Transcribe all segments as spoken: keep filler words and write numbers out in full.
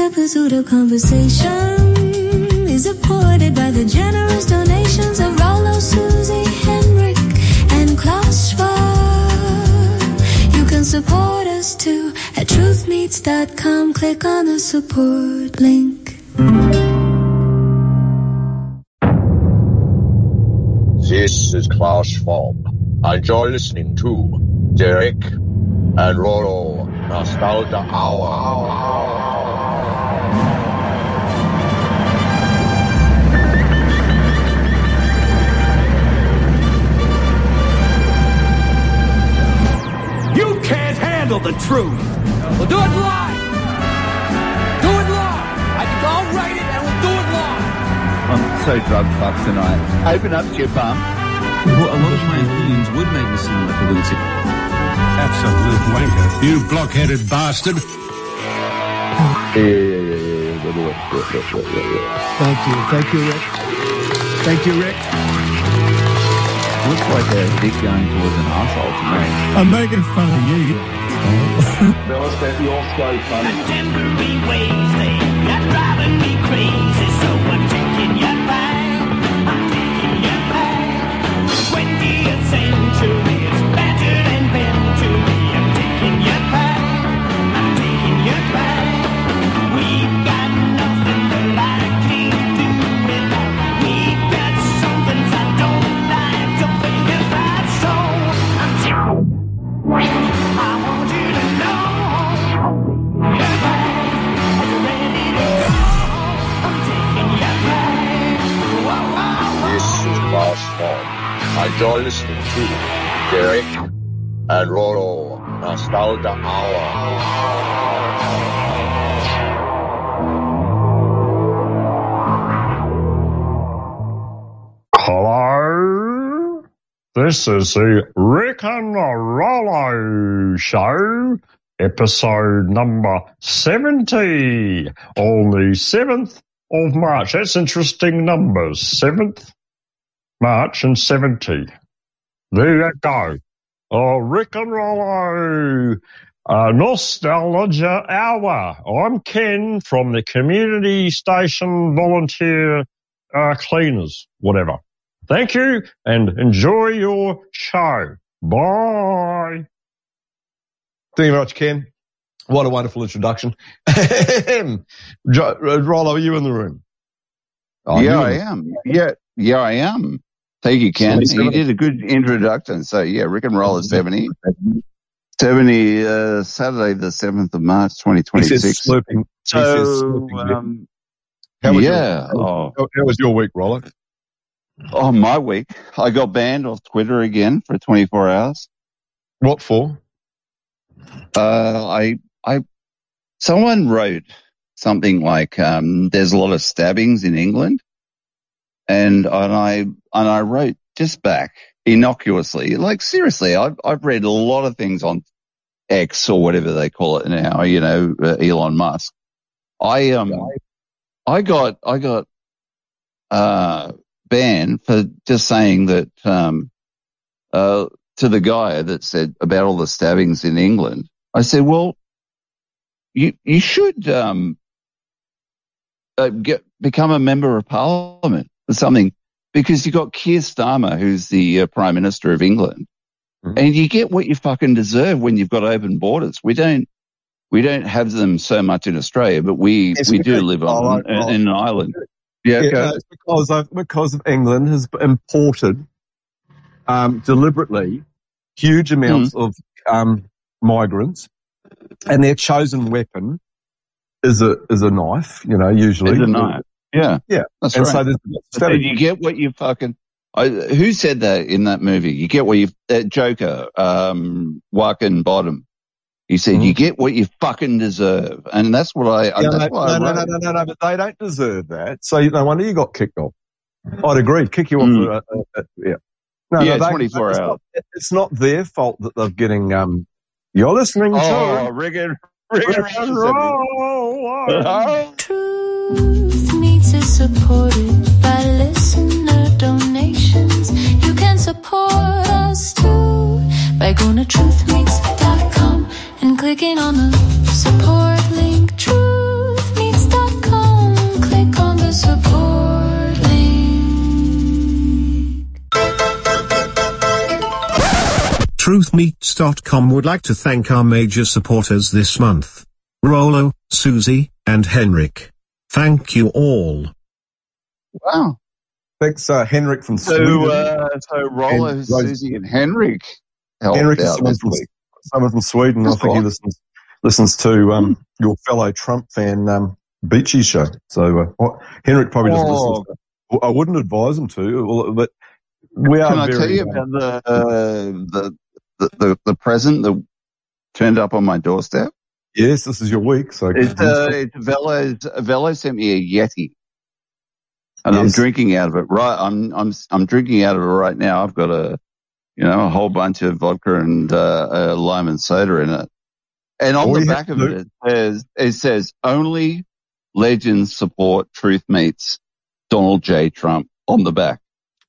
the pursuit of conversation is supported by the generous donations of Rollo, Susie, Henrik, and Klaus Schwab. You can support us too at truth meets dot com. Click on the support link. This is Klaus Schwab, and you're listening to Derek and Rollo Nostalgia Hour. You can't handle the truth. We'll do it live. Do it live. I can go write it and we'll do it live. I'm so drug fucked tonight. Open up to your bum. Well, a lot of my opinions would make me sound like a lunatic. Absolute wanker. You blockheaded bastard. Yeah, yeah, yeah, yeah, yeah, yeah. Thank you. Thank you, Rick. Thank you, Rick. Looks like a dick going towards an arsehole to me. I'm making fun of you. Bella said you're so funny. Temporary ways, they are driving me crazy, so I'm taking you back. I'm taking you back. twentieth century is battered and bent to me. I'm taking you back. I'm taking you back. We've got nothing that I can't do without. We've got something I don't like to think about, so I'm taking I want you to know you're back. Are you ready to go? I'm taking you back. Whoa, whoa, whoa. This is Klaus Schwab, and you're listening to Derek and Rollo Nostalgia Hour. Hello, this is the Rick and Rollo Show, episode number seventy, on the seventh of March. That's interesting numbers, seventh March and seventy. There you go. Oh, Rick and Rollo, uh, Nostalgia Hour. I'm Ken from the community station volunteer uh, cleaners, whatever. Thank you, and enjoy your show. Bye. Thank you very much, Ken. What a wonderful introduction. Rollo, are you in the room? Oh, yeah, I am. Yeah, yeah, I am. Thank you, Ken. You did a good introduction. So, yeah, Rick and Roll is seventy. seventy, uh, Saturday, the seventh of March, twenty twenty-six. He says slurping. So, he says slurping, um, how was yeah. Your, oh. how, how was your week, Rollo? Oh, my week. I got banned off Twitter again for twenty-four hours. What for? Uh, I, I, someone wrote something like, um, there's a lot of stabbings in England. And, and I, and I wrote just back innocuously, like seriously, I've, I've read a lot of things on X or whatever they call it now, you know, uh, Elon Musk. I, um, I got, I got, uh, banned for just saying that, um, uh, to the guy that said about all the stabbings in England. I said, well, you, you should, um, uh, get, become a member of parliament or something, because you got Keir Starmer, who's the uh, Prime Minister of England, mm-hmm. and you get what you fucking deserve when you've got open borders. We don't, we don't have them so much in Australia, but we, yes, we, we do live on, like, well, in an island. Yeah, yeah no, it's because of, because of England has imported, um, deliberately huge amounts mm. of, um, migrants, and their chosen weapon is a, is a knife, you know, usually. It's a knife. Yeah. Yeah. That's and right. So so you get what you fucking, I, who said that in that movie? You get what you, that Joker, um, Joaquin Bottom. He said, mm-hmm. you get what you fucking deserve. And that's what I, yeah, that's no, what no, I no, no, no, no, no, but they don't deserve that. So no wonder you got kicked off. I'd agree. Kick you off. Mm. For, uh, uh, yeah. No, yeah, no, they, twenty-four it's hours. Not, it's not their fault that they're getting, um, you're listening to. Oh, Rick and, Rick and roll. Truth Meets is supported by listener donations. You can support us too by going to truth meets dot com and clicking on the support link. truth meets truth meats dot com would like to thank our major supporters this month. Rollo, Susie, and Henrik. Thank you all. Wow. Thanks, uh, Henrik from So, Sweden. uh, so Rollo, And Susie, and Henrik helped Henrik is out someone this from, week. someone from Sweden. That's I think he cool. listens listens to um, your fellow Trump fan, um, Beachy show. So uh, what- Henrik probably doesn't Oh. listen to it. I wouldn't advise him to, well, but we are Can I very... tell you um, about the, uh, the, the, the, the present that turned up on my doorstep? Yes, this is your week. So It's, uh, it's Velo's, Velo sent me a Yeti. And I'm Yes. drinking out of it. Right. I'm, I'm, I'm drinking out of it right now. I've got a, you know, a whole bunch of vodka and, uh, uh lime and soda in it. And on All the you back have of to it, it says, it says only legends support Truth Meets Donald J. Trump on the back.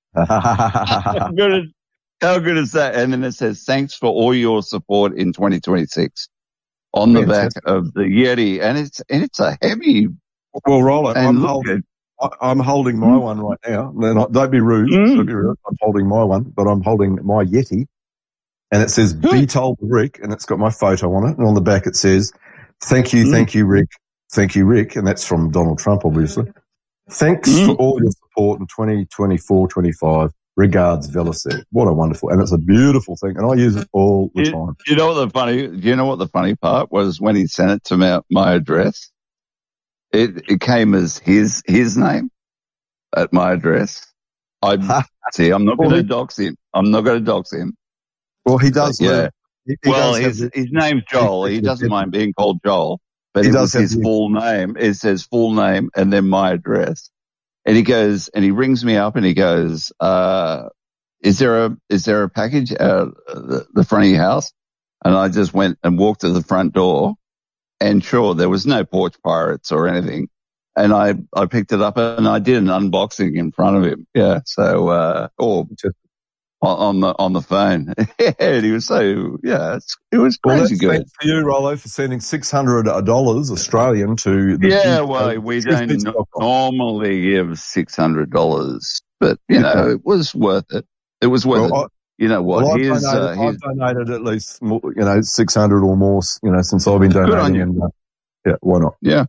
How good is, how good is that? And then it says, thanks for all your support in twenty twenty-six on the Fantastic. back of the Yeti. And it's, and it's a heavy, Well, Rollo, and I'm look holding, at- I- I'm holding my one right now. They're not, don't be rude. Mm. Don't be rude. I'm holding my one, but I'm holding my Yeti. And it says, be told Rick, and it's got my photo on it. And on the back it says, thank you, Mm. thank you, Rick. Thank you, Rick. And that's from Donald Trump, obviously. Thanks Mm. for all your support in twenty twenty-four twenty-five. Regards, Velasek. What a wonderful, and it's a beautiful thing. And I use it all the You, time. you know what the funny, you know what the funny part was when he sent it to my, my address? It, it came as his, his name at my address. I see, I'm not Well, going to he- dox him. I'm not going to dox him. Well, he does Yeah. live. He, he Well, does have his, the- his name's Joel. He doesn't mind being called Joel, but He it does was have his the- full name. It says full name and then my address. And he goes, and he rings me up and he goes, uh, is there a, is there a package out the, the front of your house? And I just went and walked to the front door, and sure, there was no porch pirates or anything. And I, I picked it up and I did an unboxing in front of him. Yeah. So, uh, or on, on the, on the phone. And he was so, yeah, it's, it was Well, crazy that's good. thanks to you, Rollo, for sending six hundred dollars Australian to the Yeah, big- well, uh, we truth don't meets no- dot com. normally give six hundred dollars, but you know, Okay. it was worth it. It was worth Well, it. You know what? Well, I've here's, donated, uh, here's, I've donated at least, more, you know, six hundred or more, you know, since I've been on donating. you. And, uh, yeah, why not? yeah.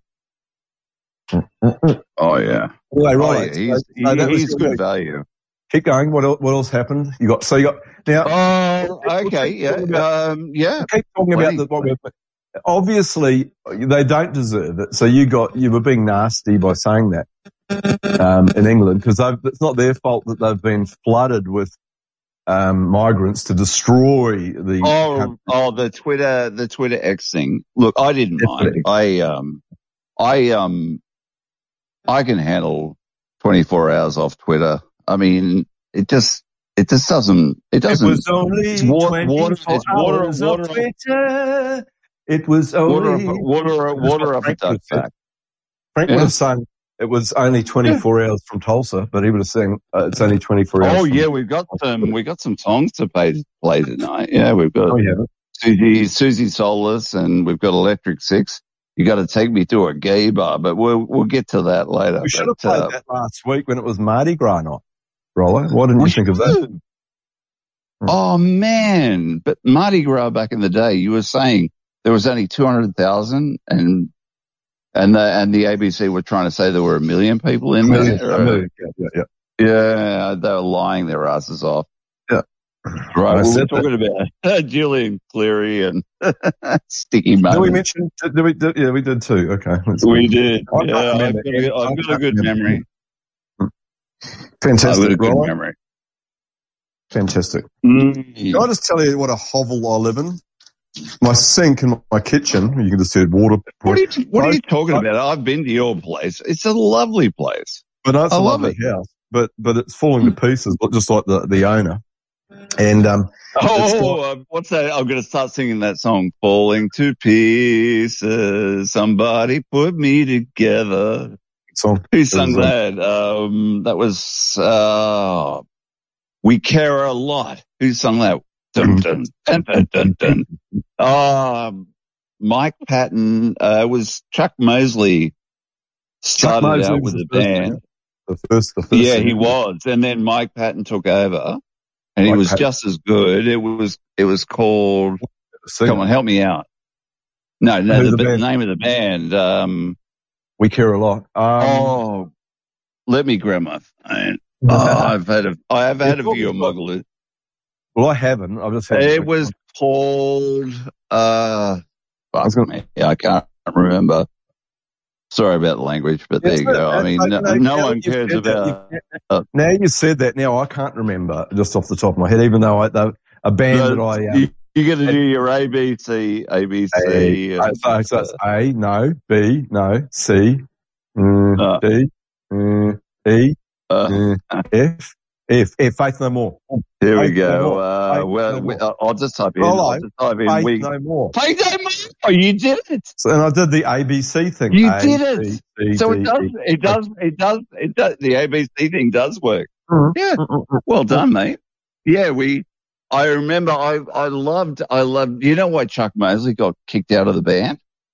Oh yeah. Anyway, Oh, Rollo, yeah. He's, so- he, so that was he's your good week. value. Keep going. What else, what else happened? You got, so you got, now, Oh, we'll okay. keep Yeah. talking about- Um, yeah. we'll keep talking Plenty. about the, what we're, obviously they don't deserve it. So you got, you were being nasty by saying that, um, in England, because it's not their fault that they've been flooded with, um, migrants to destroy the Oh, country. oh, the Twitter, the Twitter X thing. Look, I didn't That's mind. I, um, I, um, I can handle twenty-four hours off Twitter. I mean, it just, it just doesn't, it doesn't. It was only it's water, twenty-four water, it's water, hours water, of Twitter. It was water, only up, water, That's water what up a Frank would duck have said. back. Frank Yeah. would have sung it was only twenty-four hours from Tulsa, but he would have sang uh, it's only twenty-four hours. Oh from yeah, we've got some, we got some songs to play, play tonight. Yeah, we've got Oh, yeah. Susie, Susie Solis, and we've got Electric Six. You got to take me to a gay bar, but we'll we'll get to that later. We should But, have played uh, that last week when it was Mardi Gras night, Rollo. Why didn't you we think of that? should. Oh man, but Mardi Gras back in the day, you were saying there was only two hundred thousand, and and the and the A B C were trying to say there were a million people in A million, there. a million, yeah, yeah, yeah. Yeah, they were lying their asses off. Yeah. Right, I we were said talking about Julian Cleary and Sticky Did we Moments. mention? Did we? Did, yeah, we did too. Okay, that's We good. did. I can't Yeah, I've remember. got a, I've I got a can't good remember. memory. I've got a Fantastic, good Rollo. memory. Fantastic. Mm. Can I just tell you what a hovel I live in? My sink in my kitchen, you can just see water. What are you, what are you I- talking I- about? I've been to your place. It's a lovely place. But no, it's I a love lovely it. house, but but it's falling to pieces, just like the the owner. And um, it's Oh, got- uh, what's that? I'm going to start singing that song. Falling to pieces. Somebody put me together. song. Who It sung was, um, that? Um, that was, uh, We Care a Lot. Who sung that? Dun, dun, dun, dun, dun, dun. Um, Mike Patton, uh, it was Chuck Mosley started Mosley out was with the the first band. singer. The first, the first. Yeah, singer. he was. And then Mike Patton took over. and he Like was Pat- just as good. It was it was called. Singer. Come on, help me out. No, no, Who the, the the band? name of the band. Um, We Care a Lot. Um, oh, let me grab my phone. Oh, I've had a I have had a You're few of talking Muggaloo. well, I haven't. I've just had. It was called. Uh, I was fuck gonna- me, I can't remember. Sorry about the language, but there Yes, you go. I that- mean, that- no, no, no now one that you've cares said that, about. you- Uh, Now you said that. Now I can't remember just off the top of my head, even though I, the, a band that I. Um, you, you got to do your A B C, A B C. A, so, so it's A, no. B, no. C, mm, Uh, D, mm, E, uh, mm, F, F, F. Faith No More. Here we Faith No go. More. Uh, Faith well, No we, More. uh, I'll just type in. Rollo, I'll just type in. Faith We No More. Faith No More. Oh, you did it. So, and I did the A B C thing. You A, did it. B, C, So D, it does. E. It does. It does. It does. The A B C thing does work. Mhm. Yeah. Well done, mate. Yeah, we. I remember. I I loved. I loved. You know why Chuck Mosley got kicked out of the band?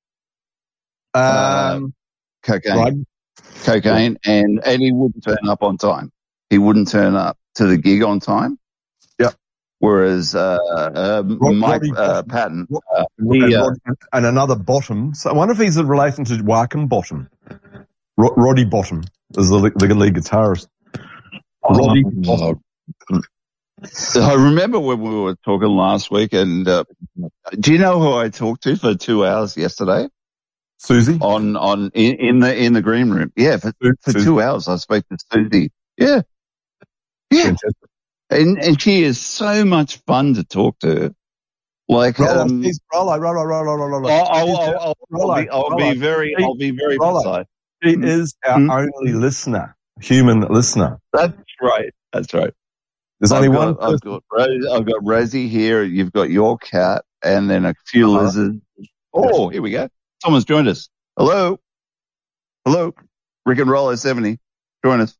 Uh, Um, cocaine. right. Cocaine, and and he wouldn't turn up on time. He wouldn't turn up to the gig on time. Yep. Whereas uh, uh, Rod- Mike Roddy uh, Bottom. Patton, Rod- uh, and, he, uh, Rod- and another Bottom. So I wonder if he's in relation to Joachim Bottom. Rod- Roddy Bottom is the, the lead guitarist. Roddy Bottom. I remember when we were talking last week, and uh, do you know who I talked to for two hours yesterday? Susie? On on in, in the in the green room. Yeah, for, for Susie. two hours I spoke to Susie. Yeah, yeah, Fantastic. and and she is so much fun to talk to. Like, Rollo, um, she's Rollo, Rollo, Rollo, Rollo, Rollo. I'll, I'll, She's I'll, our- I'll, Rollo, I'll be, I'll Rollo. be very, She- I'll be very Rollo. precise. She is our Hmm? only listener, human listener. That's right. That's right. There's I've only got, one I've person. got, Rose, I've got Rosie here. You've got your cat, and then a few Uh-huh. lizards. Oh, here we go. Someone's joined us. Hello, hello, Rick and Roller seventy. Join us.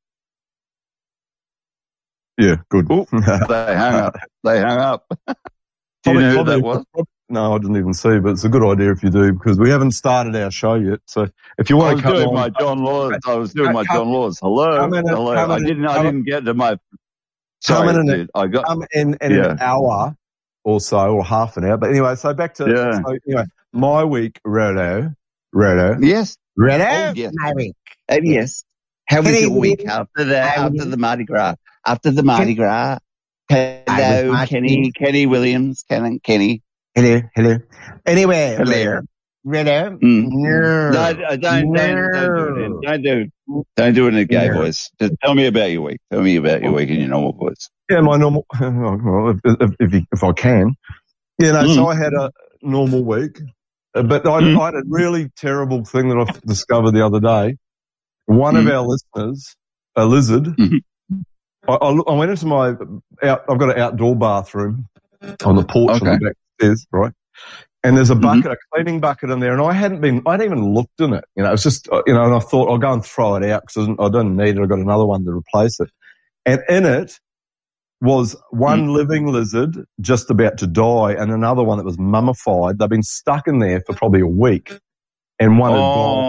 Yeah, good. Ooh, they hung up. They hung up. Do you Probably- know who probably- that was? No, I didn't even see, but it's a good idea if you do, because we haven't started our show yet. So if you I want was to come doing on, my John Laws. I was doing Come- my come- John Laws. Hello, come in and- hello. come I in and- didn't. I come- didn't get to my. come Sorry, in, dude. I got. come in, in Yeah. an hour or so, or half an hour. But anyway, so back to, Yeah. so anyway, my week, Redo, Redo, Yes. Redo, Oh, yes. my week. Oh, yes. How was Hello. your week after the after the Mardi Gras? After the Mardi Gras. Hello, Mardi- Kenny. Kenny Williams. Kenny. Kenny. Hello, hello. Anyway, Hello. Redo, Redo, Mm. no, No, don't, don't, don't, do it. Don't do it. Don't do it in a gay No. voice. Just tell me about your week. Tell me about your week in your normal voice. Yeah, my normal. Well, if if, if, you- if I can, you know. Mm. So I had a normal week, uh, but I, Mm. I had a really terrible thing that I discovered the other day. One Mm. of our listeners, a lizard. Mhm. I, I, I went into my. Out, I've got an outdoor bathroom on the porch Okay. on the back stairs, right? And there's a Mhm. bucket, a cleaning bucket in there, and I hadn't been, I hadn't even looked in it. You know, it's just, uh, you know, and I thought I'll go and throw it out because I don't need it. I've got another one to replace it. And in it was one living lizard just about to die and another one that was mummified. They've been stuck in there for probably a week, and one had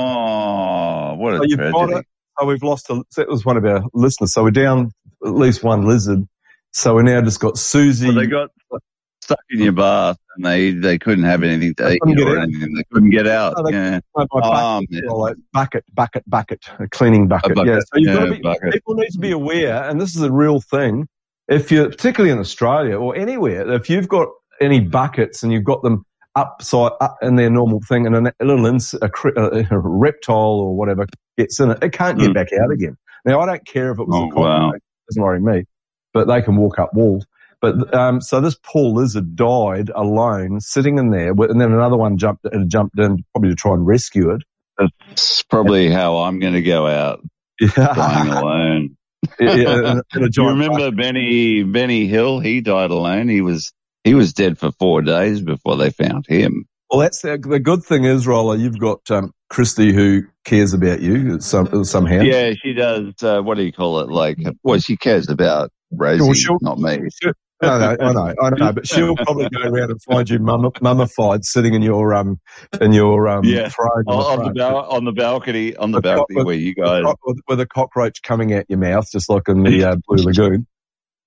died. Oh, what a So you've got tragedy. it. So we've lost a, that was one of our listeners. So we're down at least one lizard. So we now just got Susie. Well, they got stuck in your bath and they, they couldn't have anything to They eat couldn't get or out. anything. They couldn't get out. No, they- Yeah. My, my Oh, bucket, man. well, like bucket, bucket, bucket, a cleaning bucket. A bucket, Yeah, so you've got yeah, to be. bucket. People need to be aware, and this is a real thing. If you're particularly in Australia or anywhere, if you've got any buckets and you've got them upside up in their normal thing, and a, a little ins, a, cri- a, a reptile or whatever gets in it, it can't get Mm. back out again. Now I don't care if it was Oh, a cockroach; wow. it doesn't worry me. But they can walk up walls. But um, so this poor lizard died alone, sitting in there, and then another one jumped and jumped in probably to try and rescue it. That's probably how I'm going to go out, dying alone. Yeah, in a- in a Do you giant remember Benny Benny Hill? He died alone. He was he was dead for four days before they found him. Well, that's the, the good thing is, Roller, you've got um, Christy who cares about you some, somehow. Yeah, she does. Uh, what do you call it? Like, well, she cares about Rosie, Well, she'll- not me. She'll- No, no, I know, I know, but she'll probably go around and find you mum, mummified, sitting in your um, in your um, Yeah. throne On, on the front. bal- on the balcony, on the With cock- balcony where you guys. with, with a cockroach coming out your mouth, just like in the uh, Blue Lagoon.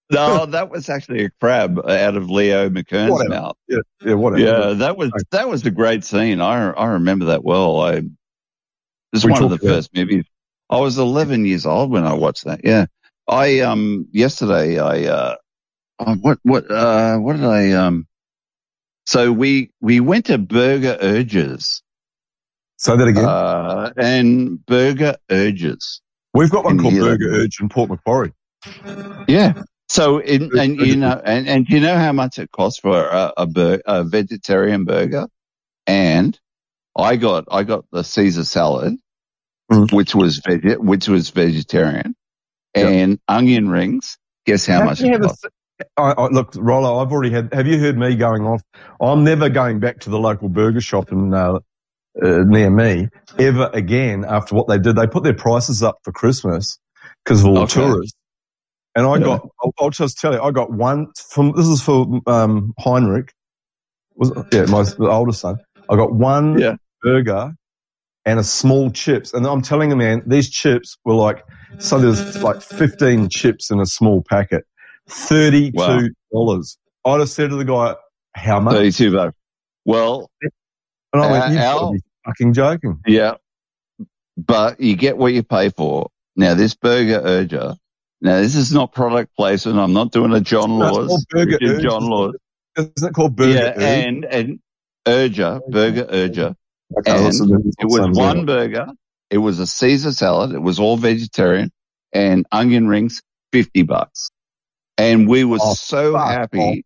No, that was actually a crab out of Leo McKern's Whatever. mouth. Yeah, yeah, whatever. Yeah, that was that was a great scene. I I remember that well. I it's We one of the talked about- first movies. I was eleven years old when I watched that. Yeah, I um yesterday I uh oh, what what uh what did I um so we we went to Burger Urges. Say that again. Uh, and Burger Urges. We've got one Can called you hear Burger that? Urge in Port Macquarie. Yeah. So, in, and you know, and, and do you know how much it costs for a, a, bur- a vegetarian burger? And I got, I got the Caesar salad, Mm. which was veg, which was vegetarian, and onion rings. Guess how Have much you it ever cost? se- I, I, look, Rollo, I've already had. Have you heard me going off? I'm never going back to the local burger shop in uh, uh, near me ever again after what they did. They put their prices up for Christmas because of all the Okay. tourists. And I Yeah. got, I'll, I'll just tell you, I got one from, this is for, um, Heinrich, was it? Yeah, my the oldest son. I got one Yeah. burger and a small chips. And I'm telling you, man, these chips were like, so there's like fifteen chips in a small packet, thirty-two dollars. Wow. I just said to the guy, how much? Thirty-two bucks. Well, And I went, uh, you've got Al- to be fucking joking. yeah, but you get what you pay for. Now, this Burger Urger. Now, this is not product placement. I'm not doing a John No, it's Laws. called Burger Richard Urge, John isn't Laws. Isn't it called Burger Yeah, Urge? and and Urger, Burger Urger, Okay, and that's what it was sounds one like. burger. It was a Caesar salad. It was all vegetarian, and onion rings, fifty bucks. And we were Oh, so fuck happy.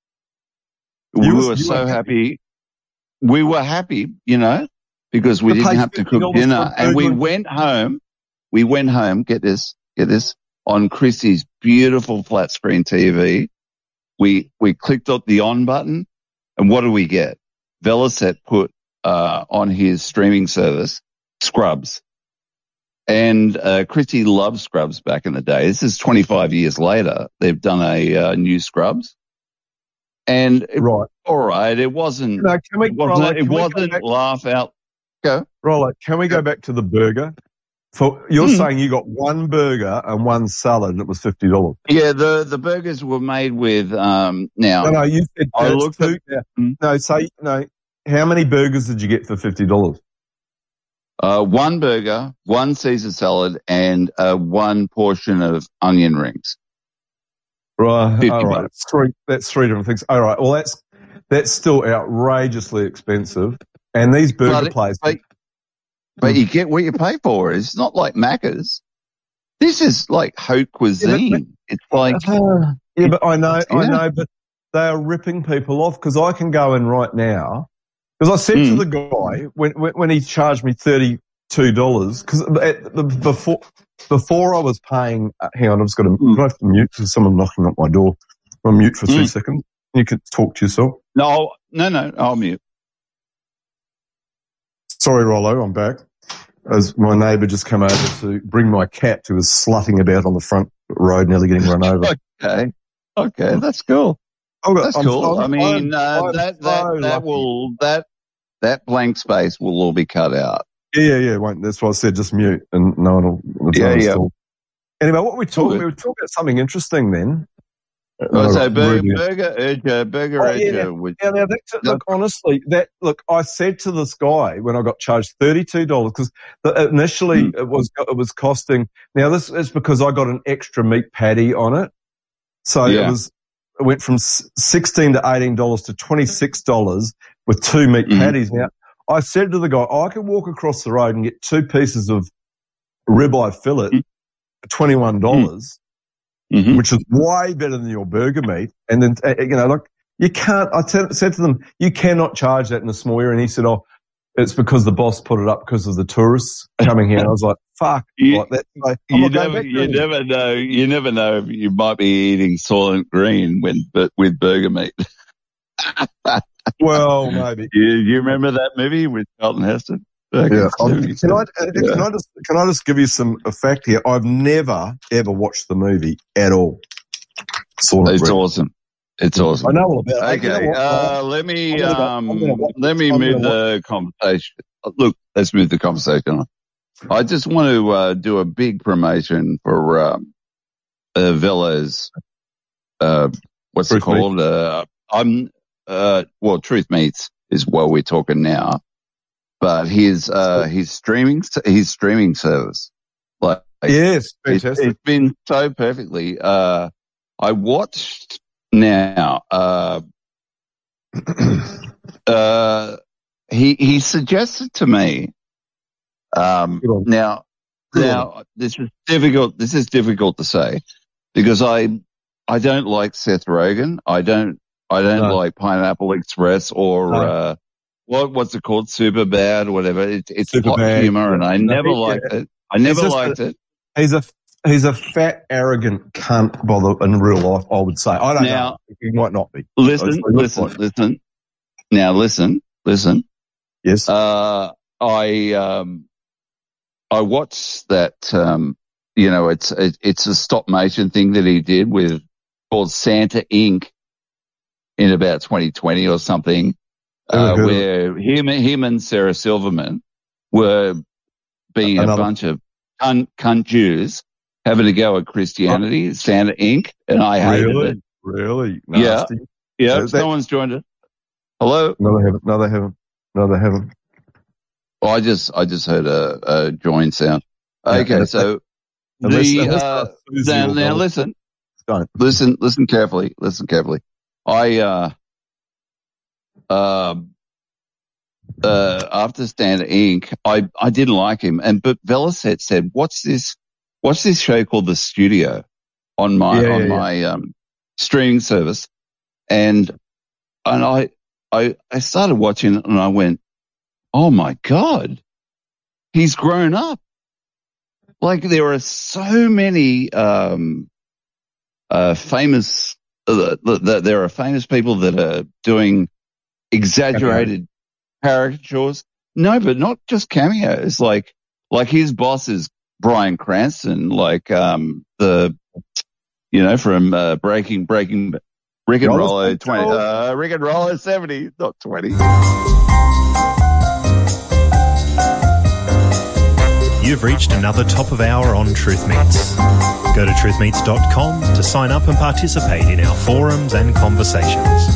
You We was- were you so were happy. We were happy, you know, because we To didn't pay have to fifty cook dollars for dinner, a and we burger. went home. We went home. Get this, get this on Chrissy's beautiful flat screen T V. We we clicked up the on button, and what do we get? Velocet put uh, on his streaming service Scrubs, and uh, Chrissy loved Scrubs back in the day. This is twenty-five years later. They've done a uh, new Scrubs, and it, Right. all right, it wasn't. No, can we, it wasn't. Rollo, it can we go wasn't back, laugh out. Go. Rollo, can we go back to the burger? For, you're Hmm. saying you got one burger and one salad and it was fifty dollars. Yeah, the the burgers were made with um. Now No, no, you said I that's looked two. at- now, no, say, no, how many burgers did you get for fifty dollars? uh, one burger, one Caesar salad, and uh, one portion of onion rings. Right, fifty all right. bucks. That's three, that's three different things. All right, well, that's, that's still outrageously expensive. And these burger But it- places, but- But you get what you pay for. It's not like Macca's. This is like haute cuisine. It's like Uh, yeah, but I know, I Yeah. know, but they are ripping people off because I can go in right now. Because I said to Mm. the guy when, when when he charged me thirty-two dollars because before before I was paying. Uh, hang on, I've just got to. Mm. I have to mute because someone knocking at my door. I'm mute for two Mm. seconds. You can talk to yourself. no, no, no. I'll mute. Sorry, Rollo, I'm back. As my neighbour just came over to bring my cat who was slutting about on the front road, nearly getting run over. Okay, okay, that's cool. I've got- That's I'm- cool. I'm- I mean, I'm- uh, I'm that so that that lucky. will that that blank space will all be cut out. Yeah, yeah, yeah. Won't. That's why I said just mute and no one will. no Yeah, one's yeah. talk. Anyway, what we talking? Good. We were talking about something interesting then. Oh, so Uh, Burger really- Burger Urger, Burger Oh, yeah, Urger was Yeah, now that's, look, honestly, that look, I said to this guy when I got charged thirty-two dollars because initially Hmm. it was it was costing. Now this is because I got an extra meat patty on it, so Yeah. it was it went from s- sixteen to eighteen dollars to twenty-six dollars with two meat Mhm. patties. Now I said to the guy, I can walk across the road and get two pieces of ribeye fillet Mm. for twenty-one dollars. Mhm. Which is way better than your burger meat. And then, uh, you know, like, you can't, I t- said to them, you cannot charge that in a small area. And he said, oh, it's because the boss put it up because of the tourists coming here. I was like, fuck. You- like that. So I'm You not going never, back you there. never know. You never know if you might be eating Soylent Green when, but with burger meat. Well, maybe. You, you remember that movie with Charlton Heston? Back Yeah. in Um, seventies? can I, uh, Yeah. can I just, can I just give you some a fact here? I've never ever watched the movie at all. Soylent It's Green. awesome. It's awesome. I know all about it. You know Okay, what? uh, let me I'm gonna- I'm um, gonna watch let me I'm move gonna the conversation. Look, let's move the conversation on. I just want to uh, do a big promotion for um, uh, Vella's uh, what's Truth it called? Uh, I'm, uh, well, Truth Meets is what we're talking now, but his, uh, his streaming, his streaming service, like, Yes, it, fantastic. it's been so perfectly. Uh, I watched now, uh, uh, he, he suggested to me, um, now, Good now this is difficult, this is difficult to say because I, I don't like Seth Rogen. I don't, I don't No. like Pineapple Express or, No. uh, what, what's it called? Super Bad or whatever. It, it's Super plot Bad, humor yeah. and I No, never he- liked yeah. it. I never just liked a, it. He's a he's a fat, arrogant cunt. By the in real life, I would say. I don't Now, know. He might not be. Listen, That's what he looks listen, like. listen. Now listen, listen. Yes. Uh, I, um, I watched that, um, you know, it's, it, it's a stop motion thing that he did with called Santa Incorporated in about twenty twenty or something, Never uh, heard of where him, him and Sarah Silverman were being Another- a bunch of cunt, cunt Jews having a go at Christianity, Santa Incorporated, and I hated Really? it. Really? Yeah. Nasty. Yeah. Uh, that- Someone's joined it. Hello? No, they haven't. No, they haven't. No, they haven't. Oh, I just, I just heard a, a join sound. Yeah, Okay. and so unless- the, unless uh, they're Susie now, or now Bella. listen, Don't. listen, listen carefully, listen carefully. I, uh, um, uh, after Santa Incorporated, I, I didn't like him. And, but Velocet said, what's this, what's this show called The Studio on my, Yeah, on yeah, yeah. my, um, streaming service? And, and I, I, I started watching it and I went, oh my God, he's grown up. Like there are so many, um, uh, famous, uh, th- there are famous people that are doing exaggerated caricatures. No, but not just cameos. Like, like his boss is Bryan Cranston, like, um, the, you know, from, uh, Breaking, Breaking, Rick and Roller Rollo Control. twenty, uh, Rick and Rollo seventy, not twenty. You've reached another top of hour on Truth Meets. Go to truth meets dot com to sign up and participate in our forums and conversations.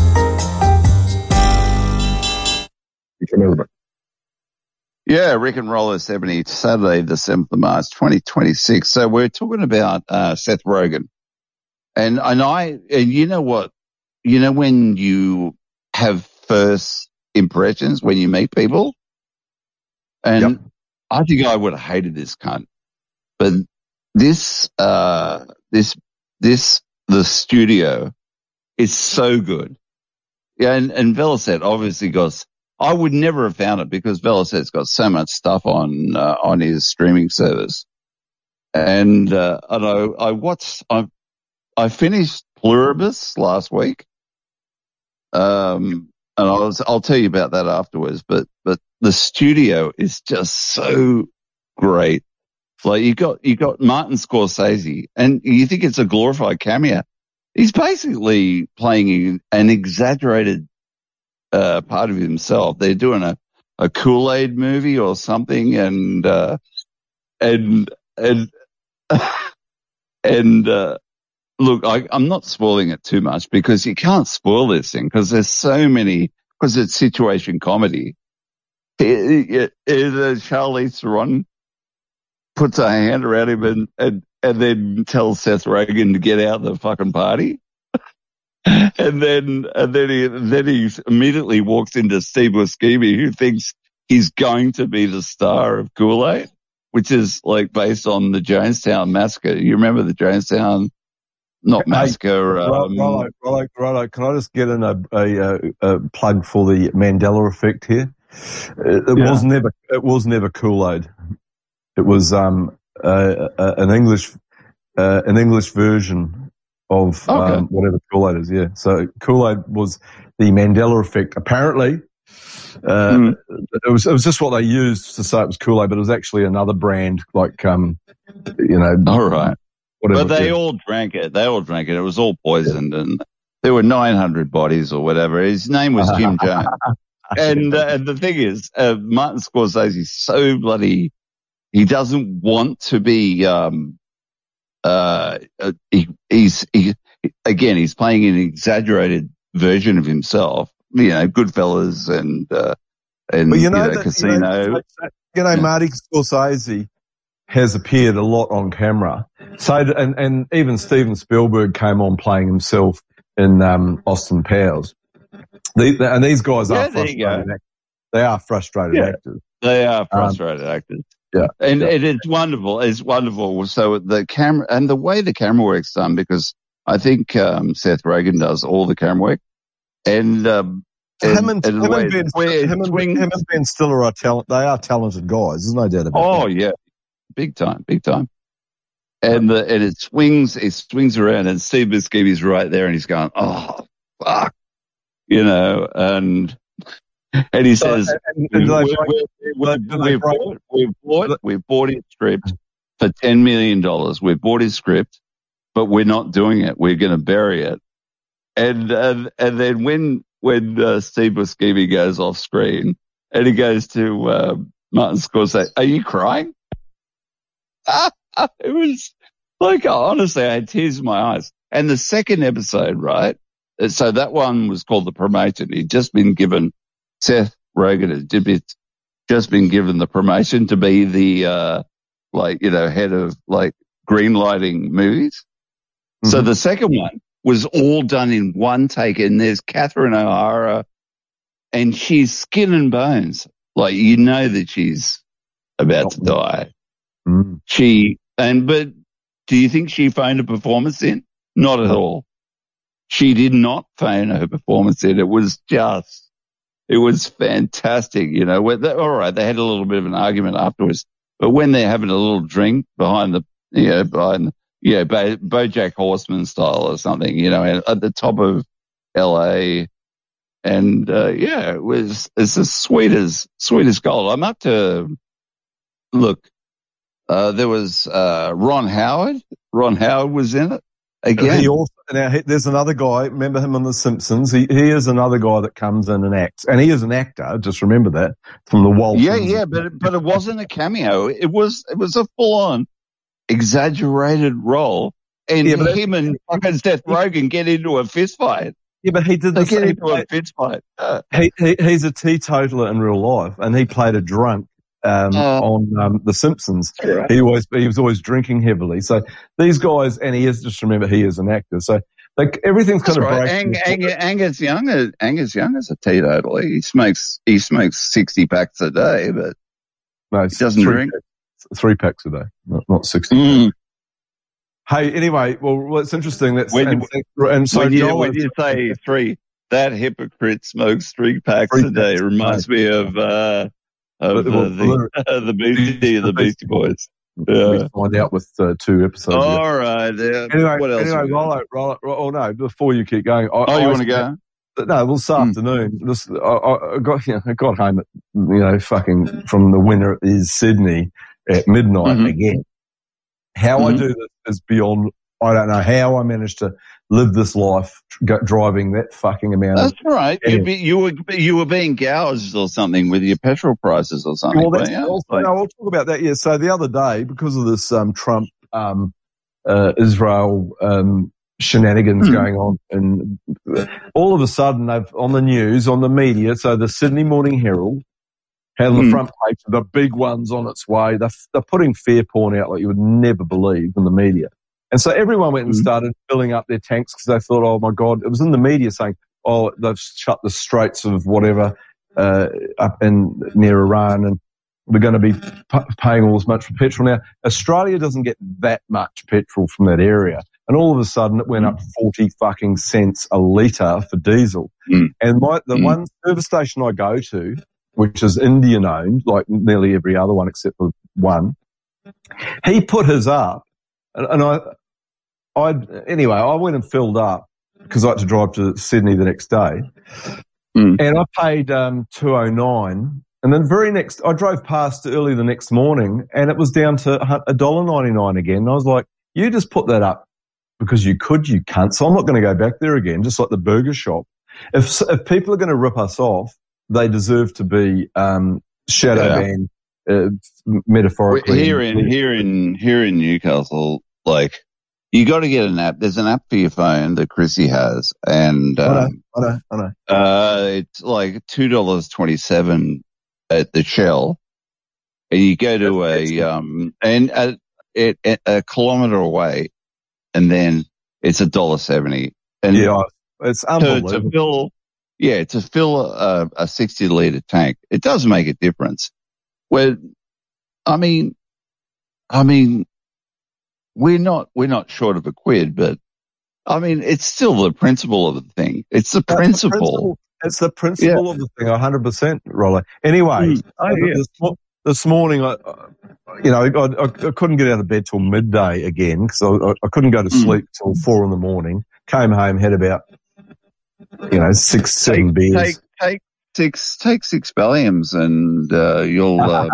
Yeah, Rick and Roller seventy, Saturday, the seventh of March, twenty twenty-six. So we're talking about, uh, Seth Rogen. And, and I, and you know what, you know, when you have first impressions, when you meet people, and Yep. I think I would have hated this cunt, but this, uh, this, this, the studio is so good. Yeah. And, and Velocet obviously got, I would never have found it because Velocet's got so much stuff on, uh, on his streaming service. And, uh, and I, I watched, I, I finished Pluribus last week. Um, and I was, I'll tell you about that afterwards, but, but the studio is just so great. Like you got, you got Martin Scorsese and you think it's a glorified cameo. He's basically playing an exaggerated, uh, part of himself. They're doing a, a Kool-Aid movie or something and, uh, and, and, and, uh, look, I, I'm not spoiling it too much because you can't spoil this thing because there's so many, because it's situation comedy. It, it, it, uh, Charlize Theron puts her hand around him and, and, and then tells Seth Rogen to get out of the fucking party. and then, and then he, then he immediately walks into Steve Buscemi who thinks he's going to be the star of Kool-Aid, which is like based on the Jonestown massacre. You remember the Jonestown? Not massacre. Hey, um, righto, righto, righto. Can I just get in a, a, a, a plug for the Mandela effect here? It, it Yeah. was never, it was never Kool-Aid. It was um uh, uh, an English, uh, an English version of Okay. um, whatever Kool-Aid is. Yeah. So Kool-Aid was the Mandela effect. Apparently, uh, Mm. it was it was just what they used to say it was Kool-Aid, but it was actually another brand, like um, you know. All right. Whatever. But they yeah. all drank it. They all drank it. It was all poisoned, and there were nine hundred bodies or whatever. His name was Jim Jones. And, uh, and the thing is, uh, Martin Scorsese's so bloody, he doesn't want to be, um, uh, uh he, he's, he, again, he's playing an exaggerated version of himself. You know, Goodfellas and uh, and But you know, you know that, Casino. You know, you know Yeah. Marty Scorsese has appeared a lot on camera. So, and, and even Steven Spielberg came on playing himself in um, Austin Powers. The, the, and these guys Yeah, are there you frustrated go. actors. They are frustrated Yeah. actors. They are Um, frustrated actors. Yeah. And yeah. it is wonderful. It's wonderful. So the camera and the way the camera work's done, because I think um, Seth Rogen does all the camera work, and um, and, him and, and the him, way and ben, it swing- him, and, swings- him and Ben Stiller are talent. They are talented guys. There's no doubt about Oh that. yeah, big time, big time. And the and it swings, it swings around, and Steve Buscemi's right there, and he's going, "Oh fuck," you know, and and he So, says, and- and "We- do they we- break- we- we- do they "We've break- bought, we've bought, we've bought his script for ten million dollars. We've bought his script, but we're not doing it. We're going to bury it." And and and then when when uh, Steve Buscemi goes off screen, and he goes to uh, Martin Scorsese, "Are you crying?" It was like, honestly, I had tears in my eyes. And the second episode, right? So that one was called The Promotion. He'd just been given, Seth Rogen had just been- just been given the promotion to be the, uh, like, you know, head of like green lighting movies. So Mm-hmm. the second one was all done in one take, and there's Catherine O'Hara, and she's skin and bones. Like, you know that she's about to die. Mm. She, and, but do you think she phoned a performance in? Not at all. She did not phone her performance in. It was just, it was fantastic. You know, where they, all right, they had a little bit of an argument afterwards, but when they're having a little drink behind the, you know, behind, the, you know, Bo, BoJack Horseman style or something, you know, at the top of L A. And, uh, yeah, it was, it's as sweet as, sweet as gold. I'm up to, look, Uh, there was, uh, Ron Howard. Ron Howard was in it again. He also, now, he, there's another guy, remember him on The Simpsons? He, he is another guy that comes in and acts. And he is an actor, just remember that, from the Waltons. Yeah, yeah, but, but it wasn't a cameo. It was, it was a full on exaggerated role. And Yeah, but him and fucking Seth Rogen get into a fist fight. Yeah, but he did They the get same. into a fist fight. Uh, He, he, he's a teetotaler in real life, and he played a drunk um, Oh. on um, The Simpsons. Right. He always he was always drinking heavily. So these guys, and he is, just remember, he is an actor. So like everything's That's kind of right. breaking. Ang, Ang, Angus Young, uh, Angus Young is a teetotaler. He smokes, he smokes sixty packs a day, but no, he doesn't three drink. Packs, three packs a day, not, not sixty. Mm. Hey, anyway, well, well, it's interesting. That's When- and, and so when you, Joel when is- you say three, that hypocrite smokes three packs Three a day. packs a Reminds me of uh, of But- uh, well, the uh, the Beastie the Beastie Boys. we Yeah. find out with uh, two episodes. ago. All right. Uh, Anyway, what else? anyway, we got? Rollo, Rollo, oh no, before you keep going. I, Oh, you I- want to go? No, well, this Hmm. afternoon, this, I, I I got, you know, I got home at, you know, fucking from the winner is Sydney at midnight Mhm. again. How I Mhm. do this is beyond, I don't know how I managed to live this life go, driving that fucking amount That's of. all right. Yeah. You'd be, you were you were being gouged or something with your petrol prices or something. Well, that's weren't you? also, Like- no, I'll talk about that. Yeah. So the other day, because of this, um, Trump, um, uh, Israel, um, shenanigans Hmm. going on, and all of a sudden they've on the news, on the media. So the Sydney Morning Herald had on the Hmm. front page, the big ones on its way. They're, they're putting fear porn out like you would never believe in the media. And so everyone went and Hmm. started filling up their tanks because they thought, oh my God, it was in the media saying, oh, they've shut the straits of whatever, uh, up in near Iran, and we're going to be p- paying all this much for petrol. Now, Australia doesn't get that much petrol from that area. And all of a sudden it went up forty fucking cents a litre for diesel. Mm. And my, the Mm. one service station I go to, which is Indian owned, like nearly every other one except for one, he put his up. And, and I, I, anyway, I went and filled up because I had to drive to Sydney the next day. Mm. And I paid, um, two oh nine. And then very next, I drove past early the next morning and it was down to one dollar ninety-nine again. And I was like, you just put that up because you could, you cunt. So I'm not going to go back there again, just like the burger shop. If, if people are going to rip us off, they deserve to be, um, shadow Yeah. banned, uh, metaphorically. Here in here in here in Newcastle, like You got to get an app. There's an app for your phone that Chrissy has, and I know, um, I know, I know. uh, it's like two dollars twenty-seven at the Shell, and you go to a um and a, it, a, a kilometre away, and then it's a dollar seventy. And Yeah, it's to, unbelievable. to fill, yeah, to fill a, a sixty litre tank, it does make a difference. Where, I mean, I mean. We're not, we're not short of a quid, but I mean, it's still the principle of the thing. It's the That's principle. The principle. It's the principle Yeah. of the thing, one hundred percent, Rollo. Anyway, Mm. Oh, yeah. this, this morning, I, you know, I, I, I couldn't get out of bed till midday again because I, I couldn't go to Mm. sleep till four in the morning. Came home, had about, you know, six, seven take, beers. Take, take six, take six Valiums and, uh, you'll, um,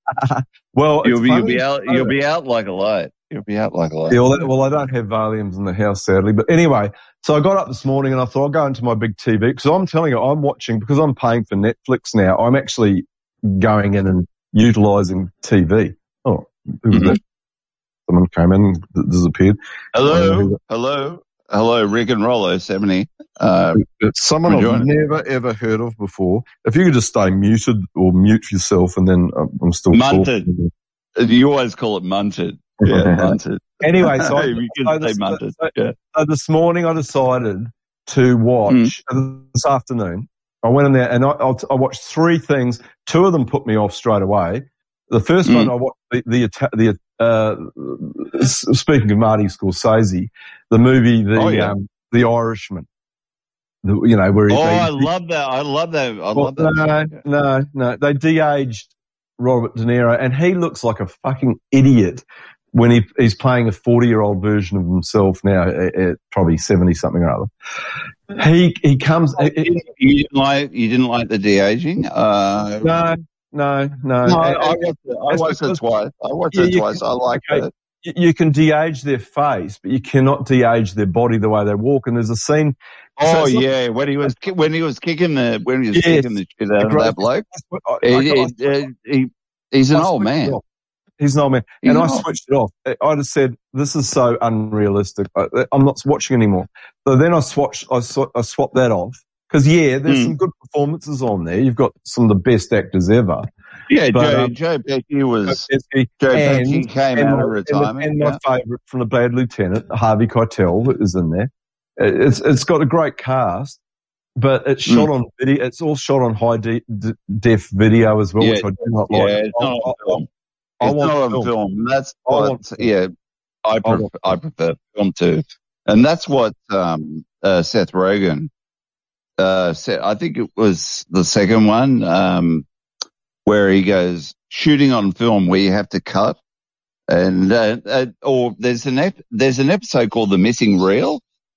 well, you'll it's be, you'll funny. be out, you'll be out like a light. You'll be out like a light. Yeah, well, well, I don't have Valiums in the house, sadly. But anyway, so I got up this morning and I thought I'll go into my big T V because I'm telling you, I'm watching, because I'm paying for Netflix now, I'm actually going in and utilising T V. Oh, who was Mm-hmm. that? Someone came in and disappeared. Hello, hello, hello, Rick and Rollo, seventy. Uh, It's someone I've joining. never, ever heard of before. If you could just stay muted or mute yourself and then um, I'm still Munted. talking. You always call it munted. Yeah, munted. Anyway, so, I, you can so, say this, munted. so, Yeah. so this morning I decided to watch, Mm. this afternoon, I went in there and I, I, I watched three things. Two of them put me off straight away. The first Mm. one, I watched the, the, the uh, s- speaking of Marty Scorsese, the movie, The, Oh, yeah. um, The Irishman. The, you know, where he, Oh, they, I love that. I love that. I well, love that. no, no, no. They de-aged Robert De Niro, and he looks like a fucking idiot when he he's playing a forty-year-old version of himself now, at, at probably seventy something or other. He he comes. You didn't, you didn't like you didn't like the de-aging? Uh, no, no, no. no, I, And- I watched it. I it's watched it because- twice. I watched Yeah, it you twice. can- I liked okay. it. you- you can de-age their face, but you cannot de-age their body the way they walk. And there's a scene. so Oh it's not- yeah, when he was ki- when he was kicking the when he was Yes. kicking the shit out of Great- that bloke. I- I- It, I- it, uh, he, he's an I old switched it man. off. He's an old man. He's and an I old- switched it off. I just said, this is so unrealistic. I, I'm not watching anymore. So then I swatched, I, sw- I swapped that off. Because, yeah, there's Mm. some good performances on there. You've got some of the best actors ever. Yeah, But, Joe um, Joe Pesci was Pesci. Joe And- Pesci came and out my- of retirement. And, and my favourite from The Bad Lieutenant, Harvey Keitel, is in there. It's It's got a great cast. But it's shot Mm. on video. It's all shot on high de- de- def video as well, Yeah. which I do not yeah, like. it's not I- on I- film. I It's want not on film. film. That's I what. want film. Yeah, I I prefer, want I prefer film too, and that's what um, uh, Seth Rogen uh, said. I think it was the second one um, where he goes shooting on film where you have to cut, and uh, uh, or there's an ep- there's an episode called The Missing Reel.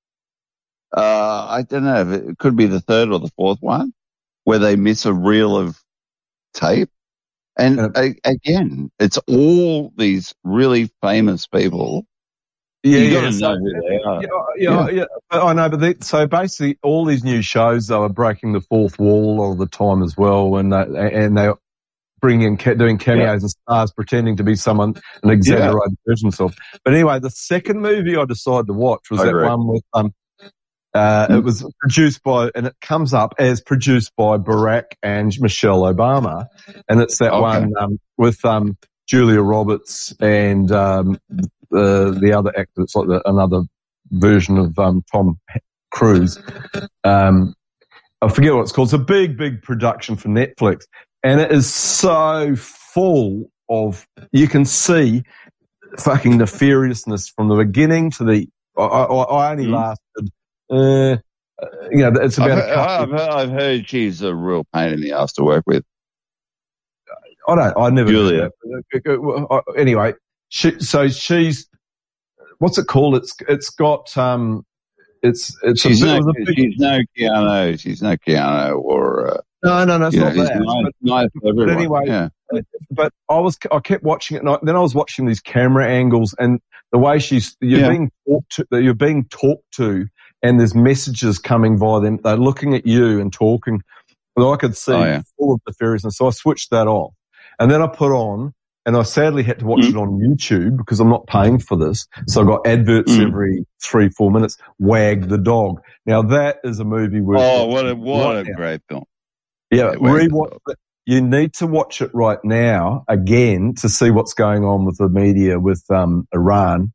Uh, I don't know if it, it could be the third or the fourth one where they miss a reel of tape. And Uh, a, again, it's all these really famous people. Yeah, you yeah, got to so- know who they are. Yeah, yeah, yeah. But I know, but they, so basically, all these new shows though are breaking the fourth wall all the time as well, and they, and they're bringing ca- doing cameos and stars pretending to be someone an exaggerated version of themselves. But anyway, the second movie I decided to watch was I that agree. one with um, uh, Mm. it was produced by, and it comes up as produced by Barack and Michelle Obama, and it's that Okay. one um, with um, Julia Roberts and um, the the other actor. It's like the, another version of um, Tom Cruise. Um, I forget what it's called. It's a big, big production for Netflix, and it is so full of. You can see fucking nefariousness from the beginning to the. I, I, I only Mm. lasted. Uh, you know, it's I've, about a heard, couple. I've, heard, I've heard she's a real pain in the ass to work with. I don't. I never. Julia. Uh, Anyway, she, so she's. What's it called? It's it's got um. It's it's She's a, bit- no, it was a big, she's no Keanu. She's no Keanu or, uh, no no no. It's you know, not he's that. nice, But- nice for everyone. anyway, yeah. but I was, I kept watching it, and I, then I was watching these camera angles, and the way she's, you're Yeah. being talked to, you're being talked to, and there's messages coming via them. They're looking at you and talking. Well, I could see Oh, yeah. full of nefariousness, so I switched that off, and then I put on and I sadly had to watch Mm. it on YouTube because I'm not paying for this. So I got adverts Mm. every three, four minutes. Wag the Dog. Now that is a movie worth Oh, watching what a what right a now. great film! Yeah, Yeah, Wag the rewatch Dog. it. You need to watch it right now again to see what's going on with the media with um, Iran.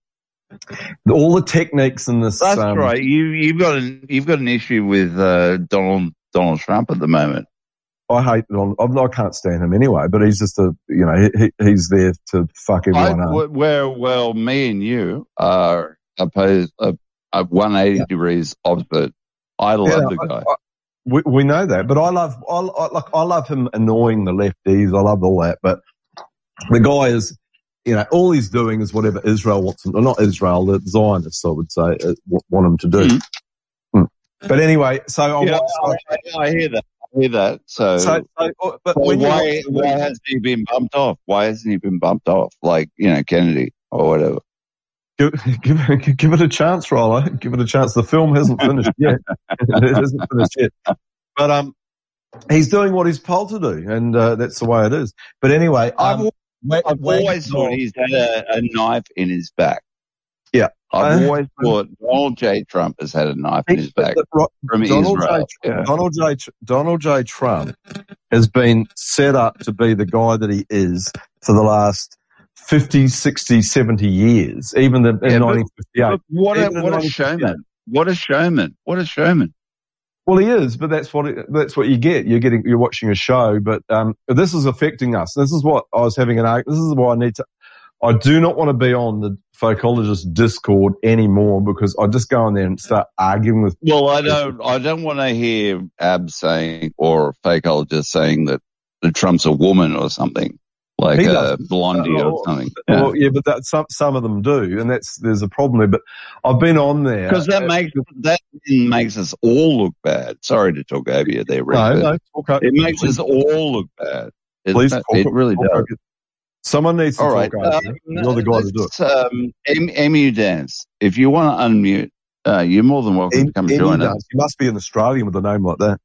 All the techniques in this. That's um, right. You you've got an you've got an issue with uh, Donald Donald Trump at the moment. I hate Donald. I can't stand him anyway, but he's just a, you know, he, he's there to fuck I, everyone up. well, well, me and you are opposed, uh, uh, one hundred eighty Yeah. degrees opposite. I love Yeah, the I- guy. I- we, we know that, but I love, I, I, like, I love him annoying the lefties. I love all that, but the guy is, you know, all he's doing is whatever Israel wants him, or not Israel, the Zionists, I would say, uh, w- want him to do. Mm. Mm. But anyway, so I Yeah, watched, I, I, I hear that. I hear that. So, so, so, uh, but so when you why watch the why movie- hasn't he been bumped off? Why hasn't he been bumped off? Like, you know, Kennedy or whatever. Give, give, give it a chance, Rollo. Give it a chance. The film hasn't finished yet. It hasn't finished yet. But um, he's doing what he's told to do, and uh, that's the way it is. But anyway, I've, um, Wag- I've Wag always the thought Dog- he's had a, a knife in his back. Yeah. I've Uh, always thought Donald J. Trump has had a knife in his back from Donald Israel. J. Yeah. Donald J. Donald J. Trump has been set up to be the guy that he is for the last fifty, sixty, seventy years, even in, in Yeah, but- nineteen fifty-eight. But what a, Even in what a nineteen fifty-eight. showman. What a showman. What a showman. Well, he is, but that's what it, that's what you get. You're getting, you're watching a show, but um, this is affecting us. This is what I was having an argument. This is why I need to. I do not want to be on the Fakeologist Discord anymore because I just go on there and start arguing with. Well, I don't, I don't want to hear Ab saying or Fakeologist saying that, that Trump's a woman or something. Like He a doesn't. blondie Uh, or something. Well, yeah, but that, some some of them do, and that's there's a problem there. But I've been on there Because that makes that makes us all look bad. Sorry to talk over you there, Rick. No, but no, talk o- it makes please. us all look bad. It, Please it, talk o- really talk does. over- Someone needs to All talk right, over um, you. You're the guy to do it. let's, um, M- Emu Dance. If you want to unmute, uh, you're more than welcome to come Any join dance. us. You must be an Australian with a name like that.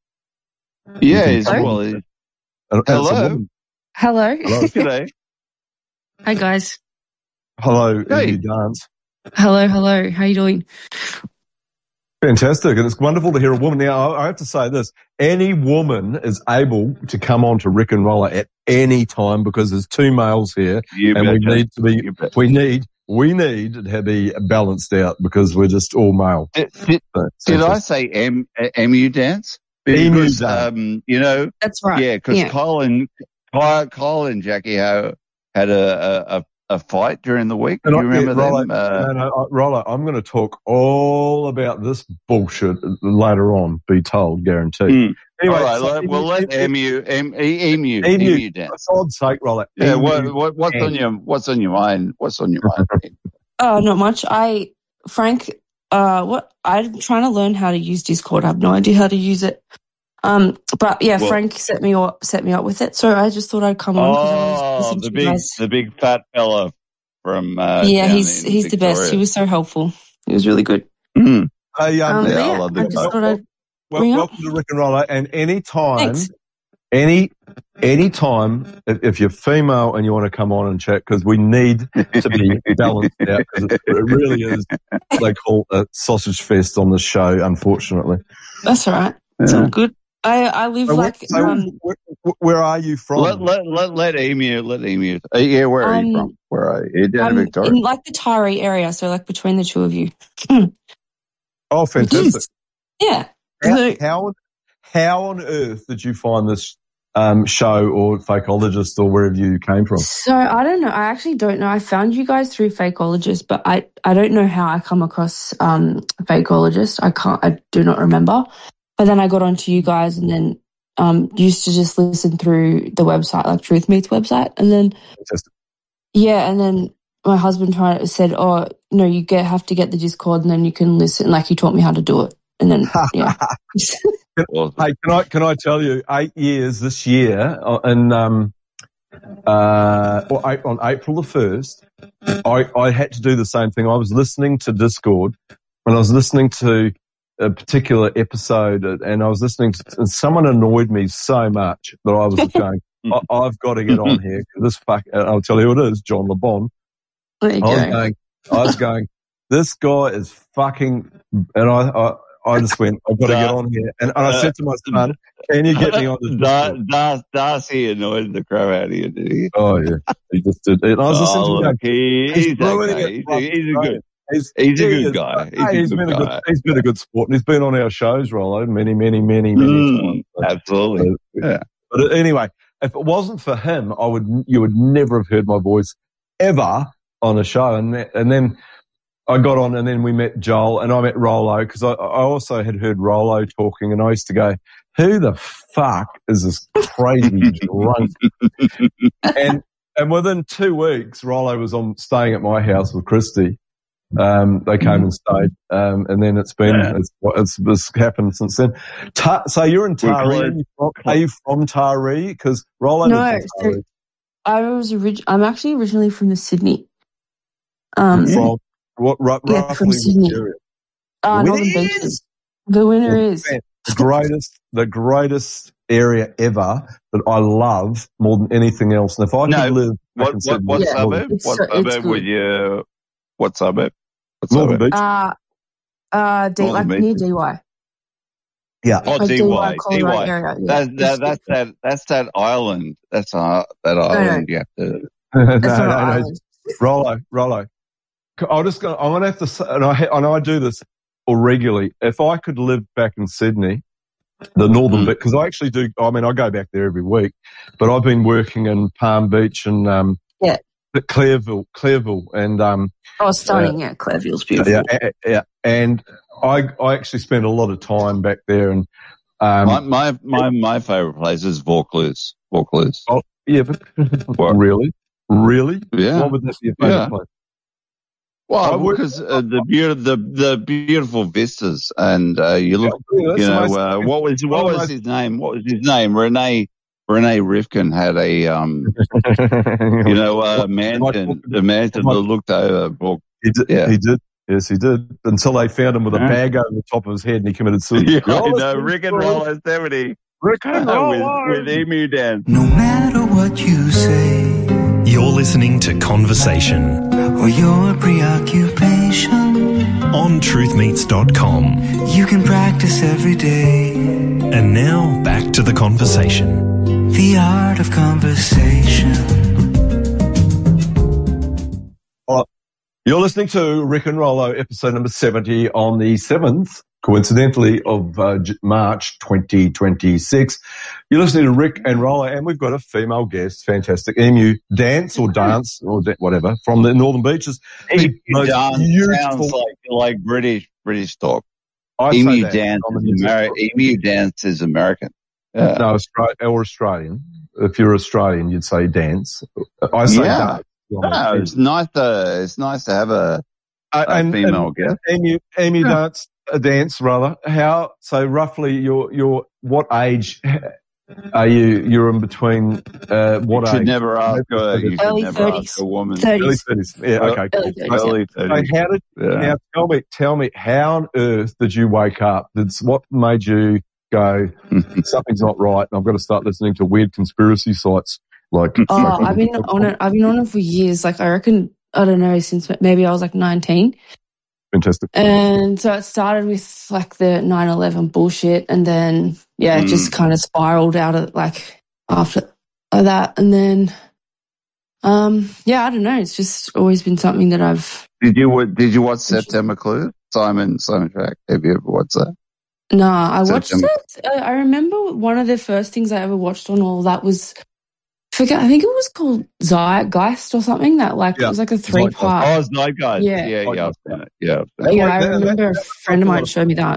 Yeah, You it's, can- well, it- And- and it's a hello. woman. Hello. Hello. G'day. Hi guys. Hello, Hey. you dance. Hello, hello. How you doing? Fantastic, and it's wonderful to hear a woman. Now, I I have to say this: any woman is able to come on to Rick and Roller at any time because there's two males here, You and we betcha. need to be. You betcha. We need. We need to be balanced out because we're just all male. Did, did, So, did I fantastic. say M, Emu Dance? Emu Because, dance. um, you know, That's right. yeah, because Yeah. Kyle and Kyle, Kyle and Jackie Ho had a, a, a, a fight during the week. Do And you I- yeah, remember Rollo, them? Uh, no, no, uh, Rollo, I'm going to talk all about this bullshit later on. Be told, guaranteed. Mm. Anyway, all right, so let, we'll let Emu, em, e- Emu, Emu, Emu Dance. for God's sake, Rollo. Yeah, Emu what, what, what's dance. on your what's on your mind? What's on your mind? Oh, not much. I, Frank, uh, what, I'm trying to learn how to use Discord. I have no idea how to use it. Um, but yeah, Well- Frank set me up, set me up with it. So I just thought I'd come on because I was Oh, listening the to you big guys. the big fat fella from uh, Yeah, down he's, in he's the best. He Victoria. was so helpful. He was really good. Mm. Hey, um, Um, Yeah, but I yeah, love I the just guy. thought I'd Well, bring up. welcome to Rick and Roller. And any time, Thanks. any any time, if, if you're female and you want to come on and chat, because we need to be balanced out, because it, it really is what they call a sausage fest on the show. Unfortunately, That's all right. It's Yeah. all good. I, I live So where, like, so um, where, where are you from? Let let let let Emu let Emu. Uh, yeah, where are you Um, from? Where are you? You're down in I'm Victoria. in like the Tyree area. So like between the two of you. Oh, fantastic! Yeah. How, So- how how on earth did you find this um, show or Fakeologist or wherever you came from? So I don't know. I actually don't know. I found you guys through Fakeologist, but I, I don't know how I come across um Fakeologist. I can't. I do not remember. But then I got onto you guys, and then um used to just listen through the website, like Truth Meets website, and then Fantastic. yeah, and then my husband tried said, "Oh no, you get have to get the Discord, and then you can listen." Like he taught me how to do it, and then yeah. Awesome. Hey, can I can I tell you, eight years this year, uh, and um, uh, or eight, on April the first, I I had to do the same thing. I was listening to Discord, and I was listening to a particular episode, and I was listening to, and someone annoyed me so much that I was going, I, I've got to get on here. This fuck, I'll tell you who it is, John LeBon. There you I was go. going, I was going, this guy is fucking, and I, I, I just went, I've got to get on here. And, and I said to my son, can you get me on the Dar- Dar- Darcy annoyed the crap out of you, did he? Oh, yeah. He just did. And I was listening Oh, to him look, he, He's he's ruining okay. it for He's, he's a Australia. good, He's, he's a he good is- guy. He's, hey, a he's good been a guy. good, he's been a good sport, and he's been on our shows, Rollo, many, many, many, many Mm, times. So- absolutely. so- Yeah. But anyway, if it wasn't for him, I would, you would never have heard my voice ever on a show. And th- and then I got on, and then we met Joel, and I met Rollo, because I, I also had heard Rollo talking, and I used to go, who the fuck is this crazy drunk? and and within two weeks, Rollo was on staying at my house with Christy. Um, they came and stayed, um, and then it's been Yeah. it's, it's it's happened since then. Ta- so you're in We're Taree. close. Are you from, are you from Taree? Because Rollo No, lives in so Taree. I was orig- I'm actually originally from the Sydney. Um, From what? Ru- yeah, roughly from what Sydney. area? Uh, The Northern winner is- Beaches. The winner Yeah, is. man, the greatest, the greatest area ever that I love more than anything else. And if I No, could live, back What, in what, Sydney, what Yeah, suburb? it's What so- it's suburb good. would you, what suburb? What Northern suburb? Beach. Uh, uh, D, Northern like near Beaches. D Y. Yeah, Oh, Like D D Y, Y, D Colorado Y. area. Yeah. That's, that, It's, that's that, that's that island. That's uh, that island you have to, no, no, it's not an no. island. Rollo, Rollo. I'm just going. I'm going to have to. say- And I, ha- and I do this regularly. If I could live back in Sydney, the northern Mm. bit, because I actually do. I mean, I go back there every week, but I've been working in Palm Beach and um, Yeah. Clareville, Clareville, and um, Oh, stunning. Yeah, Clareville's beautiful. yeah, yeah, yeah. And I, I actually spend a lot of time back there, and um, my, my, my, my favorite place is Vaucluse. Vaucluse. oh, yeah, but What? really, really, Yeah. what would that be your favorite Yeah. place? Well, I would- because uh, the beautiful, the, the beautiful vistas, and uh, you look, Yeah, that's you the know, most- uh, what was what one of the was his name? What was his name? Renee Renee Rifkin had a um, you know, uh, mansion, the mansion that looked over. Book. He did. Yeah. He did. Yes, he did. Until they found him with a Yeah. bag over the top of his head, and he committed suicide. Yeah, I Oh, know. that's Rick and cool. Roll seventy Rick and Roll. with, with Emu Dance. No matter what you say You're listening to Conversation or your preoccupation, on truth meets dot com. you can practice every day And now back to the conversation. the art of conversation. You're listening to Rick and Rollo, episode number seventy, on the seventh, coincidentally, of uh, J- March twenty twenty-six. You're listening to Rick and Rollo, and we've got a female guest, fantastic, Emu Dance or Dance or da- whatever, from the Northern Beaches. The Emu most Dance beautiful- sounds like like British British talk. I say Emu that Dance on the is music Ameri- talk. Emu Dance is American. Yeah. No, Austra- or Australian. If you're Australian, you'd say dance. I say Yeah. dance. No, it's nice to it's nice to have a, Uh, a and, female and guest. Emu, Emu Yeah. dance, a dance rather. How? So roughly, your your what age are you? You're in between. Uh, what You should age? never ask a you should Early never thirties. ask a woman. Early thirties. thirties. Yeah. Okay. Cool. Early thirties, So, Early so thirties. how did Yeah. now? Tell me. Tell me. How on earth did you wake up? Did what made you go? Something's not right, and I've got to start listening to weird conspiracy sites. Like, Oh, I've been on it. I've been on it for years. Like I reckon, I don't know, since maybe I was like nineteen. fantastic. And so it started with like the nine eleven bullshit, and then yeah, it just Mm. kind of spiraled out of like after that, and then um yeah, I don't know. It's just always been something that I've. Did you wa- did you watch September Clue? Simon Simon Track. Have you ever watched that? Nah, I watched September. it. I I remember one of the first things I ever watched on all that was. I forget. I think it was called Zeitgeist or something. That like Yeah, it was like a three part. Oh, it's Night Guys. Yeah. yeah, yeah, I've seen it. Yeah, I've seen it. Yeah, like I that- remember a that- friend of that's a lot mine of- showed me that.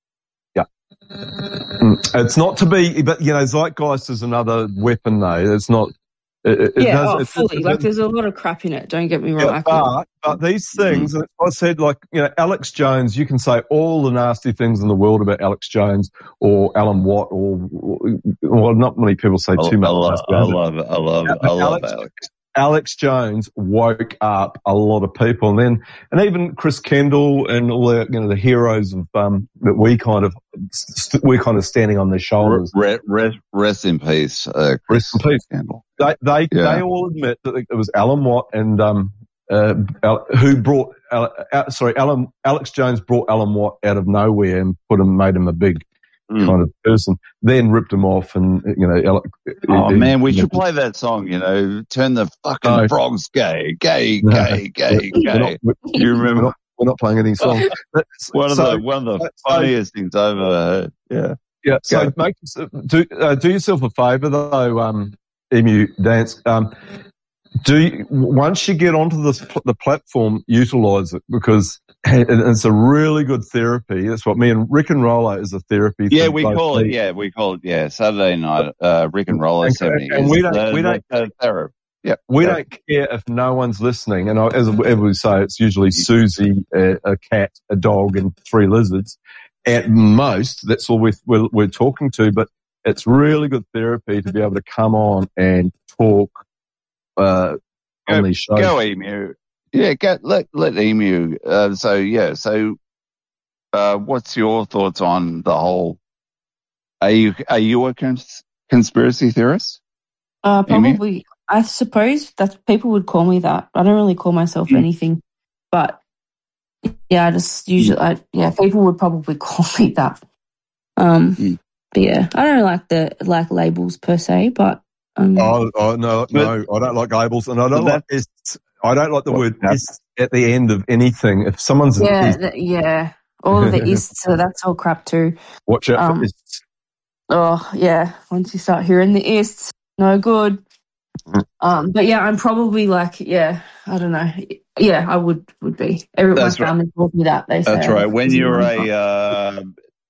Mm. It's not to be, but you know, zeitgeist is another weapon, though. It's not. It, it Yeah, does, oh, it's- fully. it's- Like, there's a lot of crap in it. Don't get me wrong. Yeah, I can- but, but these things, and I said, like, you know, Alex Jones, you can say all the nasty things in the world about Alex Jones or Alan Watt, or, well, not many people say I, too much. I love, nasty I about it. love, I love, Yeah, I love Alex- Alex. Alex Jones woke up a lot of people, and then and even Chris Kendall and all the you know the heroes of um, that we kind of st- we're kind of standing on their shoulders. Rest, rest, rest in peace, uh, Chris Rest in peace. Kendall. They they Yeah. they all admit that it was Alan Watt and um uh Al, who brought Al, Al, sorry Alan Alex Jones brought Alan Watt out of nowhere and put him made him a big mm. kind of person. Then ripped him off, and you know. Al, oh he, man, we he, should play that song. You know, turn the fucking no. frogs gay, gay, No. gay, gay, We're gay. not, we're, you remember? We're not, we're not playing any song. one of so, the one of the so, funniest things I've ever heard. Yeah. Yeah. So Go. make do uh, do yourself a favour though, um, Emu Dance. Um, do you, once you get onto this the platform, utilise it because it's a really good therapy. That's what me and Rick and Rollo is a therapy. Yeah, for we both call it. me. Yeah, we call it. Yeah, Saturday night. Uh, Rick and Rollo And- seventy. and is we don't- the- we don't- the therapy. Yeah, We yeah. don't care if no one's listening. And I, as we say, it's usually Susie, a, a cat, a dog, and three lizards. At most, that's all we're, we're, we're talking to. But it's really good therapy to be able to come on and talk uh, on Go, these shows. go Emu. Yeah, go, let let Emu. Uh, so yeah, so uh, what's your thoughts on the whole? Are you are you a cons- conspiracy theorist? Uh, Amy? probably, I suppose that people would call me that. I don't really call myself Mm. anything, but yeah, I just usually, I, yeah, people would probably call me that. Um, Mm. but yeah, I don't like the like labels per se, but um, Oh, oh no, no, I don't like labels, and I don't But like ist. I don't like the What word happened? ist at the end of anything. If someone's an yeah, ist, th- yeah, all of it is so that's all crap too. watch out for Um, ists. Oh yeah, once you start hearing the ists, no good. Um, but yeah, I'm probably like, yeah, I don't know. Yeah, I would would be. Every That's my right. family calls me that. They say That's I'm right. When crazy you're one, a uh,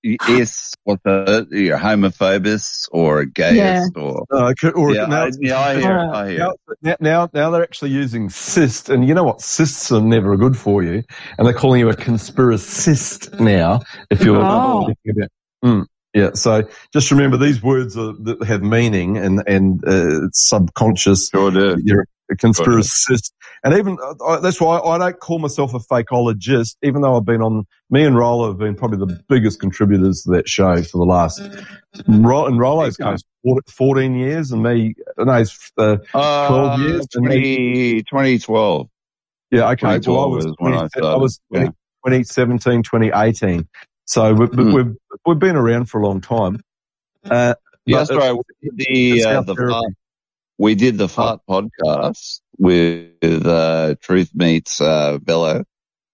yes, what's the you're homophobist or a gayist or Uh, c- or yeah, now, I, yeah, I hear, it, I hear. now, it. now, now, now they're actually using cyst, and you know what? Cysts are never good for you, and they're calling you a conspiracist now. If you're Oh. thinking about, mm, yeah. So just remember these words are, that have meaning, and and uh, it's subconscious. Sure do. You're a conspiracist, and even uh, I, that's why I don't call myself a fakeologist, even though I've been on. Me and Rollo have been probably the biggest contributors to that show for the last. Ro- in Rollo's case, fourteen years, and me, no, it's uh, twelve Uh, years. and me- twenty, twenty twelve. yeah, okay. Well, I twenty twelve was, is when I 20, started. I was Yeah. twenty seventeen, twenty eighteen. So we've, Hmm. we've we've been around for a long time. Uh, Yeah, but that's right. it- We did the it's uh, our the therapy. fart, we did the fart podcast with uh, Truth Meets uh, Bello,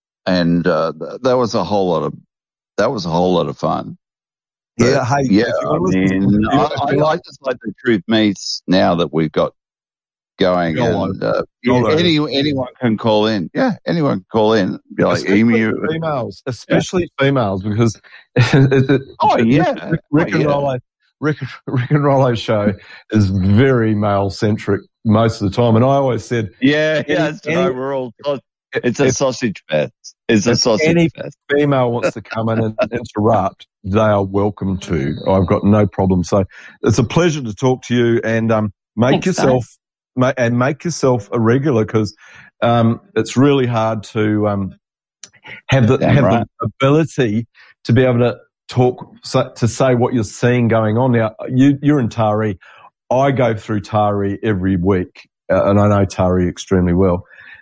and uh, th- that was a whole lot of that was a whole lot of fun. But, Yeah, hey, yeah. if you I wanna listen to- mean, if you- I, if I, you I like- just like the Truth Meets now that we've got going, Go and uh, yeah, Go on. any anyone can call in. Yeah, anyone can call in. Be like Especially Emu. females, especially females, because it, it, Oh, yeah. Rick, Rick Oh, and yeah. Rollo, Rick, Rick and Rollo's show is very male centric most of the time, and I always said, Yeah, Any- yeah. That's any- right. We're all. It's a if- sausage fest. It's a if sausage any fest. female wants to come in and interrupt, they are welcome to. I've got no problem. So it's a pleasure to talk to you, and um, make Thanks, yourself ma- and make yourself a regular, because um, it's really hard to um, have the Damn have right. the ability to be able to talk so, to say what you're seeing going on. Now you, you're in Tari. I go through Tari every week, uh, and I know Tari extremely well.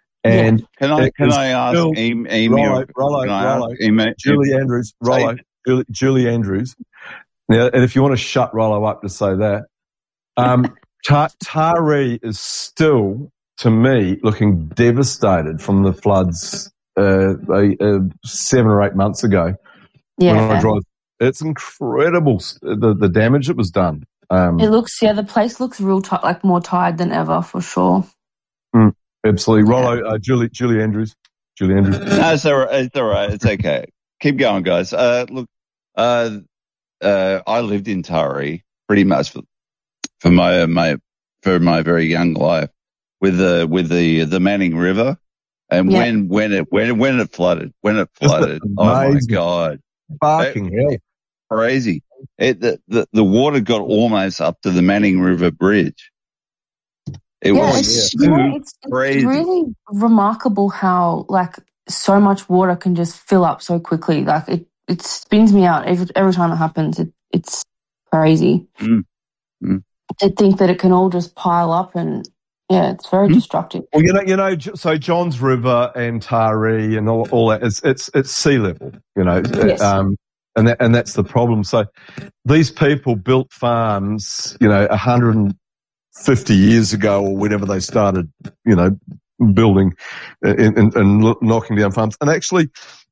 And Can I it can is I ask still- Amy? Amy Rollo, Rollo, can I Rollo, ask Amy- Julie Andrews, Rollo, Julie, Julie Andrews. Now, and if you want to shut Rollo up to say that, um, Ta- Tari is still, to me, looking devastated from the floods uh, uh, seven or eight months ago. When I yeah. drive, it's incredible the the damage that was done. Um, It looks, yeah, the place looks real ti like more tired than ever for sure. mm, absolutely, Rollo, uh, Julie, Julie Andrews, Julie Andrews. No, it's all right. It's all right. It's okay. Keep going, guys. Uh, look, uh, uh, I lived in Tari pretty much for, for my my for my very young life with the with the the Manning River, and Yeah. when when it when when it flooded, when it Isn't it flooded, oh my amazing? god, Fucking hell. crazy! It the, the the water got almost up to the Manning River Bridge. It yeah, was it's, you know, so it's, it's crazy. really remarkable how like so much water can just fill up so quickly. Like it, it spins me out every every time it happens. It, it's crazy Mm. Mm. to think that it can all just pile up, and yeah, it's very destructive. Well, you know, you know, so Johns River and Taree and all, all that, it's, it's, it's sea level, you know, Yes. um, and that, and that's the problem. So these people built farms, you know, one hundred fifty years ago or whenever they started, you know, building and, and, and knocking down farms, and actually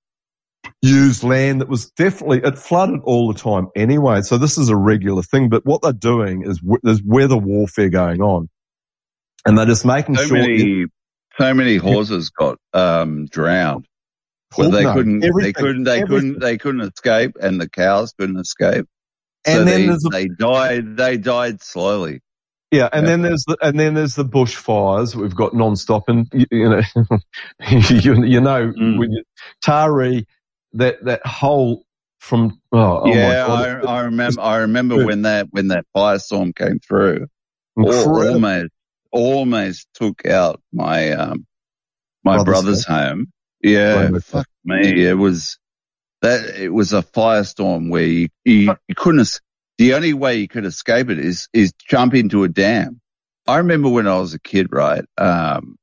used land that was definitely, it flooded all the time anyway. So this is a regular thing, but what they're doing is w- there's weather warfare going on. And they're just making So sure many, so many horses got um, drowned. But they No, couldn't, everything, they couldn't, they everything. couldn't, they couldn't escape, and the cows couldn't escape. And So then they, there's a- they died, they died slowly. Yeah, and Yeah. then there's the and then there's the bushfires we've got non-stop, and you, you know, you, you know, Mm. when you, Taree, that that whole from oh, oh yeah, my God, I, I remember. I remember when that when that firestorm came through, al- Incredible. almost almost took out my um my Brother's brother's home. Yeah, Rainbow fuck me. It was that. It was a firestorm where you you, you couldn't. es- The only way you could escape it is is jump into a dam. I remember when I was a kid, right? Um,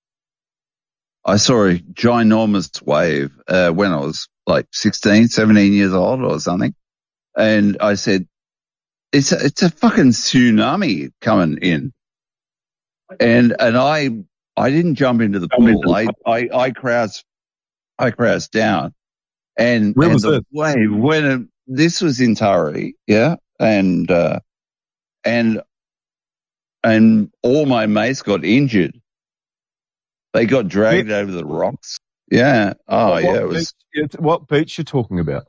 I saw a ginormous wave uh, when I was like sixteen, seventeen years old or something. And I said, it's a, it's a fucking tsunami coming in. And, and I, I didn't jump into the pool. I, I, I crouched, I crouched down. And, Where and was the it? wave, when it, this was in Taree, yeah. And, uh, and, and all my mates got injured. They got dragged over the rocks. Yeah. Oh, what, yeah. what It was, beach, what beach you talking about?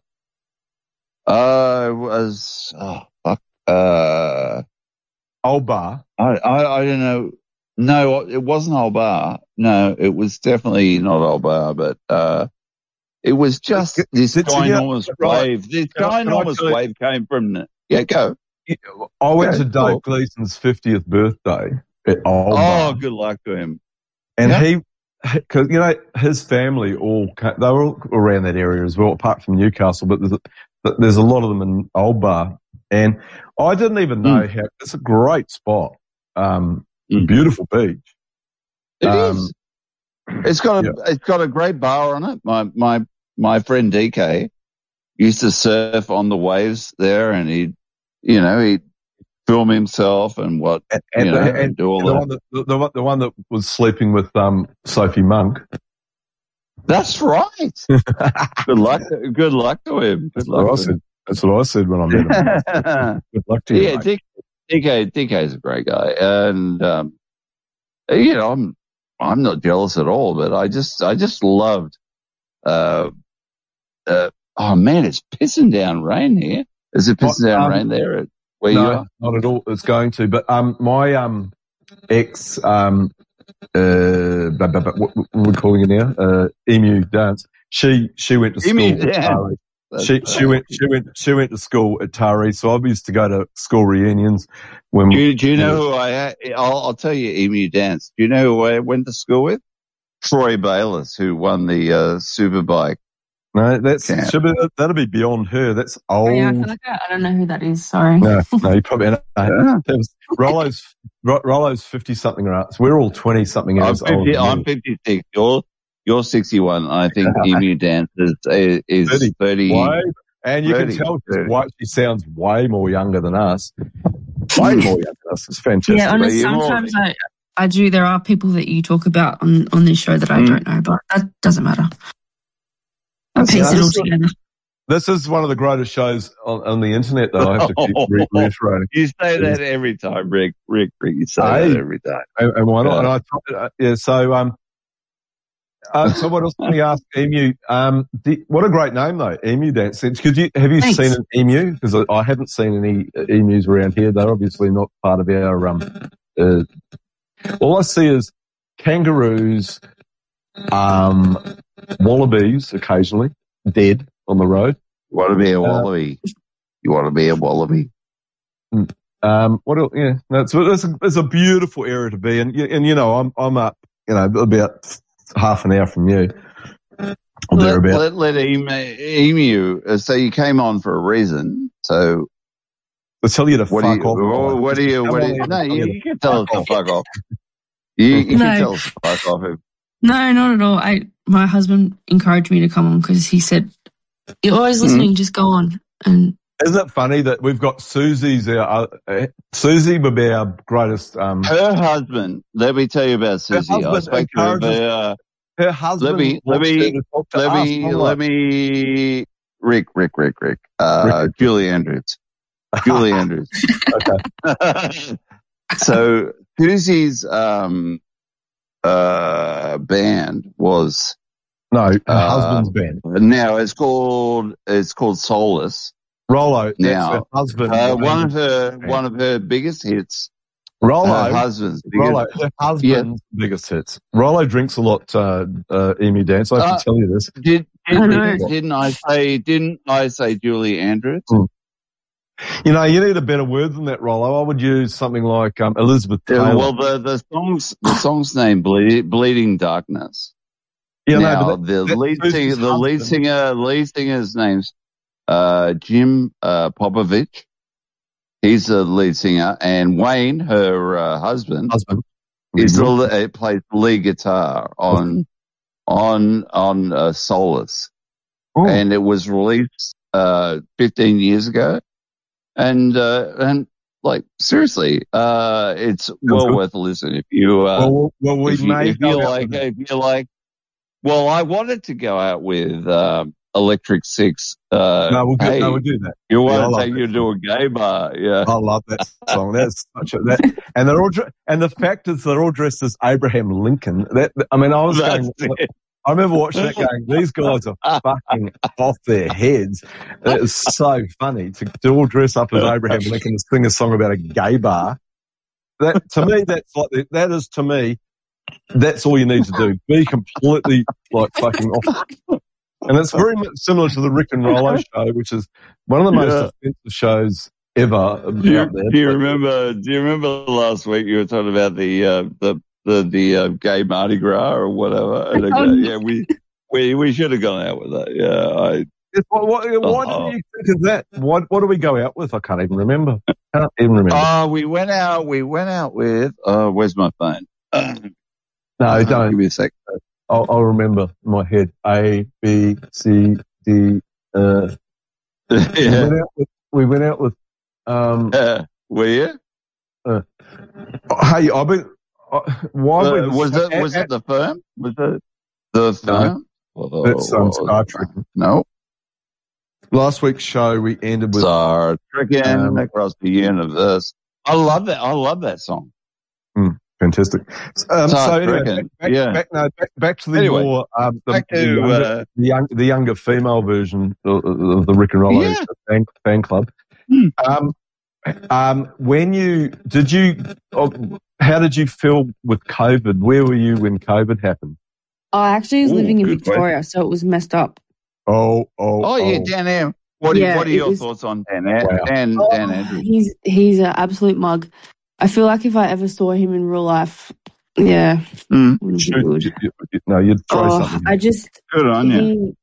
uh, it was, oh, fuck, uh, Old Bar. I, I, I don't know. No, it wasn't Old Bar. No, it was definitely not Old Bar, but, uh, it was just this Did you hear- ginormous right. wave. This Can I- can I ginormous tell you- wave came from the, yeah, go. I went Yeah, to Dave cool. Gleason's fiftieth birthday at Old Oh, Bar. good luck to him. And Yeah. he, because you know, his family all came, they were all around that area as well, apart from Newcastle. But there's a, there's a lot of them in Old Bar, and I didn't even know Mm. how. It's a great spot, um, Mm. beautiful beach. It Um, is. It's got a, it's got a great bar on it. My, my, my friend D K used to surf on the waves there, and he'd, you know, he'd film himself and what, And, you and, know, and, and do all the that. one that the, the, one- the one that was sleeping with um, Sophie Monk. That's right. Good luck. Good luck to him. Good That's luck what I to said. him. That's what I said when I met him. Good luck to you. Yeah, mate. D K, D K, D K is a great guy, and um, you know, I'm I'm not jealous at all, but I just I just loved. Uh, uh, oh man, it's pissing down rain here. Is it pissing What, down um, rain there at where you No, are? not at all. It's going to, but um, my um ex um uh, but, but, but what, what we're calling it now, uh, Emu Dance. She she went to school. Emu at Dance. Taree. That's She she right. went she went she went to school at Taree. So I used to go to school reunions when. Do you, do you know who I? had? I'll, I'll tell you, Emu Dance. Do you know who I went to school with? Troy Bayliss, who won the uh, Superbike. No, that's Camp. should be, that'll be beyond her. That's old. Oh, yeah, I feel like I, I don't know who that is. Sorry. No, no, you probably don't. Yeah. That was- Rollo's Ro- Rollo's fifty something or us. We're all twenty something I'm years old. fifty. I'm fifty-six. You're you're sixty-one. I think Emu Dance is is thirty. thirty. Way, and you can thirty, tell she's thirty. way, she sounds way more younger than us. Way more younger than us. It's fantastic. Yeah, honestly, you're more- sometimes I, I do. There are people that you talk about on, on this show that I Mm. don't know, but that doesn't matter. I That's- piece it all that's- together. This is one of the greatest shows on, on the internet, though. I have to keep re- reiterating. You say that every time, Rick. Rick, Rick. You say Hey. that every time. And, and why not? And I, uh, yeah. So, um, uh, so what else can we ask? Emu. Um, the, what a great name, though. Emu Dance. Could you have you Thanks. seen an emu? Because I, I haven't seen any uh, emus around here. They're obviously not part of our. Um, uh, all I see is kangaroos, um, wallabies occasionally dead on the road. You want to be a Uh, wallaby. You want to be a wallaby. Um, what? else? Yeah, no, it's, it's, a, it's a beautiful area to be in, and, and you know, I'm I'm up, you know, about half an hour from you. Or Let, thereabout. let, let Emu, Emu, uh, so you came on for a reason. So I'll tell you to what fuck do you, off. What do you? What do you? No, you, you can tell us to fuck off. You, you No. can tell us to fuck off. No, not at all. I my husband encouraged me to come on because he said, "You're always listening. Mm. Just go on." And isn't it funny that we've got Susie's our uh, Susie would be our greatest. Um, her husband. Let me tell you about Susie. I spoke to her. Uh, her husband. Let me. Let me. Let me. Let me. Rick. Rick. Rick. Rick. Uh, Rick. Julie Andrews. Julie Andrews. Okay. So Susie's um uh band was no her uh, husband's band. Now it's called it's called Solace. Rollo. Now her husband. Uh, one of her band. one of her biggest hits. Rollo. Her husband's biggest. Rollo. Her husband's yeah. biggest hits. Rollo drinks a lot. Uh, uh, Emu dance. I have uh, to tell you this. Did, did didn't, didn't I say? Didn't I say Julie Andrews? Mm. You know, you need a better word than that, Rollo. I would use something like um, Elizabeth Taylor. Yeah, well, the the song's the song's name Ble- "Bleeding Darkness." Yeah, now no, but that, the lead singer, the lead singer, lead singer's name's uh, Jim uh, Popovich. He's the lead singer, and Wayne, her uh, husband, husband, is the uh, plays lead guitar on on on uh, Solace, Ooh. And it was released uh, fifteen years ago. And, uh, and like, seriously, uh, it's That's well good. worth a listen if you, uh, well, well, we if you, may if you like, if you like, well, I wanted to go out with, um, Electric Six. Uh, no, we'll, get, hey, no, we'll do that. You want yeah, to take you to a gay bar. Yeah. I love that song. That's such a, that, and they're all, and the fact is they're all dressed as Abraham Lincoln. That, I mean, I was That's going, it. I remember watching that going, these guys are fucking off their heads. It's so funny to, to all dress up as Abraham Lincoln and sing a song about a gay bar. That, to me, that's like, that is to me, that's all you need to do. Be completely like fucking off. And it's very much similar to the Rick and Rollo show, which is one of the most yeah. offensive shows ever. Do you, do you remember, do you remember last week you were talking about the, uh, the, the the uh, gay Mardi Gras or whatever. And again, yeah, we we we should have gone out with that. Yeah, I. What, what, what uh, do you think of that? What what do we go out with? I can't even remember. I can't even remember. Oh, uh, we went out. We went out with. Uh, where's my phone? Uh, no, uh, don't. Give me a sec. I'll, I'll remember in my head. A B C D. Uh, yeah. We went out with. We went out with um. Uh, were you? Uh, hey, I've been. Uh, why uh, was it? At, was at, it the firm? Was it the firm? No, that's um, Star Trek. No. Last week's show we ended with Star Trek um, across the universe. I love that. I love that song. Mm, fantastic. Um, so anyway, back, back, yeah. back, no, back, back to the anyway, more um, the, back to, the, younger, uh, the, young, the younger female version of, of the Rick and Rollo yeah. fan, fan club. Hmm. Um, um, when you did you? Oh, how did you feel with COVID? Where were you when COVID happened? Oh, I actually was Ooh, living in good Victoria, question. so it was messed up. Oh, oh, oh, oh. yeah, Dan M. What, yeah, what are your was, thoughts on Dan? Wow. Dan, oh, Dan Andrews? He's he's an absolute mug. I feel like if I ever saw him in real life, yeah, mm. wouldn't Shoot, be good. You, you, no, you'd try oh, something. I just good on he, you.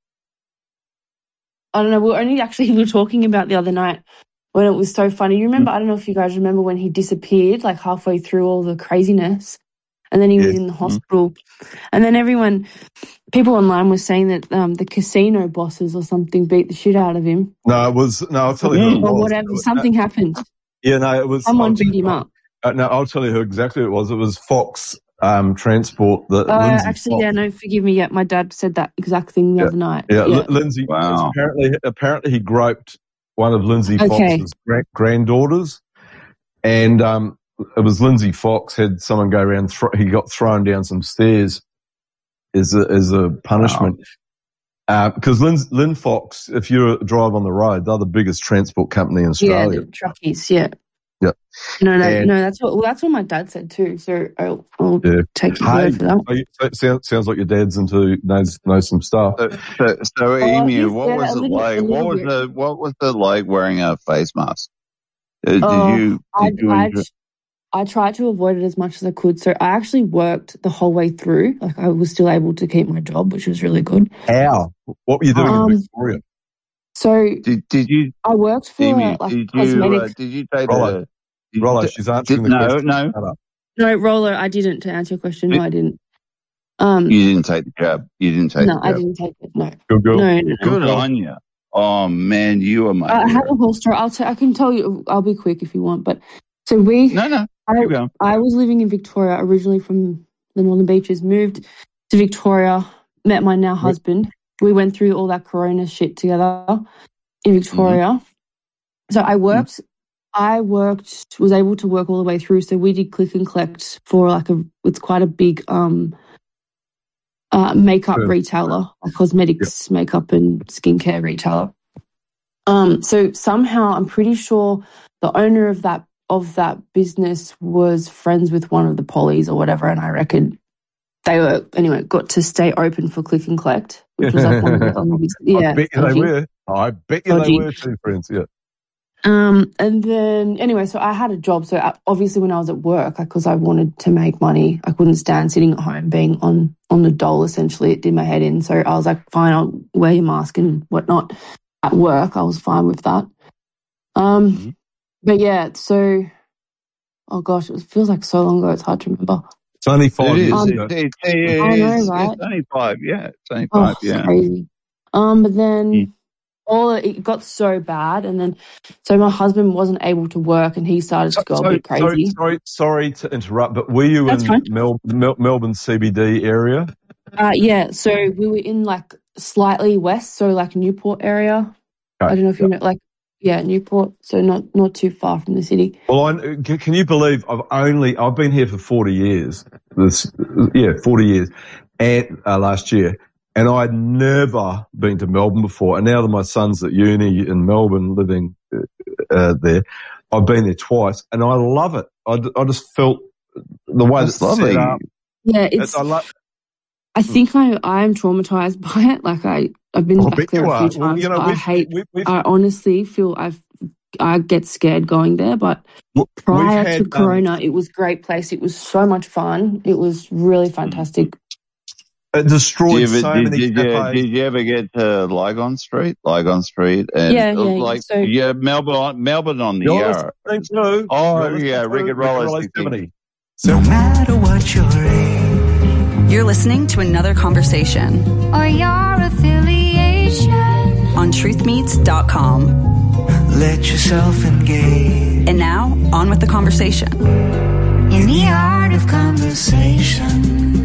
I don't know. We were only actually we were talking about the other night when it was so funny. You remember? Mm. I don't know if you guys remember when he disappeared, like halfway through all the craziness, and then he yeah. was in the hospital, mm. and then everyone, people online were saying that um, the casino bosses or something beat the shit out of him. No, it was no. I'll tell you who it was. Or whatever. Something no, happened. Yeah, no, it was. Someone beat him up. Uh, no, I'll tell you who exactly it was. It was Fox um, Transport. The, uh, Lindsay actually, Fox. yeah, no, forgive me. Yeah, my dad said that exact thing the yeah. other night. Yeah, yeah. L- Lindsay. Wow. Apparently, apparently, he groped one of Lindsay okay. Fox's gra- granddaughters, and um, it was Lindsay Fox had someone go around. Th- he got thrown down some stairs as a, as a punishment. Wow. Because uh, Lynn, Lynn Fox, if you drive on the road, they're the biggest transport company in Australia. Yeah, the truckies. Yeah. Yeah. No, no, and, no. That's what. Well, that's what my dad said too. So I'll, I'll yeah. take your hey, word for that. It sounds, sounds like your dad's into knows knows some stuff. So, so, so oh, Emu, what yeah, was it little, like? What was the what was it like wearing a face mask? Uh, did Oh, you? I, Did you I, enjoy? I tried to avoid it as much as I could. So I actually worked the whole way through. Like I was still able to keep my job, which was really good. How? What were you doing Um, in Victoria? So Did Did you? I worked for Amy, like did you? cosmetic. Uh, did you take Rollo, the? Did you Rollo, ta- she's answering did, the no, question. no. Shut up. No, roller. I didn't. To answer your question, no, I didn't. Um, You didn't take the job. You didn't take no, the I job. didn't take it. No, Good girl. no, no. no. Good on you. Oh man, you are my I have hero. a whole story. I'll t- I can tell you. I'll be quick if you want. But so we, No, no. I, Keep going. I was living in Victoria originally from the Northern Beaches. Moved to Victoria. Met my now husband. We went through all that Corona shit together in Victoria. Mm-hmm. So I worked. I worked. Was able to work all the way through. So we did click and collect for like a. It's quite a big um. Uh, makeup Good. retailer, a cosmetics, makeup and skincare retailer. Um, so somehow I'm pretty sure the owner of that of that business was friends with one of the pollies or whatever, and I reckon they were anyway got to stay open for click and collect, which was like one of the um, yeah. I bet you dodgy. they were. I bet you Dodgy. they were too, friends. Yeah. Um, and then anyway, so I had a job. So I- obviously, when I was at work, because I wanted to make money, I couldn't stand sitting at home being on on the dole. Essentially, it did my head in. So I was like, fine, I'll wear your mask and whatnot at work. I was fine with that. Um, Mm-hmm. but yeah, so oh gosh, it feels like so long ago. It's hard to remember. It's only five It years is. ago. It, it, it I know, is. right? It's only five. Yeah, it's only Oh, five. it's Yeah. crazy. Um, but then. Mm. All it got so bad, and then so my husband wasn't able to work, and he started So, to go a so, bit crazy. sorry, sorry, sorry to interrupt, but were you That's in fine. Mel, Mel, Melbourne C B D area? Uh, yeah, so we were in like slightly west, so like Newport area. Okay. I don't know if you know, like yeah, Newport, so not not too far from the city. Well, I, can, can you believe I've only I've been here for forty years? This, yeah, forty years, and uh, last year, and I'd never been to Melbourne before. And now that my son's at uni in Melbourne, living uh, there, I've been there twice, and I love it. I, I just felt the way That's it's lovely. set up. Yeah, it's. I love. I think I I am traumatized by it. Like I I've been I back bet there you a few are. times. Well, you know, but I we've, hate. we've, we've, I honestly feel I've. I get scared going there, but we've prior had to um, Corona, it was a great place. It was so much fun. It was really fantastic. it Did destroyed you, ever, so did, many did, you, cafes. did you ever get to Lygon Street? Lygon Street and Yeah, uh, yeah. like So yeah, Melbourne, Melbourne on the You're Yarra. listening to. Oh You're listening yeah, to Rick and Roller Roller sixty. No matter what your age You're listening to another conversation or your affiliation. on truth meets dot com. let yourself engage And now, on with the conversation. In the art of conversation.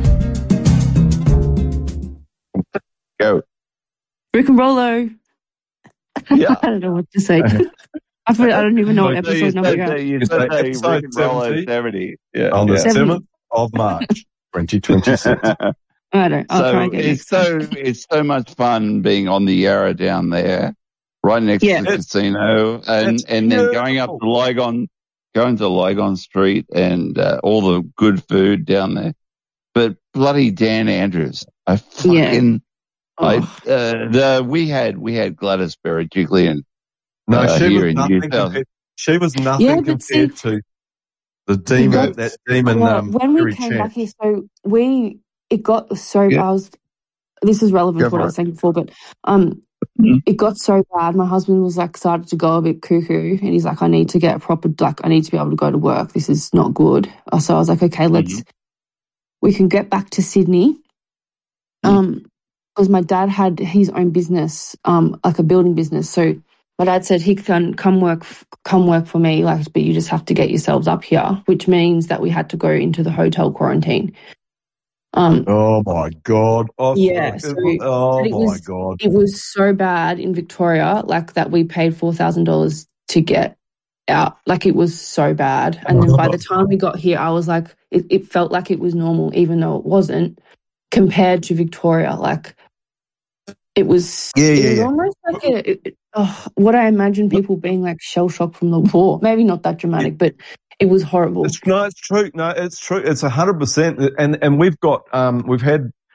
Go. Rick and Rollo. Yeah. I don't know what to say. I feel, I don't even know what So you episode number said you're that at. you It's said like that episode Rick and Roller seventy. seventy. Yeah. On the yeah. seventh of March, twenty twenty-six. I don't. I'll try So again it's next time. so it's so much fun being on the Yarra down there, right next Yeah. to the It's, casino, and it's and then going up to beautiful. Lygon, going to Lygon Street, and uh, all the good food down there. But bloody Dan Andrews, I fucking, I Oh, uh, the we had we had Gladys Berejiklian No, uh, she was here in nothing Newcastle. compared. She was nothing yeah, but see, compared to the it demon. got That demon. well Um, when we Terry came Chan. back here. So we it got so Yeah, I was. This is relevant go to what I for was it. saying before, but um, Mhm. it got so bad. My husband was like started to go a bit cuckoo, and he's like, "I need to get a proper like I need to be able to go to work. This is not good." Uh, So I was like, "Okay, let's Mhm. we can get back to Sydney." Mhm. Um, because my dad had his own business, um, like a building business. So my dad said he can come work, come work for me, like, but you just have to get yourselves up here, which means that we had to go into the hotel quarantine. Um, Oh my God! Oh, yeah, it so was- oh but it my was God! it was so bad in Victoria, like that we paid four thousand dollars to get out. Like it was so bad, and then by the time we got here, I was like, it, it felt like it was normal, even though it wasn't, compared to Victoria. Like it was, Yeah, it yeah, was yeah. almost like a, it, oh, what I imagine people being like shell shocked from the war. Maybe not that dramatic, but it was horrible. It's no, it's true. No, it's true. It's a hundred percent. And and we've got um we've had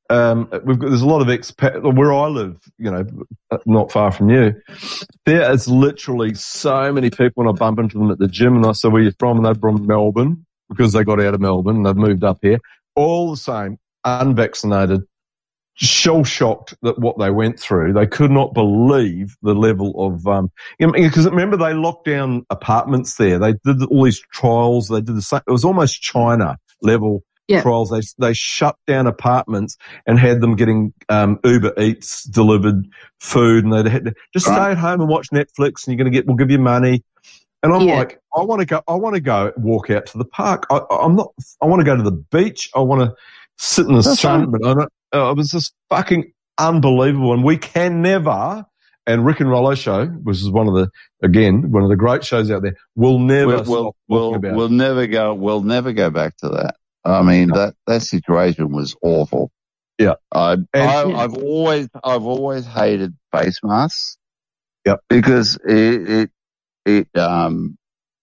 Um, we've got, there's a lot of expat, where I live, you know, not far from you. There is literally so many people when I bump into them at the gym and I say, where you from? And they're from Melbourne because they got out of Melbourne and they've moved up here. All the same, unvaccinated, shell-shocked that what they went through. They could not believe the level of, um, you know, because remember they locked down apartments there. They did all these trials. They did the same. It was almost China level yeah. trials. They they shut down apartments and had them getting um, Uber Eats delivered food, and they had to just right. stay at home and watch Netflix. And you're going to get, we'll give you money. And I'm yeah. like, I want to go. I want to go walk out to the park. I, I'm not. I want to go to the beach. I want to sit in the That's sun. But I don't, uh, it was just fucking unbelievable. And we can never. And Rick and Rollo show, which is one of the again one of the great shows out there, will never we'll, stop we'll, talking we'll, about. We'll it. never go. We'll never go back to that. I mean, that, that situation was awful. Yeah. I, and, I, yeah. I've always, I've always hated face masks. Yep. Because it, it, it, um,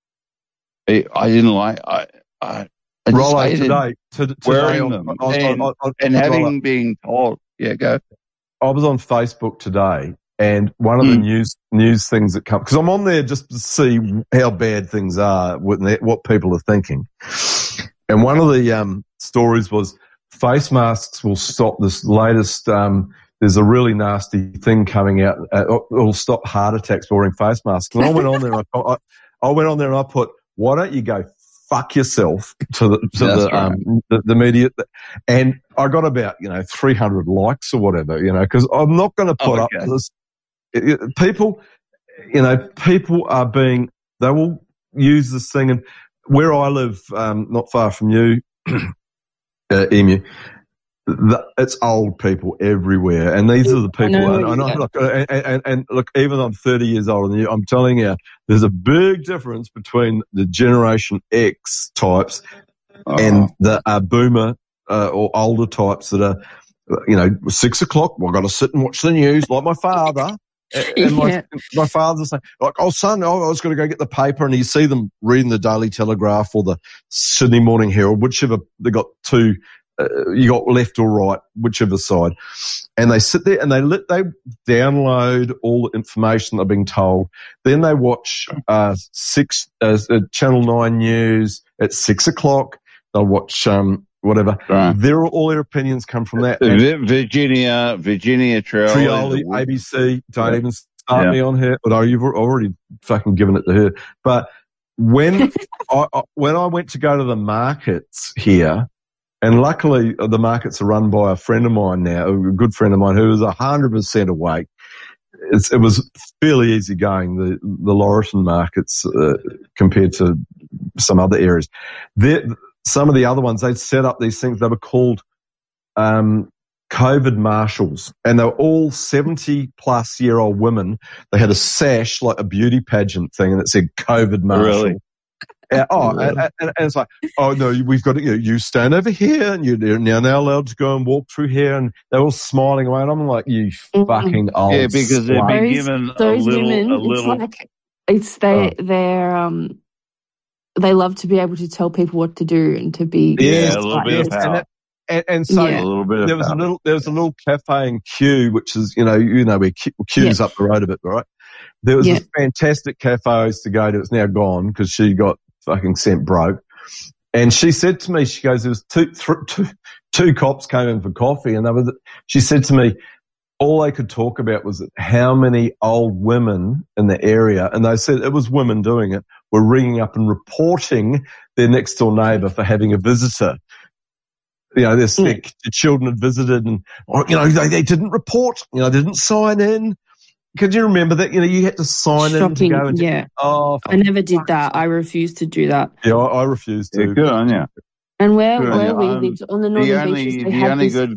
it, I didn't like, I, I, I just Rollo, hated today, to, today wearing on, them on, and, on, on, and on, having Rollo, been told, yeah, go. I was on Facebook today, and one of mm. the news news things that come, because I'm on there just to see how bad things are, what, what people are thinking. And one of the um, stories was face masks will stop this latest, um, there's a really nasty thing coming out, uh, it will stop heart attacks wearing face masks. And I went on there and I, I, I went on there and I put, why don't you go fuck yourself to the, to the, right. um, the, the media. And I got about, you know, three hundred likes or whatever, you know, because I'm not going to put oh, okay. up this. It, it, people, you know, people are being, they will use this thing. And where I live, um, not far from you, uh, Emu, the, it's old people everywhere. And these are the people, I know, and, and, yeah. look, and, and, and look, even though I'm thirty years older than you, I'm telling you, there's a big difference between the Generation X types oh. and the uh, boomer uh, or older types that are, you know, six o'clock, well, I've got to sit and watch the news like my father. And my, yeah. my father's saying, like, oh, son, oh, I was going to go get the paper. And you see them reading the Daily Telegraph or the Sydney Morning Herald, whichever, they got two, uh, you got left or right, whichever side. And they sit there and they let, they download all the information they're being told. Then they watch, uh, six, uh, Channel nine News at six o'clock. They'll watch, um, whatever. Right. Their, all their opinions come from that. And Virginia, Virginia Trioli, Trioli, A B C, don't yeah. even start yeah. me on her. Although you've already fucking given it to her. But when I, I when I went to go to the markets here, and luckily the markets are run by a friend of mine now, a good friend of mine who is a hundred percent awake. It's, it was fairly easy going, the the Laurelton markets uh, compared to some other areas. They're, Some of the other ones, they'd set up these things, they were called um, COVID marshals, and they were all seventy-plus-year-old women. They had a sash, like a beauty pageant thing, and it said COVID marshal. Really? Uh, oh, really? And, and, and it's like, oh, no, we've got to, you, know, you stand over here, and you're now, now allowed to go and walk through here, and they're all smiling away, and I'm like, you mm-hmm. fucking old Yeah, because they've been given those a little... women, a little it's like, it's they, oh. they're... um. They love to be able to tell people what to do and to be yeah, a little bit of power. And, and, and so yeah. a little bit of there was power. a little there was a little cafe in Kew, which is you know you know where Kew's yeah. up the road a bit, right? There was yeah. this fantastic cafe I used to go to. It's now gone because she got fucking sent broke. And she said to me, she goes, there was two, th- two, two cops came in for coffee, and they were. She said to me, all they could talk about was how many old women in the area, and they said it was women doing it, were ringing up and reporting their next door neighbour for having a visitor. You know, their, their children had visited and, or, you know, they, they didn't report, you know, they didn't sign in. Could you remember that? You know, you had to sign Shocking, in to go and yeah. Oh, I never did that. I refused to do that. Yeah, I, I refused to. Yeah, good on you. And where, good where we um, lived on the Northern the only, Beaches, they the had only this, good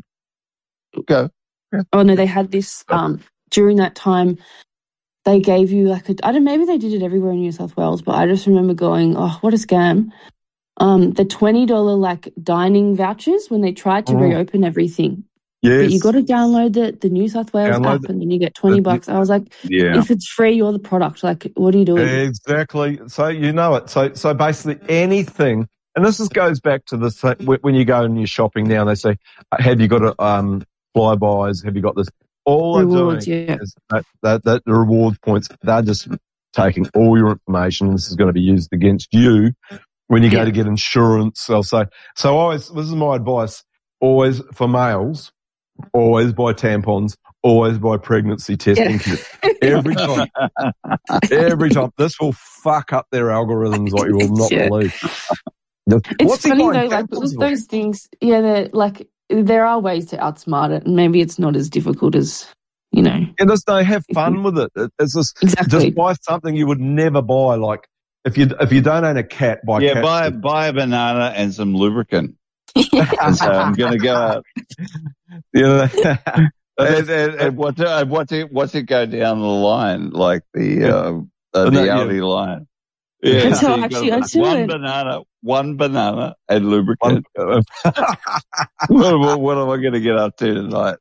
go. Yeah. Oh no, they had this um during that time. They gave you like a I don't maybe they did it everywhere in New South Wales, but I just remember going, oh, what a scam! Um, the twenty dollar like dining vouchers when they tried to oh. reopen everything. Yes, but you got to download the the New South Wales download app, the, and then you get twenty bucks. I was like, yeah. if it's free, you're the product. Like, what are you doing? Exactly. So you know it. So so basically anything. and this is, goes back to the th- when you go and you're shopping now, and they say, "Have you got a um, flybys? Have you got this?" All Rewards, they're doing yeah. is that, that, that the reward points. They're just taking all your information. This is going to be used against you when you go Yeah. to get insurance. They'll say, so always. This is my advice: always for males, always buy tampons. Always buy pregnancy testing Yeah. kits. Every time. Every time. This will fuck up their algorithms like you will not Yeah. believe. It's What's he funny buying though, like tampons for? those things. Yeah, they're like there are ways to outsmart it, and maybe it's not as difficult as you know. And just they have fun with it. It- It's just, Exactly. just buy something you would never buy. Like if you if you don't own a cat, buy Yeah, cat buy food. buy a banana and some lubricant. And so I'm going to go out. You know, And, and, and what's it, and what's it? What's it go down the line like the uh, uh, And the that, yeah. Audi line? Yeah, That's so how you actually I got do one it. banana, one banana, and lubricant. One- what, what, what am I going to get up to tonight?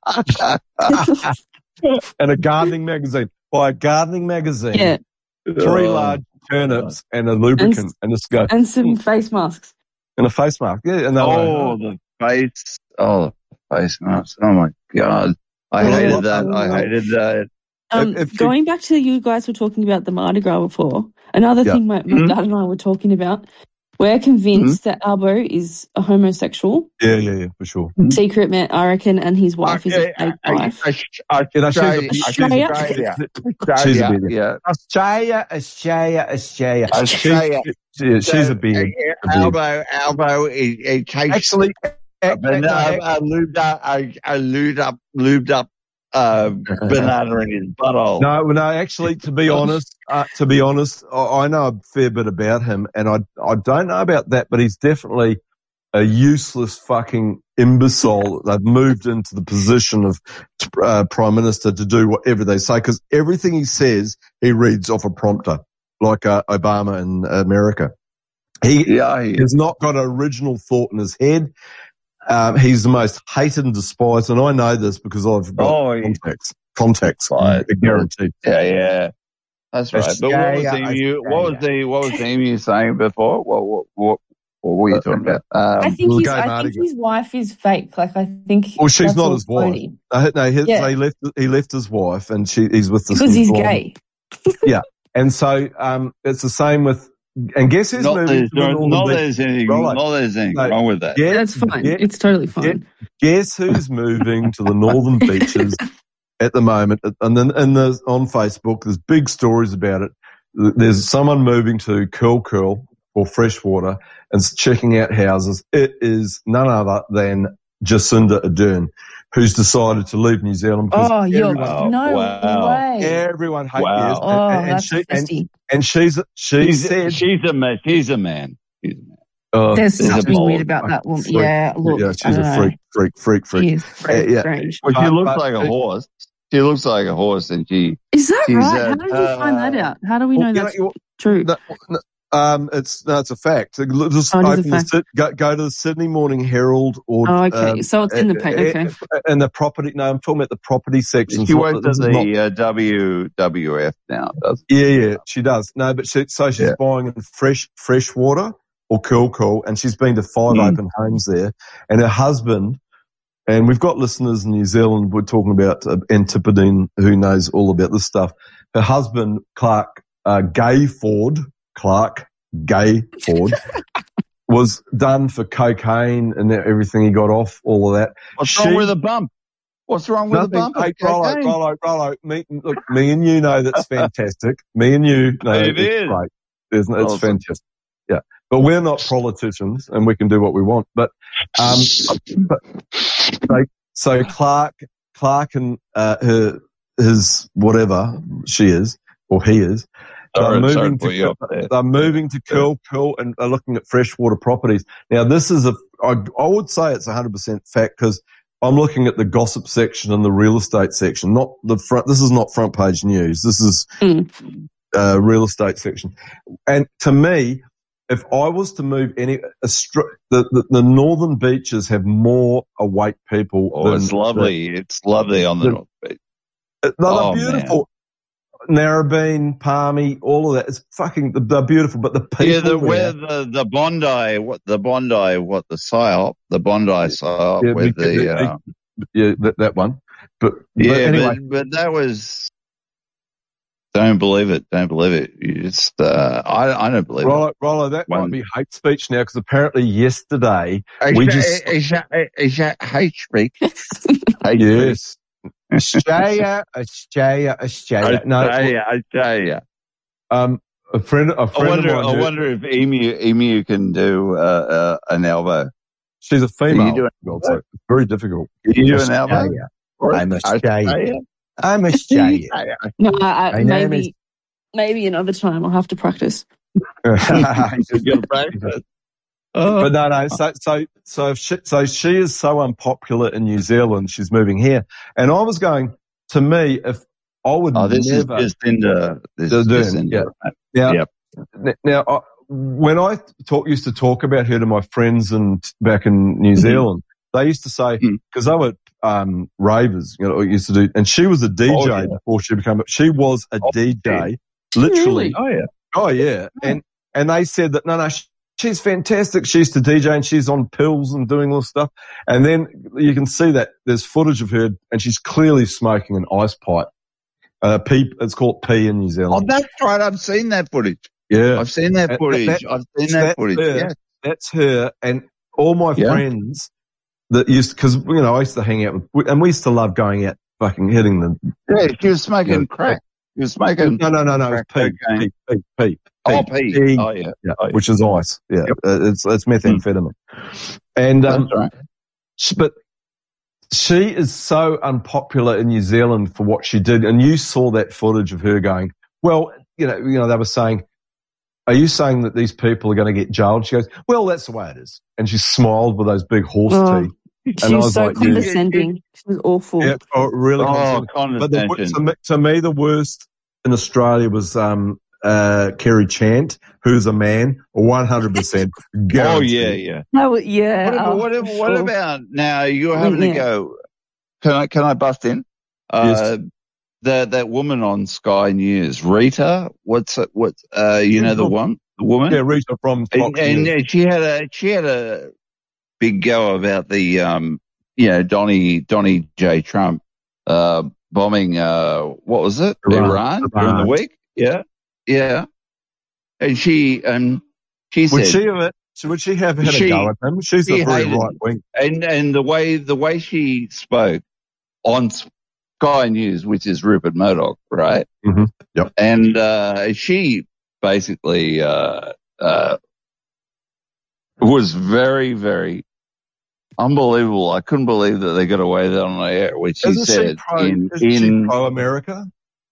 and a gardening magazine. Buy a gardening magazine. Yeah, Three Oh, large turnips and a lubricant, and, just go and some face masks. and a face mask. Yeah, and they'll Oh, go, the face! Oh, the face mask! Oh my god! I Yeah. hated that. I hated that. Um, If- if you- going back to you guys were talking about the Mardi Gras before, another Yeah. thing my, my Mhm. dad and I were talking about, we're convinced that Albo is a homosexual. yeah, yeah, yeah, for sure. Secret man, I reckon, and his wife is a Okay, fake I- wife. I- I- You know, she's a- Australia, she's a- Australia, She's a Australia, bit. yeah. Australia, Australia, Australia. Australia. She's, she's a beard. Uh, A beard. Albo, Albo, he, he takes Actually, a, ac- banana, ac- a lubed up, a, a lubed up, lubed up uh, banana in his butthole. no, no. Actually, to be honest, uh, to be honest, I, I know a fair bit about him, and I, I don't know about that, but he's definitely a useless fucking imbecile. They've moved into the position of uh, prime minister to do whatever they say, because everything he says, he reads off a prompter, like uh, Obama in America. He Yeah, he, has not got an original thought in his head. Um, he's the most hated and despised, and I know this because I've got Oh, he- contacts. Contacts, Right. guaranteed. yeah, yeah. That's right. But what was Australia, Emu? What was the what was Emu saying before? What what what, what were you talking about? I Um, think we'll his, go I Mardi think Gras. his wife is fake. Like I think. Well, she's that's not all his wife. phony. No, no he, Yeah. he left. He left his wife, and she he's with this Because he's blonde- gay. And so um, it's the same with. And guess who's not moving there's, to the northern not beach? there's anything Right. not there's anything No. wrong with that. Guess, That's fine. guess- It's totally fine. guess who's moving to the northern beaches at the moment? And then and there's on Facebook, there's big stories about it. There's someone moving to Curl Curl or Freshwater and checking out houses. It is none other than Jacinda Ardern, who's decided to leave New Zealand because Oh, you're everyone, no wow. way. everyone hates Wow. yes, Oh, and, and that's she and, nasty. and she's she She's, said she's a man. She's a man. She's a man. uh, There's There's a something bold weird about that woman. freak. Yeah, look, yeah, I she's don't a know. freak, freak, freak, freak. She is very Uh, yeah. strange. Well, she But- looks but like a she- horse. She looks like a horse, and she. Is that she's, right? uh, How did you find that uh, out? How do we know Well, you that's know, true? No, no, um, it's no, it's a fact. Just Oh, it is a open the fact. Syd- go, go to the Sydney Morning Herald or Oh, okay. um, So it's in the paper. Okay. and the property. No, I'm talking about the property section. She works at This is not- the uh, W W F now, doesn't yeah, yeah, she does. No, but she, so she's Yeah. buying in fresh fresh water or Curl Curl, and she's been to five Mm. open homes there. And her husband, and we've got listeners in New Zealand. We're talking about uh, Antipodean, who knows all about this stuff. Her husband, Clark uh, Gay Ford, Clark Gay Ford, was done for cocaine and everything. He got off all of that. What's She- wrong with the bump? What's wrong with the Nothing. bump? Hey, Rollo, Okay. Rollo, Rollo. Me, look, me and you know that's fantastic. Me and you know It it's is. great. It's, it's Awesome. fantastic. Yeah, but we're not politicians, and we can do what we want. But um, but so, so Clark, Clark, and uh, her, his whatever she is or he is. Sorry, They're sorry moving to put you to up there. they're moving to Curl Curl and are looking at freshwater properties. Now, this is a I, I would say it's one hundred percent fact because I'm looking at the gossip section and the real estate section, not the front. This is not front page news. This is Mm. uh, real estate section. And to me, if I was to move any, a str- the, the the northern beaches have more awake people. Oh, than, it's lovely. It's lovely on the the- North Beach. Than, no, Oh, they're beautiful. Narrabeen, Palmy, all of that. It's fucking, they're beautiful, but the people Yeah, the, there, where the, the Bondi, what the Bondi, what the psyop, the Bondi psyop yeah, with we- the, we- uh, yeah, that, that one. But, but yeah, anyway, but, but that was, don't believe it, don't believe it. You just, uh, I, I don't believe Rollo, it. Rollo, that One- might be hate speech now because apparently yesterday Is we that- just, is that, is that hate speak? Hate yes. Australia, Australia, Australia. speak? No, I tell you, I tell you. um, a friend, a I friend wonder, of mine. I who- wonder if Emu, Emu can do, uh, uh, an elbow. she's a Can female. you do it? So it's very difficult. Can you do an elbow? Australia. I'm Australia. Australia? I'm Australia. No, I, I, My name maybe maybe another time I'll have to practice. You're gonna practice. Oh. But no, no. So, so, so, she, so she is so unpopular in New Zealand. She's moving here, and I was going. To me, if I would Oh, this never. is just into this The is just Doom, into Now, Yep. n- now, I, when I talk, used to talk about her to my friends and back in New Mhm. Zealand, they used to say Mhm. because they were um, ravers, you know, used to do, and she was a D J Oh, yeah. before she became. She was a Oh, D J, Really? literally. Oh yeah. Oh yeah, and and they said that no, no, sh- she's fantastic. She used to D J and she's on pills and doing all this stuff. And then you can see that there's footage of her, and she's clearly smoking an ice pipe. Uh, P, it's called P in New Oh, Zealand. that's right. I've seen that footage. Yeah, I've seen that That- footage. that- I've seen so that that's footage. her. Yeah. That's her, and all my Yeah. friends that used because you know I used to hang out with, and we used to love going out, fucking hitting the. Yeah. She was smoking Yeah. crack. She was smoking. No, no, no, no. It's crack P, cocaine. P, P, P. Oh, P. P. Oh yeah. Yeah, Oh, yeah. which is ice. Yeah, Yep. uh, it's it's methamphetamine, and um, That's right. sh- but she is so unpopular in New Zealand for what she did, and you saw that footage of her going. Well, you know, you know, they were saying, "Are you saying that these people are going to get jailed?" She goes, "Well, that's the way it is," and she smiled with those big horse Oh, teeth. She And I was was so like, yeah. condescending. She was awful. Yeah, oh, really. Oh, condescending. But the, condescension. to, me, to me, the worst in Australia was um, uh, Kerry Chant, who's a man, one hundred percent Oh yeah, yeah. No, yeah. What about, oh, what, for about, what sure. about now? You're having to Yeah. go. Can I can I bust in? Uh, that that woman on Sky News, Rita. What's it? What? Uh, you know the one, the woman. Yeah, Rita from And, Fox and News. uh, she had a she had a big go about the um you know Donny Donny J Trump uh bombing uh what was it Iran. Iran, during Iran. the week. Yeah, yeah. And she um she Would said she have? So would she have had She- a go at him? She's she a very hated- right wing. and and the way the way she spoke on Sky News, which is Rupert Murdoch, right? Mm-hmm. Yep. And uh, she basically uh, uh, was very, very unbelievable. I couldn't believe that they got away with that on the air, which she Isn't she said pro? in Isn't she in pro America?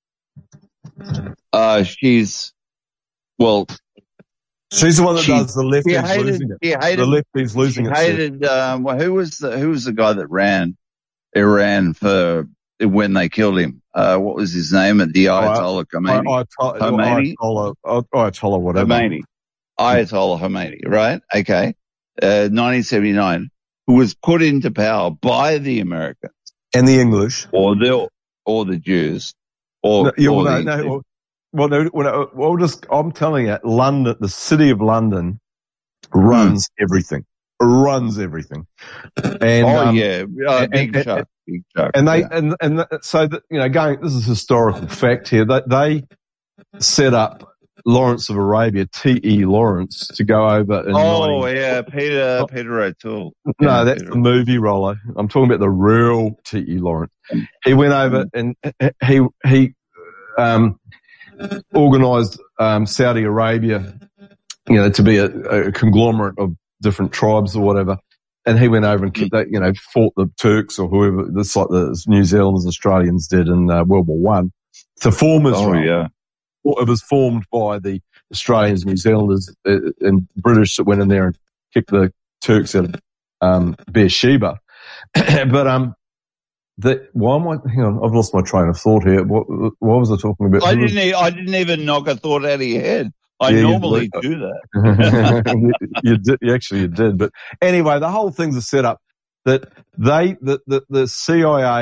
uh, she's well. She's the one that She- does the She lefties hated. losing it. She hated. The lefties losing she it. shit. hated. Um, well, who was the who was the guy that ran Iran for when they killed him? Uh, what was his name? The Ayatollah Khomeini. Ayatollah, Khomeini? Ayatollah, Ayatollah, whatever. Khomeini. Ayatollah Khomeini, right? Okay. Uh, nineteen seventy-nine, who was put into power by the Americans And the English. or the, or the Jews or, No, yeah, or well, the, no, no, well, no, well, no, well, just, I'm telling you, London, the city of London runs everything. Runs everything. And, oh um, yeah, uh, and- big and- chuck, big chuck. And they, yeah. and, and th- so that, you know, going, this is historical fact here, that they set up Lawrence of Arabia, T E Lawrence, to go over and Oh yeah, Peter, Peter O'Toole. No, Yeah, that's Peter. the movie Rollo. I'm talking about the real T E Lawrence. He went over and he he um, organised um, Saudi Arabia, you know, to be a, a conglomerate of different tribes or whatever. And he went over and kicked that, you know, fought the Turks or whoever, just like the New Zealanders, Australians did in uh, World War One, to form Israel. Oh yeah. It was formed by the Australians, New Zealanders, uh, and British that went in there and kicked the Turks out of um, Beersheba. but um, the why am I? Hang on, I've lost my train of thought here. What, what was I talking about? I didn't. e- I didn't even knock a thought out of your head. I Yeah, you normally did. do that. you, you did. You actually, you did. But anyway, the whole thing's a setup that they, the the, the C I A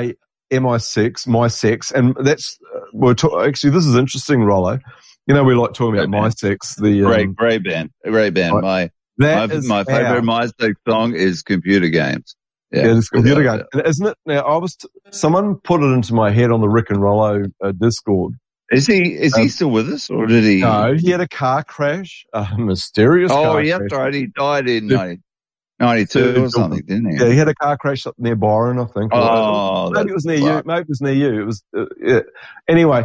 M I six, My Sex, and that's uh, we're ta- actually this is interesting, Rollo. You know, we like talking about My Sex. The um, great, great band, great band. Right. My That my, is my favorite our- My Sex song is Computer Games. Yeah, Yeah, it's computer without game, and isn't it? Now, I was t- someone put it into my head on the Rick and Rollo uh, Discord. Is he is Um, he still with us, or did he? No, he had a car crash, a mysterious Oh, car yeah, crash. right. He died in Yeah. ninety-two or something, didn't he? Yeah, he had a car crash up near Byron, I think. Oh, maybe it was near that's you. fucked. Maybe it was near you. It was uh, yeah. Anyway.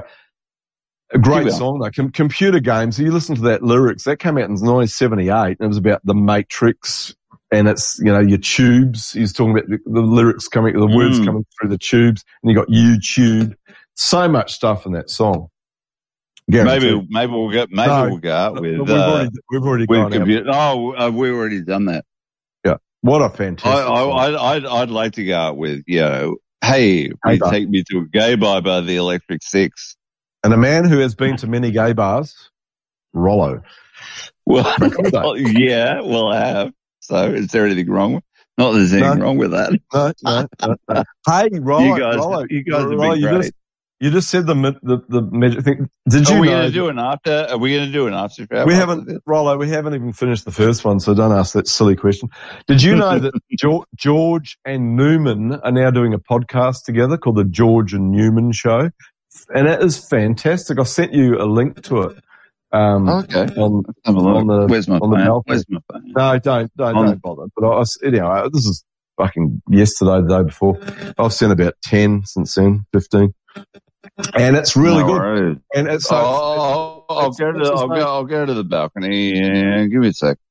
A great Keep song though. Com- computer Games. You listen to that lyrics. That came out in nineteen seventy-eight, and it was about the Matrix. And it's, you know, your tubes. He's talking about the, the lyrics coming, the words Mm. coming through the tubes, and you got YouTube. So much stuff in that song. Guaranteed. Maybe maybe we'll go maybe No, we'll go out no, with we've uh, already we've already with gone out. computer. Oh, uh, we've already done that. Yeah, what a I, fantastic I song. I'd, I'd I'd like to go out with, you know, hey, will Hey, you bud. take me to a gay bar by the Electric Six? And a man who has been to many gay bars, Rollo. Well, Macondo. yeah, well, I have. So is there anything wrong with? Not that there's anything No. wrong with that. No, no, no, no. Hey, Rollo, You guys, Rollo, you guys have Rollo, been you great. just you just said the mi- the the magic thing. Did you Are we know? going to do an after? Are we going to do an after show? We after haven't, this? Rollo, we haven't even finished the first one, so don't ask that silly question. Did you know that George, George and Newman are now doing a podcast together called The George and Newman Show? And it is fantastic. I sent you a link to it. Um, Okay. On, Let's have a look. on the, Where's my on the phone? balcony. Where's my phone? No, don't, don't, On- don't bother. But I, was, anyhow, this is fucking yesterday, the day before. I've sent about ten since then, fifteen. And it's really No good. worries. And it's so, Oh, I'll it's- go to what's his I'll name? go I'll go to the balcony and give me a sec.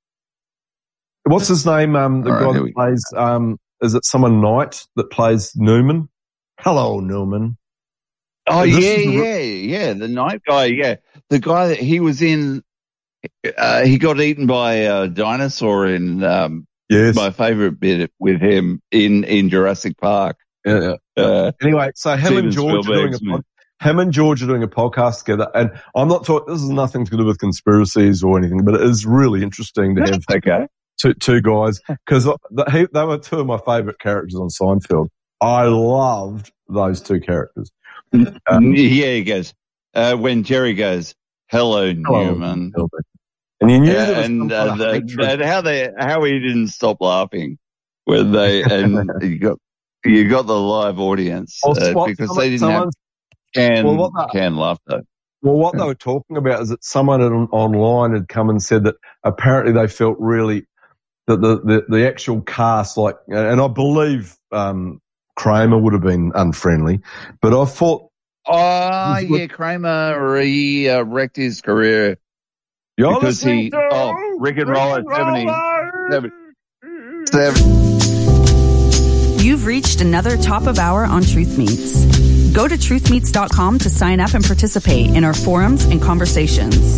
What's his name? Um, the All right, guy here that we go. plays, um, is it someone Knight that plays Newman? Hello, Newman. Oh This yeah, is the- yeah, yeah. The night guy, yeah, the guy that he was in. Uh, he got eaten by a dinosaur in um, Yes. my favorite bit with him in in Jurassic Park. Yeah, yeah. Uh, Anyway, so him and Steven George are doing a Spielberg's pod, him and George are doing a podcast together, and I'm not talking. This is nothing to do with conspiracies or anything, but it is really interesting to have okay. two two guys because they, they were two of my favourite characters on Seinfeld. I loved those two characters. Um, yeah, he goes uh, when Jerry goes, "Hello, Hello, Newman," and you knew Yeah, there was and, some uh, kind of the, hatred. and how they how he didn't stop laughing when they and you got you got the live audience Well, uh, what- because someone- they didn't have someone's- can well, what the- can laughter. Well, what they were talking about is that someone on, online had come and said that apparently they felt really that the, the, the actual cast, like, and I believe um, Kramer would have been unfriendly, but I thought, Oh This was- yeah, Kramer he uh, wrecked his career You're because he listening to oh Rick and Roll at Rick and seventy. Rollo. seventy, seventy. You've reached another top of hour on Truth Meets. Go to truth meets dot com to sign up and participate in our forums and conversations.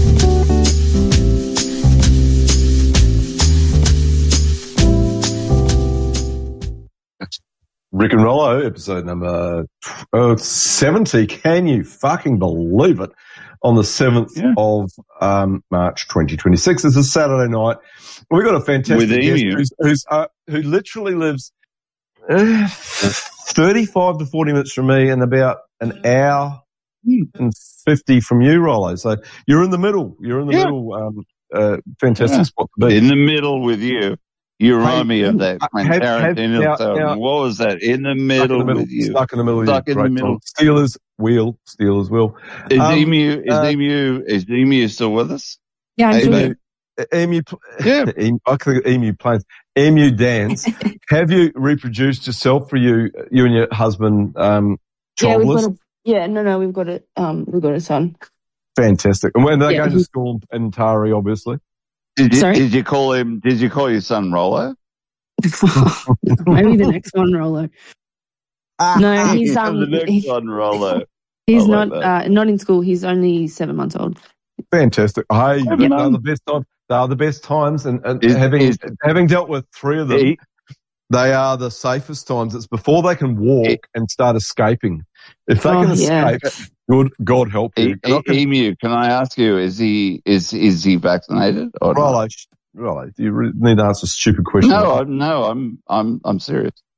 Rick and Rollo, episode number uh, seventy. Can you fucking believe it? On the seventh Yeah. of um, March twenty twenty-six. It's a Saturday night. We've got a fantastic With guest Emu. who's, who's, uh, who literally lives uh, thirty-five to forty minutes from me and about an hour and fifty from you, Rollo. So you're in the middle. You're in the Yeah. middle. Um, uh, fantastic Yeah. spot to be. In the middle with you. You remind Hey, me of that uh, Quentin have- have- Tarantino now- film. now- What was that? In the Stuck in middle, the middle. with you. Stuck in the middle. Stuck you. in the Great middle. song. Steelers wheel. Steelers wheel. Is Um, Emu is uh, Emu is Emu still with us? Yeah, I'm Emu, doing emu, Yeah. emu, I think emu planes. Emu dance. Have you reproduced yourself for you, you and your husband, um, Yeah, we've childless? got a, yeah, no, no, we've got it. Um, we've got a son. Fantastic. And when they're Yeah, going to he's- school in Tari, obviously. Did you Sorry? did you call him? Did you call your son Rollo? Maybe the next one, Rollo. No, he's um, the next he- one, Rollo. he's I like not that. uh, not in school. He's only seven months old. Fantastic. Hey, Have they fun. are the best times. They are the best times. And, and Is- having, is- having dealt with three of them, He- they are the safest times. It's before they can walk He- and start escaping. If they Oh, can yeah. escape, good, God help you. E- And I E- can- Emu, can I ask you? Is he is is he vaccinated or not? Rollo, sh- Rollo, do you re- need to answer stupid questions? No, I'm, no, I'm I'm I'm serious.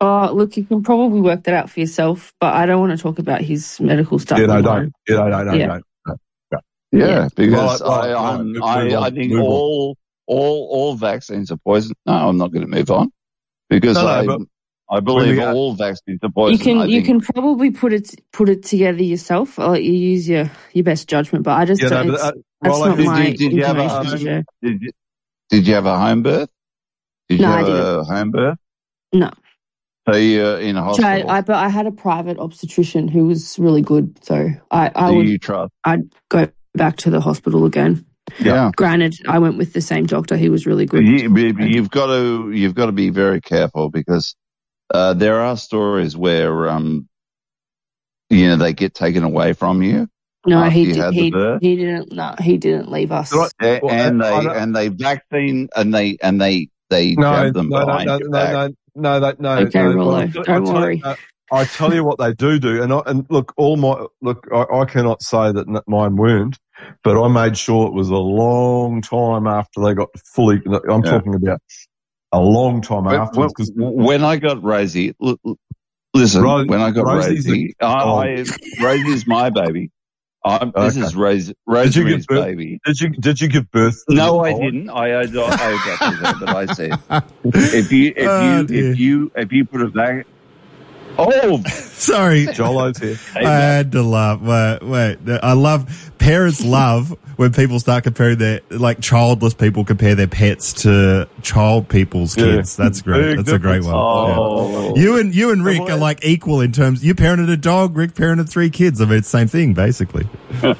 Oh, look, you can probably work that out for yourself, but I don't want to talk about his medical stuff. Yeah, no, online. don't. Yeah, no, no, no, Yeah. no. no, no. Yeah, Yeah. because Right, right, I, right. I'm, Move I, on, I think move on. all, all, all vaccines are poison. No, I'm not going to move on because No, no, I, but I believe we are- all vaccines are You poison. can I you think, can probably put it put it together yourself. I'll let you use your, your best judgment, but I just Yeah, no, don't. but, it's, uh, that's Rollo, not did my did, you, did you have a information to home? share. Did you, did you have a home birth? Did No, you I have didn't. a home birth? No. So you're in a So I, hospital. I but I had a private obstetrician who was really good, so I I Do would you trust? I'd go back to the hospital again. Yeah. Granted, I went with the same doctor. He was really good. You, you've got to, you've got to be very careful because uh, there are stories where, um, you know, they get taken away from you No, after he you did. had the He birth. he didn't. No, he didn't leave us. Right. A- Well, and I- they I don't- and they vaccine and they and they they No, jab them no, no, behind no, your no, back. no, no, no, no. Okay, no. Rollo, Well, I- don't I tell you- worry. uh, I tell you what they do do, and I, and look, all my look, I, I cannot say that n- mine weren't, but I made sure it was a long time after they got fully. I'm Yeah. talking about a long time When, afterwards because when I got Rosie, l- l- listen, Ro- when I got Rosie's a- Rosie, I, I Rosie's my baby. I'm, This Okay. is Rose, did you Rosemary's give birth? baby. Did you did you give birth? to No, the I child? didn't. I I, I adopted her, but I said if you if Oh, you dear. if you if you put a vac. Oh, Sorry. Jolo's here. hey, I Matt. had to laugh. Wait, wait. I love, parents love when people start comparing their, like childless people compare their pets to child people's Yeah. kids. That's great. Big That's a great one. Oh, Yeah. You and, you and Rick are like equal in terms, you parented a dog, Rick parented three kids. I mean, it's the same thing, basically. oh,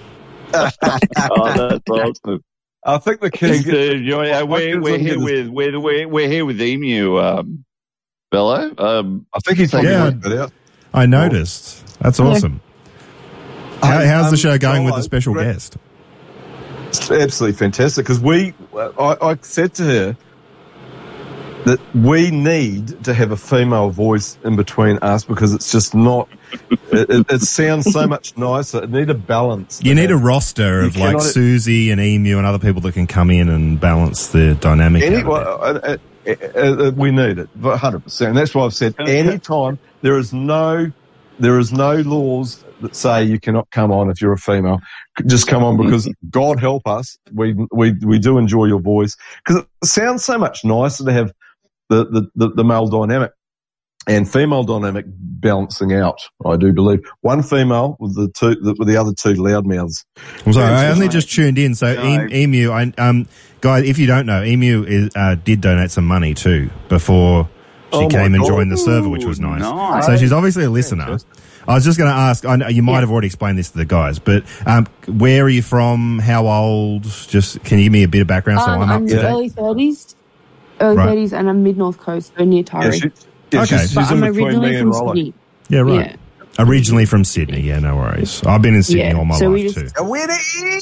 that's awesome. I think the kids. Thanks, uh, Joy. Uh, we're we're here with we're we're we're here with Emu, um, Bello. Um, I think he's Yeah. taking yeah. it out. I noticed. That's awesome. How, Um, how's the um, show going with Jolo, the special Rick- guest? It's absolutely fantastic because we, I, I said to her that we need to have a female voice in between us because it's just not, it, it, it sounds so much nicer. It need a balance. You need a roster of You like cannot- Susie and Emu and other people that can come in and balance the dynamic. Any, out of it. well, uh, uh, uh, uh, we need it, one hundred percent. And that's why I've said any time there is no, there is no laws that say you cannot come on if you're a female. Just come on because God help us, we we we do enjoy your voice because it sounds so much nicer to have the the, the, the male dynamic and female dynamic balancing out. I do believe one female with the two the, with the other two loudmouths. I'm sorry, I only just tuned in. So No. e- Emu, I, um, guys, if you don't know, Emu is, uh, did donate some money too before she Oh my came and God. joined the server, which was nice. nice. So she's obviously a listener. I was just going to ask. I know you might Yeah. have already explained this to the guys, but um, where are you from? How old? Just can you give me a bit of background so Um, I'm up I'm to date? early thirties, early Right. thirties, and I'm mid North Coast, so near Yeah, Tari. she, yeah, Okay. she's, but she's I'm in between originally me from and Rollo. Sydney. Yeah, right. Originally from Sydney. Yeah, no worries. I've been in Sydney Yeah, all my so we life just- too. A winner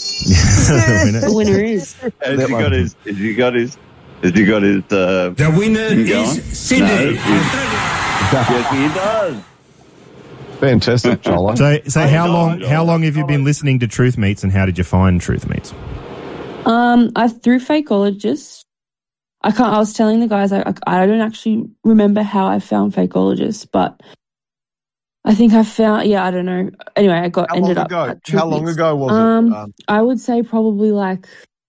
The winner is. Has he got his? Has he got his? Has he got his? Uh, The winner thing going? is Sydney. No, yes, he does. Fantastic, Jolo. So, so I how know, long? I know. How long have you been listening to Truth Meets, and how did you find Truth Meets? Um, I through Fakeologist. I can't. I was telling the guys I, I I don't actually remember how I found Fakeologist, but I think I found. Yeah, I don't know. Anyway, I got How long ended up. ago? at Truth How long Meets. ago was Um, it? Um, I would say probably like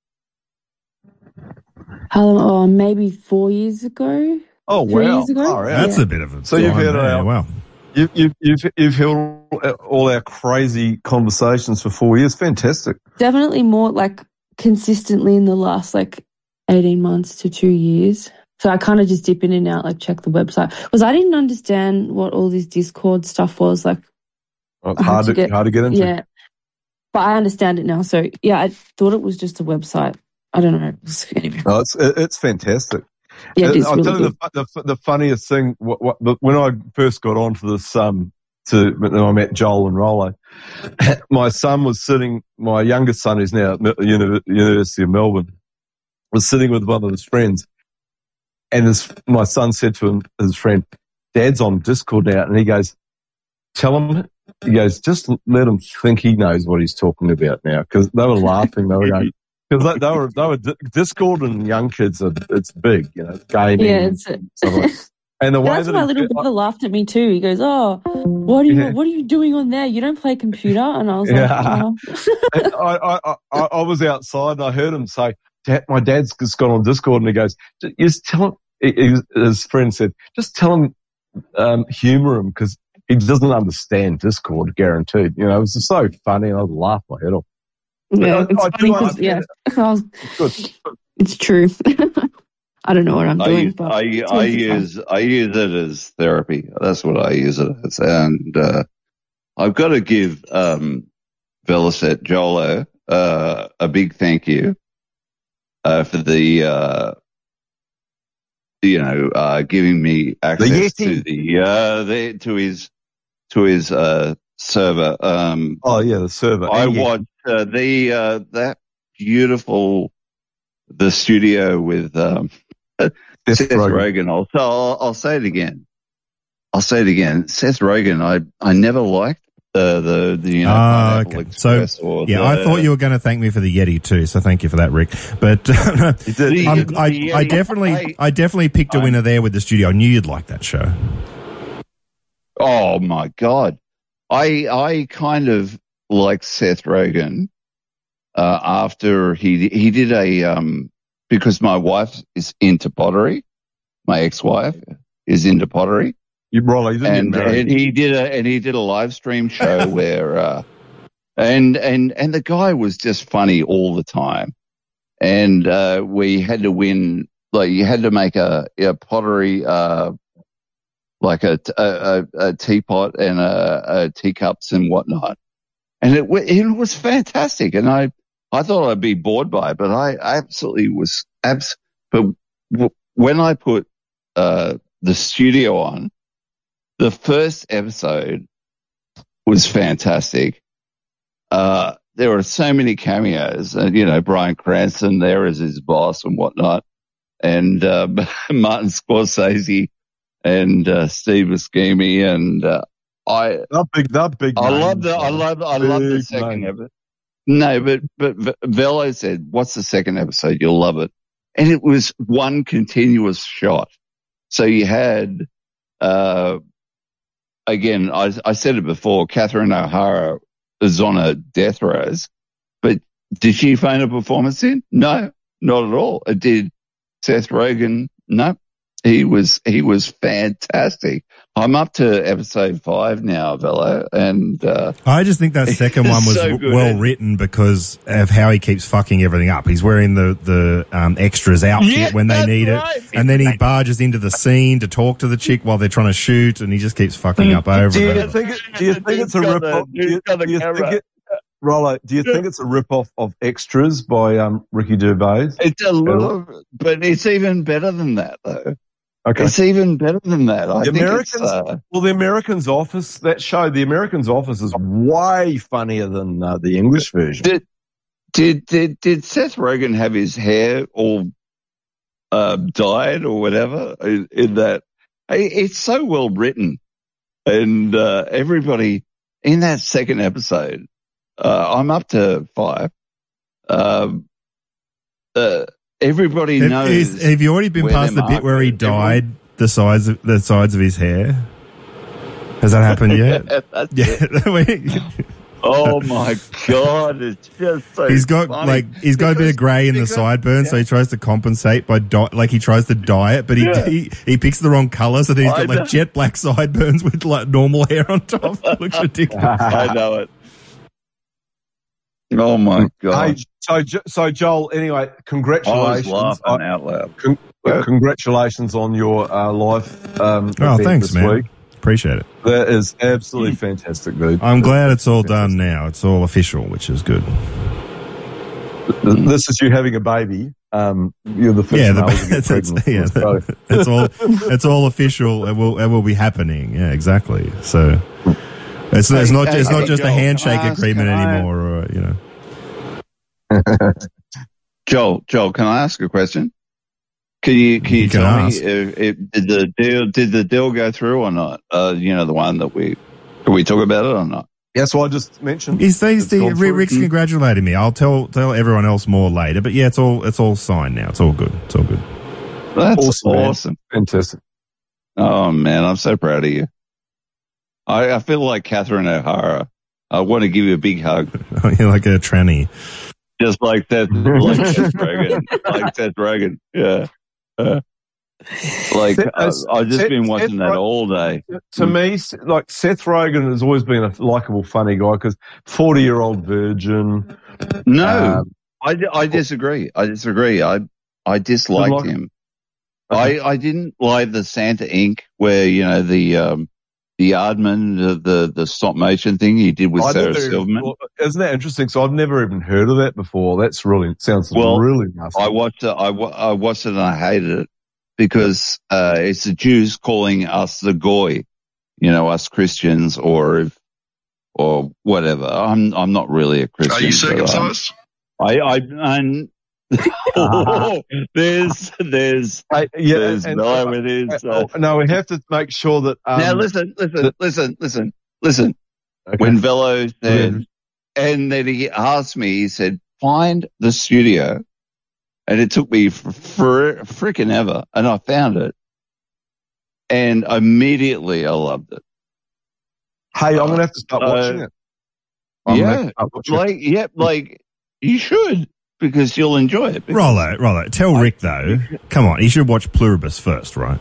how long? Oh, maybe four years ago. oh three wow! years ago? Far out. That's Yeah. a bit of a. So you've time heard there. our- Wow. You, you, you've you've held all our crazy conversations for four years. Fantastic. Definitely more like consistently in the last like eighteen months to two years. So I kind of just dip in and out, like check the website. Because I didn't understand what all this Discord stuff was. Like, Well, it's I had hard to to, get- hard to get into. yeah. But I understand it now. So yeah, I thought it was just a website. I don't know. Anyway. No, it's it, it's fantastic. Yeah, it is I'll really tell you good. the, the the funniest thing. What, what, the, when I first got onto this, um, to when I met Joel and Rollo, my son was sitting. My youngest son, who's now at the Uni- University of Melbourne, was sitting with one of his friends, and his, my son said to him, his friend, "Dad's on Discord now," and he goes, "Tell him." He goes, "Just let him think he knows what he's talking about now," because they were laughing. They were going. Because they, they were, they were Discord and young kids are it's big, you know, gaming. Yeah, and it's a- stuff like- And the way That's that my he- little brother laughed at me too. He goes, "Oh, what are you? Yeah. What are you doing on there? You don't play computer." And I was Yeah. like, "Oh." I, I, I, I was outside and I heard him say, Dad, my dad's just gone on Discord and he goes, just tell him, he, he, his friend said, just tell him, um, humour him because he doesn't understand Discord, guaranteed. You know, it was just so funny and I was laughing my head off. Yeah, I, it's I funny do 'cause, yeah, understand I was- Good. it's true. I don't know what I'm I, doing, use- but I, it's I always fun. use I use it as therapy. That's what I use it as, and uh, I've got to give um, Velocet Jolo uh, a big thank you uh, for the uh, you know uh, giving me access to the uh, the to his to his uh, server. Um, Oh yeah, the server. I And yeah, watched uh, the uh, that beautiful the studio with um, Seth Rogen. I'll, I'll I'll say it again. I'll say it again. Seth Rogen. I I never liked the the, the you know Ah, Pineapple okay. So, Express or yeah, the, I thought you were going to thank me for the Yeti too, so thank you for that, Rick. But uh, The- I'm- the I, Yeti- I definitely, I- I definitely picked a I- winner there with the studio. I knew you'd like that show. Oh my God. I, I kind of like Seth Rogen, uh, after he, he did a, um, because my wife is into pottery. My ex-wife is into pottery. You probably didn't and, get married. and he did a, and he did a live stream show where, uh, and, and, and the guy was just funny all the time. And, uh, we had to win, like you had to make a, a pottery, uh, like a, a, a, a teapot and a, a teacups and whatnot. And it, wa- it was fantastic. And I, I thought I'd be bored by it, but I absolutely was abs, but w- when I put, uh, the studio on, the first episode was fantastic. Uh, there were so many cameos and, you know, Bryan Cranston there as his boss and whatnot. And, uh, Martin Scorsese and, uh, Steve Buscemi and, uh, I, That big, that big. I names, love the, I man. love, I love the Big second names. episode. No, but, but V- Velo said, what's the second episode? You'll love it. And it was one continuous shot. So you had, uh, again, I, I said it before, Catherine O'Hara is on a death rows, but did she phone a performance in? No, not at all. It did Seth Rogen. No, he was, he was fantastic. I'm up to episode five now, Velo, and, uh, I just think that second one was so w- good. well written because of how he keeps fucking everything up. He's wearing the the um, extras outfit Yeah, when they that's need right. it, and then he barges into the scene to talk to the chick while they're trying to shoot, and he just keeps fucking up over Do you it. think? It, do you think it's a Dude's got rip the- off? Do you, dude's got the do you think camera. it, Rollo? Do you think it's a rip off of Extras by um, Ricky Gervais? It's a little, but it's even better than that, though. Okay. It's even better than that. I The think Americans, it's, uh, well, the Americans Office, that show, the Americans Office is way funnier than uh, the English version. did, did, did, did Seth Rogen have his hair all, uh, dyed or whatever in, in that? It- It's so well written. And, uh, everybody in that second episode, uh, I'm up to five. Um, uh, everybody Have, knows. is- have you already been where past their the bit where he mark is. Everyone- dyed the sides of the sides of his hair? Has that happened yet? Yeah, that's Yeah. Oh my God, it's just so He's got funny. like he's got a bit of grey in the because- sideburns, so he tries to compensate by dye, like he tries to dye it, but he Yeah. he, he picks the wrong colour, so then he's I got like know. jet black sideburns with like normal hair on top. It looks ridiculous. I know it. Oh my Hey, God. so, Jo- so Joel, anyway, I was congratulations. laughing I- out loud. con- congratulations on your uh, live um, Oh, event thanks, this man. week. Appreciate it. That is absolutely fantastic, dude. I'm glad it's all done now. It's all official, which is good. This is you having a baby. Um, you're the first Yeah, the, male to get it's, it's, pregnant. yeah, So- it's all it's all official. It will it will be happening. Yeah, exactly. So it's it's Hey, not hey, it's not hey, just a Joel, handshake can I ask- agreement can I- anymore, or you know. Joel, Joel, can I ask a question? Can you can you, You can tell ask. me if, if did the deal did the deal go through or not? Uh, you know, the one that we can we talk about it or not? That's what I just mentioned. He's, he's It's the, gone Rick- through. Rick's congratulating me. I'll tell tell everyone else more later. But yeah, it's all it's all signed now. It's all good. It's all good. That's Awesome, man. awesome. Fantastic. Oh man, I'm so proud of you. I, I feel like Catherine O'Hara. I want to give you a big hug. You're like a tranny. Just like that, like Seth Rogen, like Seth Rogen. Yeah. Uh, like uh, I've just Seth- been watching Seth that Ro- all day. To me, like Seth Rogen has always been a likable, funny guy because forty-year-old virgin. No, Um, I, I disagree. I disagree. I I disliked like- him. I, I didn't like the Santa Incorporated where, you know, the um, the Aardman, the, the the stop motion thing he did with I've Sarah never even- Silverman. well, isn't that interesting? So I've never even heard of that before. That's really sounds Well, really nasty. I watched it. I, wa- I watched it and I hated it because uh, it's the Jews calling us the goy, you know, us Christians or if, or whatever. I'm I'm not really a Christian. Are you but, um, circumcised? I I I'm, oh, there's there's Hey, yeah, there's and- Melo with his. Uh, Oh, no, we have to make sure that. Um, now listen, listen, the- listen, listen, listen. Okay. When Velo said, Yeah. and then he asked me, he said, "Find the studio," and it took me for, for freaking ever, and I found it, and immediately I loved it. Hey, I'm gonna have to start Uh, watching it. I'm gonna have to Yeah, start watching it. like yeah, like you should because you'll enjoy it. Rollo, Rollo, tell Rick though. Come on, he should watch Pluribus first, right?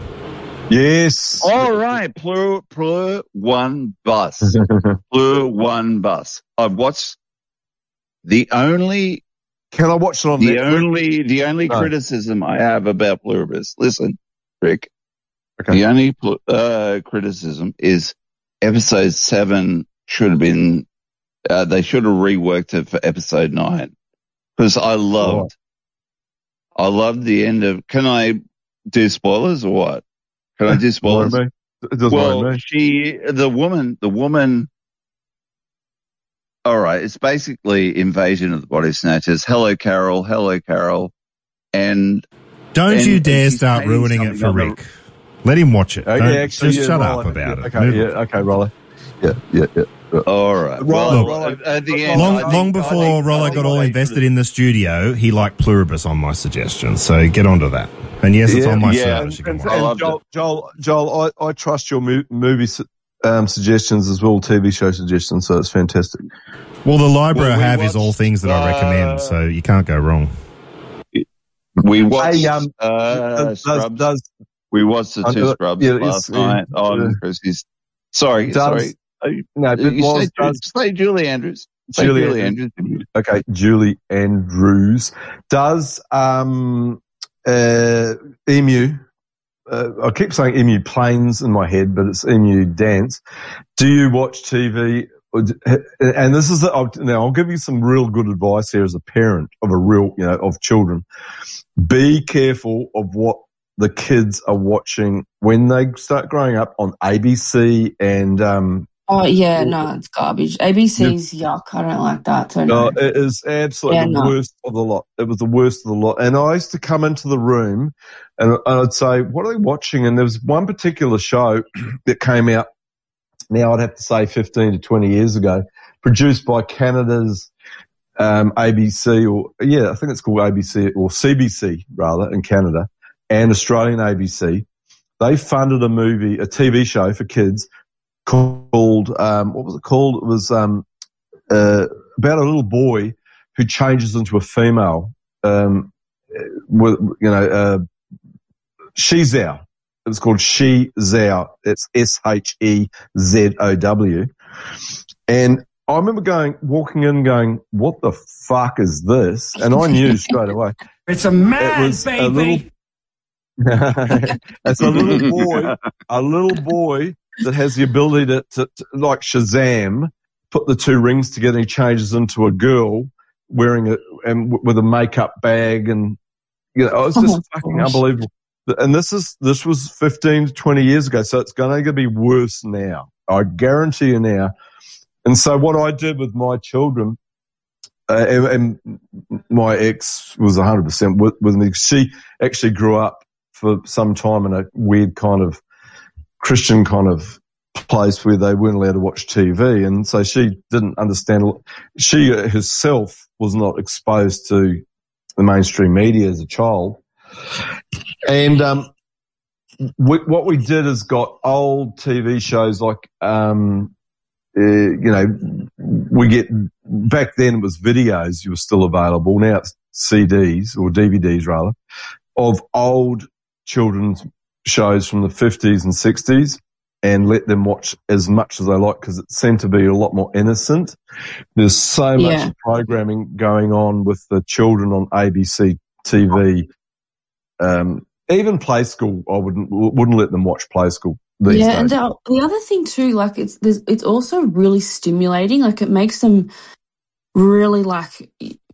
Yes. All right, Plur, Plur One Bus. Plur One Bus. I've watched the only, Can I watch it on the Netflix? only, the only No. criticism I have about Pluribus. Listen, Rick. Okay. The only pl- uh, criticism is episode seven should have been, uh, they should have reworked it for episode nine. Because I loved, I loved the end of, can I do spoilers or what? Can I do spoilers? Worry me. It doesn't Well, worry me. she, the woman, the woman, all right, it's basically Invasion of the Body Snatchers. Hello, Carol. Hello, Carol. And Don't and- you and dare she's start saying ruining it something for other- Rick. Let him watch it. Oh, Don't- yeah, actually, just yeah, shut Rollo, up about yeah, it. Okay, Move yeah, on. okay, Rollo. Yeah, yeah, yeah. All right. Rollo, Well, Rollo, at the end, Long, I think- long I before think- Rollo I got think all I invested should've- in the studio, he liked Pluribus on my suggestion. So get onto that. And yes, it's Yeah, on my yeah, service. You can And, watch. I and loved Joel, Joel, Joel, I, I trust your mo- movie su- um, suggestions as well, T V show suggestions, so it's fantastic. Well, the library Well, I we have is all watched, things that I recommend, uh, so you can't go wrong. We watched, Hey, um, uh, does, Scrubs. does, We watched the Uh, two uh, Scrubs yeah, last it's, uh, night on uh, Chrissy's. Sorry, does, sorry. Uh, no, but you was, say, does, say Julie Andrews. Say Julie Julie, Andrews. Andrews. okay, Julie Andrews. Does, um, uh, Emu, uh, I keep saying Emu Plains in my head, but it's Emu Dance. Do you watch T V? And this is, I'll, now I'll give you some real good advice here as a parent of a real, you know, of children. Be careful of what the kids are watching when they start growing up on A B C and, um, Oh yeah, no, it's garbage. A B C's yuck. I don't like that. So no. no, it is absolutely Yeah, the no. worst of the lot. It was the worst of the lot. And I used to come into the room and I'd say, what are they watching? And there was one particular show that came out, now I'd have to say fifteen to twenty years ago, produced by Canada's um, A B C, or yeah, I think it's called A B C, or C B C rather, in Canada, and Australian A B C. They funded a movie, a T V show for kids called, um, what was it called? It was um, uh, about a little boy who changes into a female, um, with, you know, uh, She Zhao. It was called She Zhao. It's S H E Z O W. And I remember going, walking in going, what the fuck is this? And I knew straight away. It's a man, It was baby. a little, it's a little boy, a little boy that has the ability to, to, to, like Shazam, put the two rings together. He changes into a girl wearing a, and w- with a makeup bag, and you know, it's just Oh, fucking gosh. unbelievable. And this is this was fifteen to twenty years ago, so it's going to be worse now. I guarantee you now. And so what I did with my children, uh, and, and my ex was one hundred percent with, with me. She actually grew up for some time in a weird kind of Christian kind of place where they weren't allowed to watch T V. And so she didn't understand. She herself was not exposed to the mainstream media as a child. And, um, we, what we did is got old T V shows like, um, uh, you know, we get, back then it was videos you were still available. Now it's C Ds or D V Ds rather of old children's shows from the fifties and sixties and let them watch as much as they like because it seemed to be a lot more innocent. There's so much Yeah. programming going on with the children on A B C T V. Um, even Play School, I wouldn't wouldn't let them watch Play School these Yeah, days. and the, the other thing too, like it's there's, it's also really stimulating. Like it makes them really like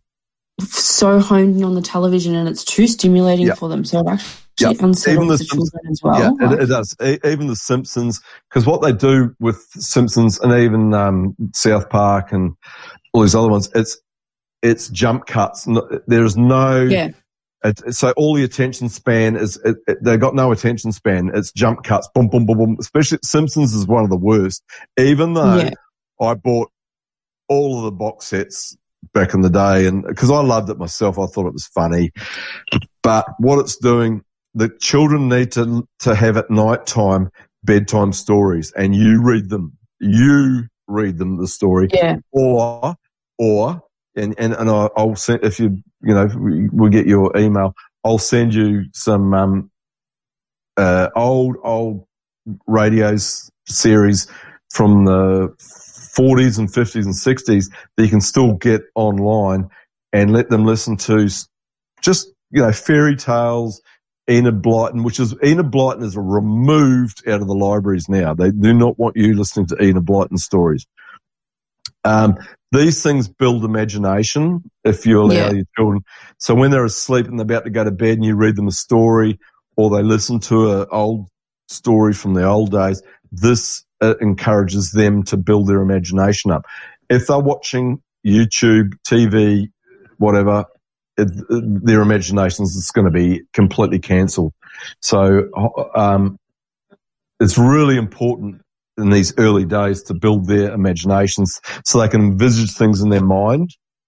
so honed in on the television, and it's too stimulating Yeah. for them. So it actually Yeah, unsettles the, Simpsons- children as well. Yeah, Like- it, it does. E- Even the Simpsons, because what they do with Simpsons and even um, South Park and all these other ones, it's it's jump cuts. No, there's no. yeah, It, so all the attention span is, it, it, they've got no attention span. It's jump cuts, boom, boom, boom, boom. Especially Simpsons is one of the worst. Even though Yeah. I bought all of the box sets back in the day and because I loved it myself, I thought it was funny. But what it's doing, the children need to, to have at night time bedtime stories and you read them. You read them the story. Yeah. Or, or, and, and, and I, I'll send, if you, you know, we, we'll get your email, I'll send you some, um, uh, old, old radios series from the forties and fifties and sixties that you can still get online and let them listen to s- just, you know, fairy tales, Enid Blyton, which is, Enid Blyton is removed out of the libraries now. They do not want you listening to Enid Blyton stories. Um, these things build imagination if you allow Yeah. your children. So when they're asleep and they're about to go to bed and you read them a story or they listen to an old story from the old days, this uh, encourages them to build their imagination up. If they're watching YouTube, T V, whatever, it, it, their imaginations is going to be completely cancelled. So um, it's really important in these early days to build their imaginations so they can envisage things in their mind.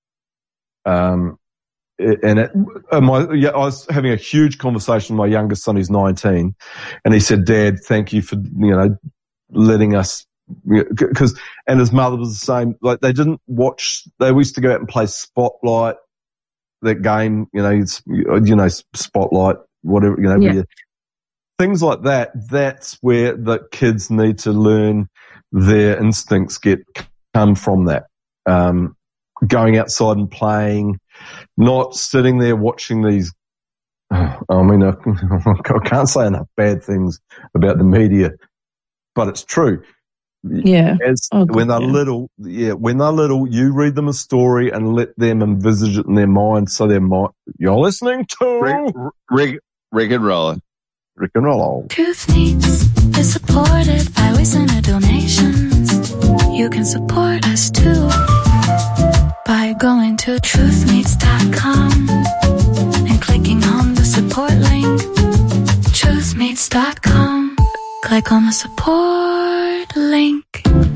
Um, and it, and my, yeah, I was having a huge conversation with my youngest son, who's nineteen, and he said, Dad, thank you for, you know, letting us, because, and his mother was the same, like they didn't watch, they used to go out and play Spotlight, that game, you know, it's, you know, Spotlight, whatever, you know, Yeah. where you, things like that, that's where the kids need to learn their instincts get come from that. Um, going outside and playing, not sitting there watching these. I mean, I, I can't say enough bad things about the media, but it's true. Yeah. As, Oh, when they're yeah. little, yeah, when they're little, you read them a story and let them envisage it in their mind. So their mind, you're listening to Rick, Rick, Rick and Roller. Rick and Roll. Truth Needs is supported by listener donations. You can support us too by going to truth meets dot com and clicking on the support link. truth meets dot com. Click on the support link.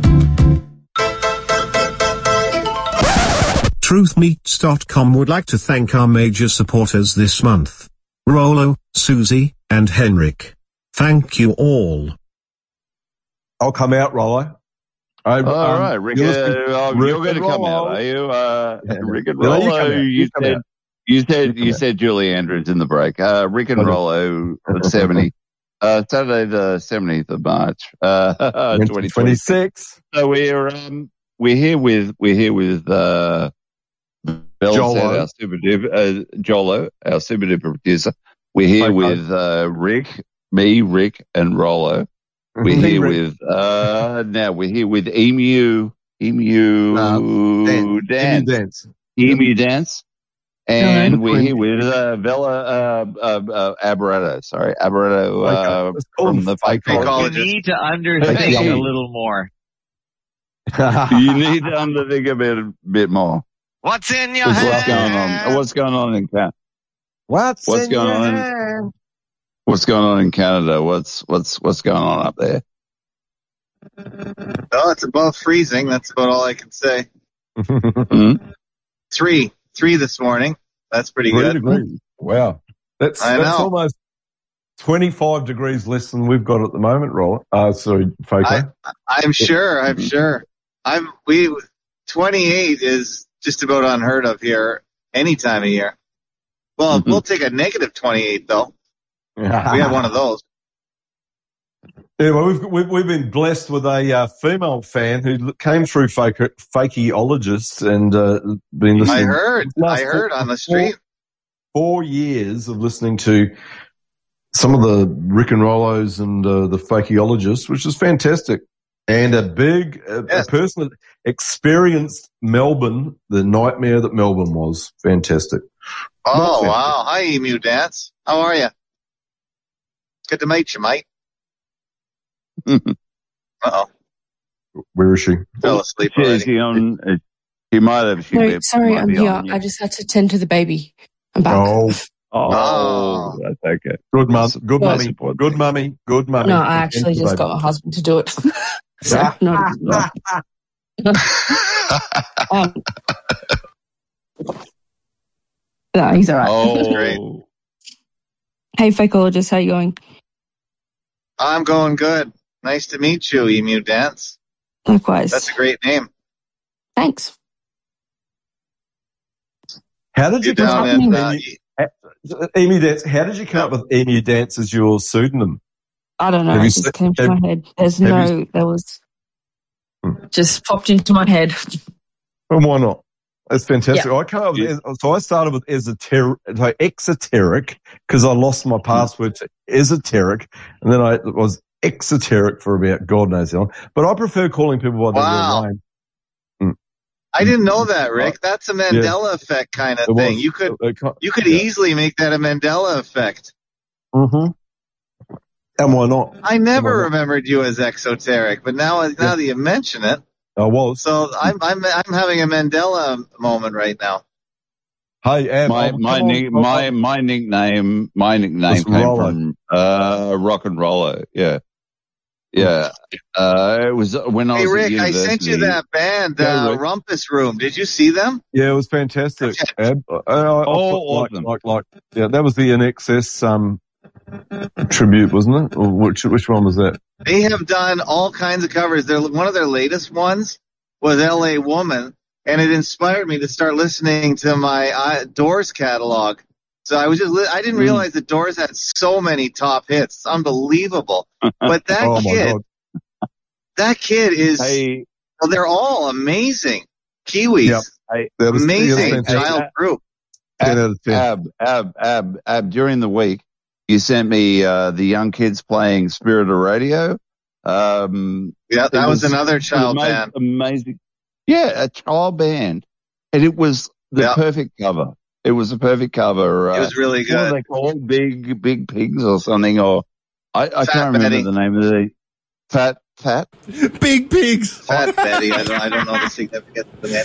truth meets dot com would like to thank our major supporters this month. Rollo, Susie, and Henrik. Thank you all. I'll come out, Rollo. I, All um, right, Rick, you're uh, listening- oh, Rick you're going to and come out, Rollo. are you? Uh, Yeah. Rick and No, you come Rollo, out. you, You come said, out. you said, You come you out. said Julie Andrews in the break. Uh, Rick and I did. Rollo, seventy, uh, Saturday the seventeenth of March, uh, twenty twenty. twenty-six. So we're, um, we're here with, we're here with, uh, Bell Jolo. said, our super duper, uh, Jolo, our super duper producer. We're here Okay. with, uh, Rick, me, Rick, and Rollo. We're Me, here Rick. with, uh, now we're here with Emu, Emu Um, Dan- Dance, Emu Dance. Emu Dance. And Hello. we're here with, uh, Bella, uh, uh, uh, Aberrato, sorry, Aberrato, uh, Okay. Let's call from him the fake fake college. college. You need to underthink Hey. a little more. You need to underthink a bit, a bit more. What's in your What's hand? going on? What's going on in Canada? What's, What's in going your on? hand? What's going on in Canada? What's, what's, what's going on up there? Oh, it's above freezing. That's about all I can say. Hmm? Three. Three this morning. That's pretty Three good. degrees. Wow. That's, I that's know. almost, twenty-five degrees less than we've got at the moment, Roller. Uh, sorry, Faker. I, I'm sure. I'm sure. I'm we twenty-eight is just about unheard of here any time of year. Well, Mm-hmm. we'll take a negative twenty-eight though. We have one of those. Yeah, well, we've, we've we've been blessed with a uh, female fan who came through fake, Fakeologists and uh, been listening. I heard. last I heard four, on the street. Four, four years of listening to some of the Rick and Rollos and uh, the Fakeologists, which is fantastic. And a big a, Yes. a person that experienced Melbourne, the nightmare that Melbourne was. Fantastic. Oh, Not wow. Hi, Emu Dance. How are you? Good to meet you, mate. Uh-oh. Where is she? Fell asleep Is already. he on? uh, He might have. She No, might sorry, I'm be here. on, yeah. I just had to tend to the baby. I'm back. Oh, Oh, Oh. that's okay. good mum, good Well, mummy, good mummy, good mummy. No, I actually just got my husband to do it. so, not um, No, he's all right. Oh, Great. Hey, Fakeologist, how you going? I'm going good. Nice to meet you, Emu Dance. Likewise. That's a great name. Thanks. How did you You're come down up in, with uh, Emu, Emu Dance? How did you come up with Emu Dance as your pseudonym? I don't know. Have It you just se- came to have- my head. There's have no, you- there was, Hmm. just popped into my head. And why not? That's fantastic. Yeah. I came up with, so I started with esoteric, like exoteric, because I lost my password to esoteric, and then I was exoteric for about God knows how long. But I prefer calling people by their Wow. real name. I didn't know that, Rick. That's a Mandela effect kind of It thing. was. You could It ca- you could yeah. easily make that a Mandela effect. Mm-hmm. And why not? I never Why not? remembered you as exoteric, but now now that you mention it, I was. so I'm I'm I'm having a Mandela moment right now. Hey, Ab, my I'll- my come on, nick- I'll- my my nickname my nickname Was came Rollo. from uh rock and roller. Yeah, yeah. Uh, it was when I Hey was Rick, at I university. sent you that band, Yeah, uh, Rick. Rumpus Room. Did you see them? Yeah, it was fantastic. Ab. I, I, I Oh, put like, awesome. like, like, yeah, that was the N X S um, tribute, wasn't it? Or which, which one was that? They have done all kinds of covers. They're, one of their latest ones was L A Woman, and it inspired me to start listening to my uh, Doors catalog. So I was just, li- I didn't realize that Doors had so many top hits. It's unbelievable. But that Oh, my kid, God. that kid is, Hey, well, they're all amazing. Kiwis. Yep. hey, That was, Amazing yeah, it was fantastic. child group. ten out of ten. Ab, Ab, Ab, Ab, during the week, you sent me uh, the young kids playing Spirit of Radio. Um, Yeah, it that was, another child ama- band. Amazing. Yeah, a child band. And it was the Yeah. perfect cover. It was a perfect cover. Uh, It was really What do good. they call it? Big, big pigs or something? Or I, I Fat can't remember Betty. the name of the fat, fat. Big pigs. Fat Betty. I don't, I don't know the significance of the name.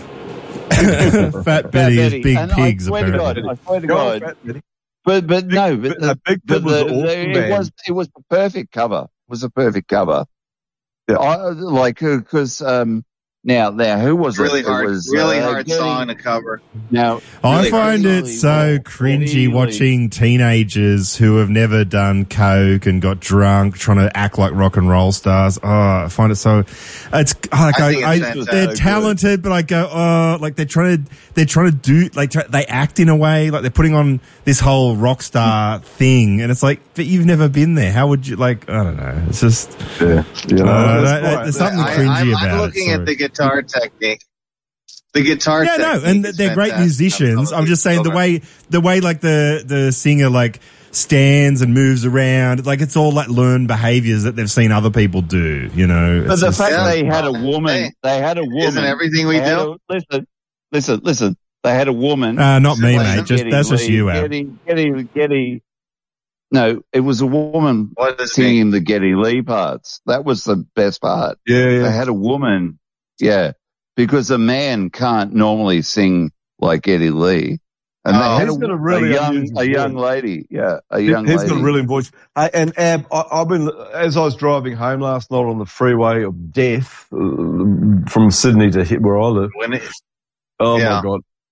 Fat Betty is Betty. big And pigs, I swear to apparently. God, I swear to Go on, God. Fat Betty. But but no, but Big- the, uh, Big but Pig was the, an awesome the, it band. was it was the perfect cover. It was a perfect cover. Yeah. I, like because um now now who was Really it? hard, It was, really uh, hard Getty- song to cover. Now I Really find Getty it Lee so Moore, cringy Getty Lee. watching teenagers who have never done coke and got drunk trying to act like rock and roll stars. Oh, I find it so. It's like I I, think I, it's fantastic. they're talented, but I go, oh, like they're trying to they're trying to do like try, they act in a way like they're putting on this whole rock star thing, and it's like, but you've never been there. How would you like? I don't know. It's just Yeah. Yeah. Uh, that's that- right. there's something I, cringy I'm, about I'm it, looking sorry. at the guitar technique. The guitar yeah, no, technique and is they're great fantastic. musicians. I'm just saying the Okay. way the way like the the singer like stands and moves around, like it's all like learned behaviors that they've seen other people do. You know, But It's the just fact like- they had a Hey, woman, they had a woman. Isn't everything we they had do? a- listen, listen, listen. They had a woman. uh, not me, Listen, mate. Just Getty that's just Lee, you, Al. Getty, Getty, Getty. No, it was a woman What does it singing mean? the Getty Lee parts. That was the best part. Yeah, yeah. They had a woman, yeah, because a man can't normally sing like Getty Lee, and Oh, they had he's a, got a really a young, unusual a young voice. lady, yeah, a He- young He's lady. got a really voice. Uh, and Ab, I, I've been as I was driving home last night on the freeway of death uh, from Sydney to hit where I live. When it, Oh Yeah. my God!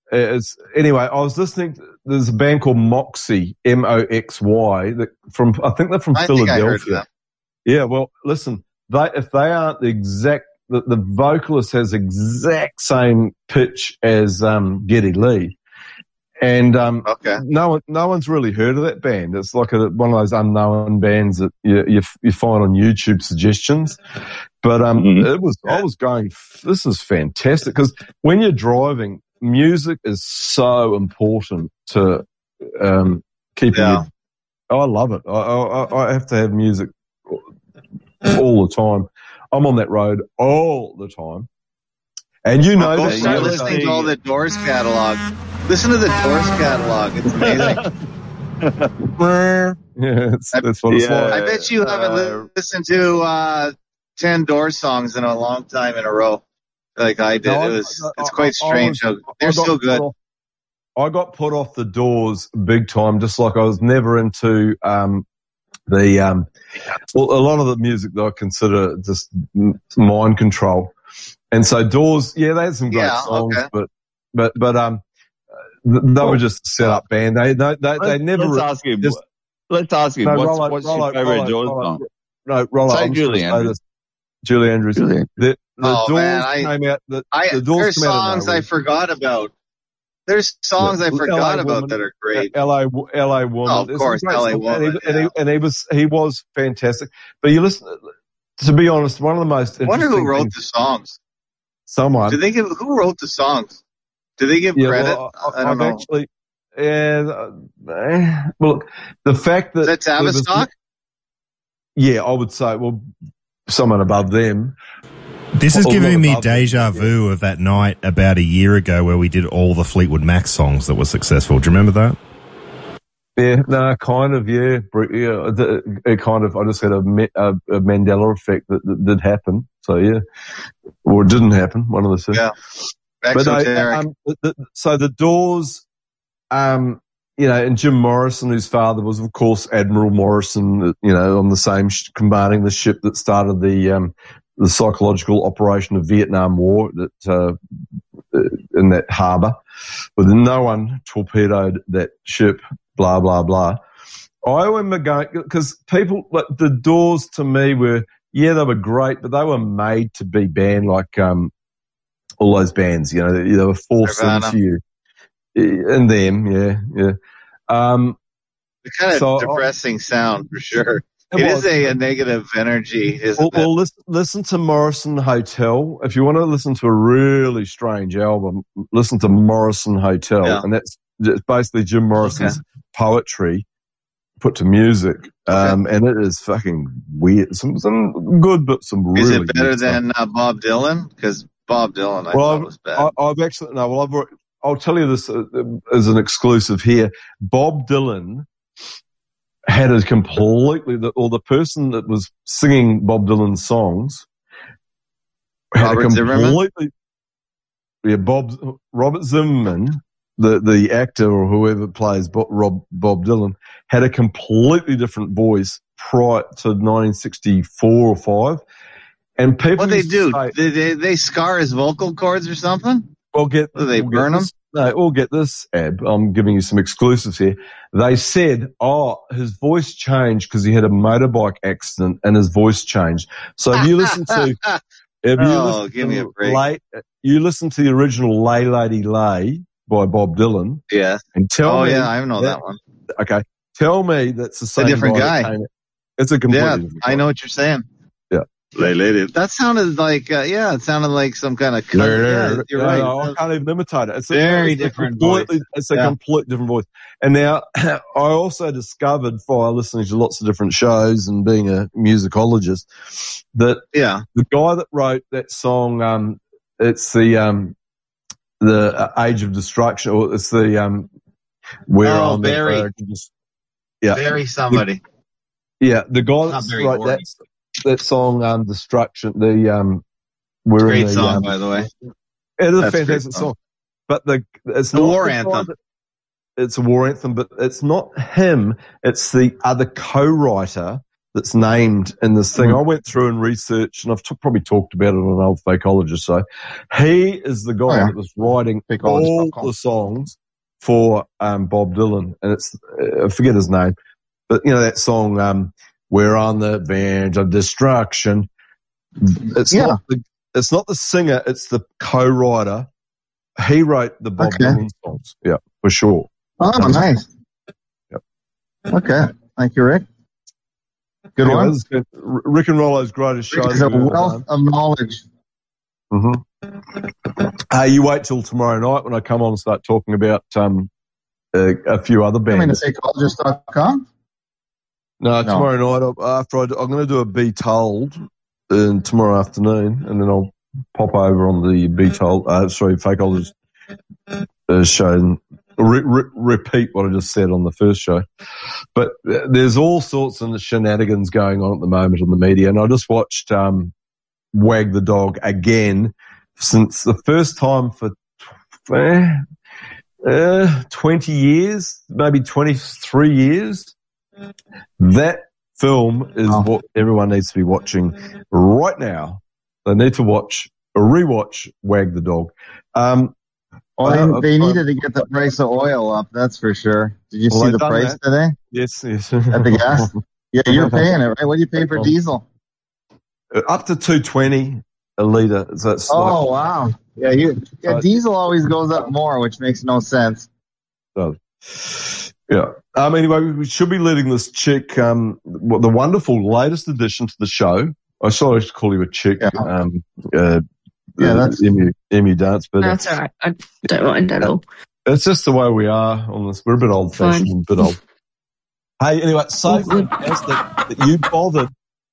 it's anyway. I was listening. To, there's a band called Moxy, M O X Y, that from I think they're from I think I Philadelphia. heard of them. Yeah, well, listen, they if they aren't the exact, the, the vocalist has exact same pitch as um, Geddy Lee, and um, Okay. no one, no one's really heard of that band. It's like a, one of those unknown bands that you, you you find on YouTube suggestions. But um, it was I was going, this is fantastic, because when you're driving, music is so important to um, keeping. Yeah. You, I love it. I, I I have to have music all the time. I'm on that road all the time, and you know Go that. start you know listening that- to all the Doors catalog. Listen to the Doors catalog. It's amazing. Yeah, it's, that's what it's Yeah. like. I bet you haven't Uh, li- listened to uh, ten Doors songs in a long time in a row, like I did. No, I- it was. I- It's quite I- I strange. was- how they're I got so good. put off- I got put off the Doors big time, just like I was never into um, the um, well, a lot of the music that I consider just m- mind control. And so Doors, yeah, they had some great Yeah, songs, okay. but but but um, th- they were just a set up band. They they they, they Let's, never. let's ask him. just- Let's ask him. No, what's Rollo, what's Rollo, your favorite Rollo, Doors Rollo, song? No, Rollo, Say I'm just Julie gonna say Andrews. this. Julie Andrews. Julie Andrews. The, the Oh, Doors man, I- came out. The, I the Doors there's came out of songs nowhere. I forgot about. There's songs Yeah. I forgot L A about Woman, that are great. L A L A Woman. Oh, of There's course, some great L A songs, Woman, And he, and, yeah. he, and he was he was fantastic. But you listen. To be honest, one of the most I wonder interesting who wrote things- the songs. someone. Did they give who wrote the songs? Did they give Yeah, credit? well, I, I I've don't know. actually. Yeah, uh, well, look, the fact that Is that there was- Tavistock? Yeah, I would say. Well, someone above them. This is Or- or giving not me above them, deja yeah. vu of that night about a year ago where we did all the Fleetwood Mac songs that were successful. Do you remember that? Yeah, no, kind of, yeah. Br- yeah it, it kind of, I just had a, Me- a, a Mandela effect that, that did happen. So, yeah. Or it didn't happen, one of the two. Yeah. But no, Exoteric. um, the, the, so the Doors, um, you know, and Jim Morrison, whose father was, of course, Admiral Morrison, you know, on the same, sh- commanding the ship that started the, um, the psychological operation of Vietnam War that, uh, in that harbour, but no one torpedoed that ship, blah, blah, blah. I remember going, because people, like the Doors to me were, yeah, they were great, but they were made to be banned like, um, all those bands, you know, they, they were forced Nirvana. into you. And them, yeah, yeah. Um, The kind of so I- depressing sound for sure. It It is was. a, a negative energy, isn't Well, it? well listen, listen to Morrison Hotel. If you want to listen to a really strange album, listen to Morrison Hotel. Yeah. And that's it's basically Jim Morrison's poetry put to music. Um, and it is fucking weird. Some, some good, but some really Is it better weird stuff. than uh, Bob Dylan? Because Bob Dylan, I Well, thought I've, was bad. I, I've actually, no, well, I've, already- I'll tell you this uh, as an exclusive here. Bob Dylan had a completely, or the person that was singing Bob Dylan's songs had Robert a Zimmerman? completely, yeah, Bob, Robert Zimmerman, the, the actor or whoever plays Bob, Rob, Bob Dylan, had a completely different voice prior to nineteen sixty-four or five. And people What they used to do? say- Did they, they scar his vocal cords or something? We'll get. Do they we'll burn get him? this, no, we'll get this, Ab. I'm giving you some exclusives here. They said, oh, his voice changed because he had a motorbike accident and his voice changed. So if you listen to, if you Oh, listen give to me a break. Lay, you listen to the original Lay Lady Lay by Bob Dylan, Yeah. and tell Oh, me, yeah, I know that one. Okay, tell me that's the same different that guy. came- It's a completely Yeah, different I know what you're saying. Yeah. Lay lady. That sounded like, uh, yeah, it sounded like some kind of. cut- Yeah, you're No, right. no, I can't even imitate it. It's a Very it's a different completely, voice. It's a Yeah. complete different voice. And now I also discovered via listening to lots of different shows and being a musicologist that yeah, the guy that wrote that song, um, it's the um, the uh, Age of Destruction, or it's the um, where Oh, on the Barry. American just yeah, Very somebody. yeah, the guy Not that's very wrote boring. that that song, um, Destruction, the um, we're Great in the, song, um, by the way. It is a That's a great fantastic song. song. But the it's The not war the guy anthem. that- it's a war anthem, but it's not him. It's the other co-writer that's named in this thing. I went through and researched, and I've t- probably talked about it on an old Fakeologist. So he is the guy Oh, yeah. that was writing Fakeologist all dot com. the songs for um, Bob Dylan, and it's uh, I forget his name, but you know that song, um, "We're on the Verge of Destruction." It's Yeah. not the it's not the singer; it's the co-writer. He wrote the Bob Okay. Dylan songs, yeah, for sure. Oh, nice. Yep. Okay. Thank you, Rick. Good Anyway, one. this has been R- Rick and Rollo's greatest show. Rick is a wealth of knowledge. Mm-hmm. Uh, you wait till tomorrow night when I come on and start talking about um, uh, a few other I mean, to bands. fakeologist dot com? No, tomorrow night I'll- after I do, I'm going to do a Be Told uh, tomorrow afternoon, and then I'll pop over on the Be Told, uh, sorry, Fakeologist uh, show and re- re- repeat what I just said on the first show. But uh, there's all sorts of shenanigans going on at the moment in the media, and I just watched um, Wag the Dog again since the first time for eh, uh, twenty years, maybe twenty-three years. That film is Oh. what everyone needs to be watching right now. They need to watch or rewatch Wag the Dog. Um, Well, uh, they, they uh, needed to get the price of oil up, that's for sure. Did you Well, see they've the done price that. today Yes, yes. at the gas? Yeah, you're paying it, right? What do you pay for diesel? Up to two twenty a litre. So it's Oh, like, wow. Yeah, you, yeah, Uh, diesel always goes up more, which makes no sense. So, yeah. Um, anyway, we should be letting this chick, um, what the wonderful latest addition to the show. I sorry to call you a chick. Yeah. Um, uh, Yeah, uh, that's- Emu, Emu dance, but uh, That's all right. I don't mind at all. it's just the way we are on this. We're a bit old fashioned, Fine. a bit old. Hey, anyway, it's so fantastic that you bothered.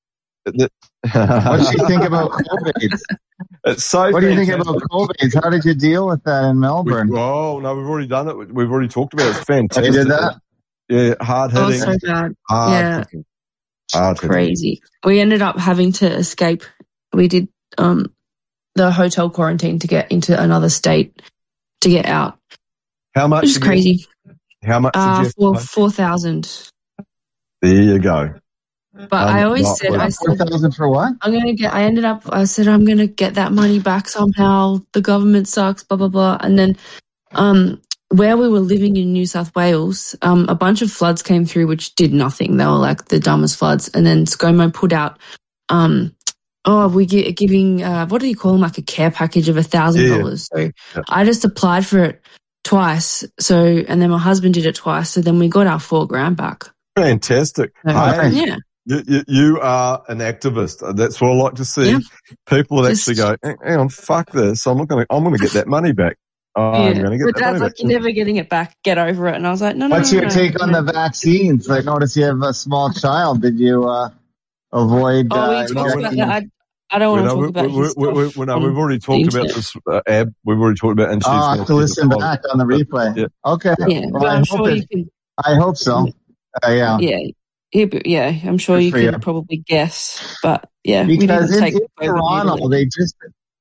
That, What do you think about COVID? It's so What do you think fantastic. about COVID? How did you deal with that in We, Melbourne? oh, no, we've already done it. We've already talked about it. It's fantastic. You did that? Yeah, hard Oh, hitting. so bad. hard Yeah. hitting. Hard hitting. Crazy. We ended up having to escape. We did um, the hotel quarantine to get into another state to get out. How much? Which is did you- crazy. How much Uh, did you for have to pay? four thousand. There you go. But Um, I always not said, well. I Four said, thousand for what? I'm gonna get. I ended up. I said I'm gonna get that money back somehow. The government sucks. Blah blah blah. And then, um, where we were living in New South Wales, um, a bunch of floods came through, which did nothing. They were like the dumbest floods. And then ScoMo put out, um, oh, we get giving. Uh, what do you call them? Like a care package of a thousand dollars. So I just applied for it twice. So and then my husband did it twice. So then we got our four grand back. Fantastic. So, Hey, yeah. You, you, you are an activist. That's what I like to see. Yeah. People that Just- actually go, hang hang on, fuck this. I'm not going to. I'm going to get that money back. Oh, I'm Yeah. going to get But that Dad's money like, back. you're never getting it back. Get over it. And I was like, no, no, What's no, your no, take on no. the vaccines? I notice you have a small child. Did you uh, avoid? Oh, uh, we talked about injecting- that. I, I don't want to No, talk we, about we, his we, we, stuff we, no, on we've already the talked about internet. this, uh, Ab. We've already talked about. And she's Oh, I gonna have to see the listen pod. back on the replay. Yeah. Okay. Yeah, Well, but I I'm hope sure it- you can. I hope so. Uh, yeah. Yeah, yeah, but yeah, I'm sure Good you for can you. probably guess. But yeah, we Because didn't in, take in COVID Toronto, needle. they just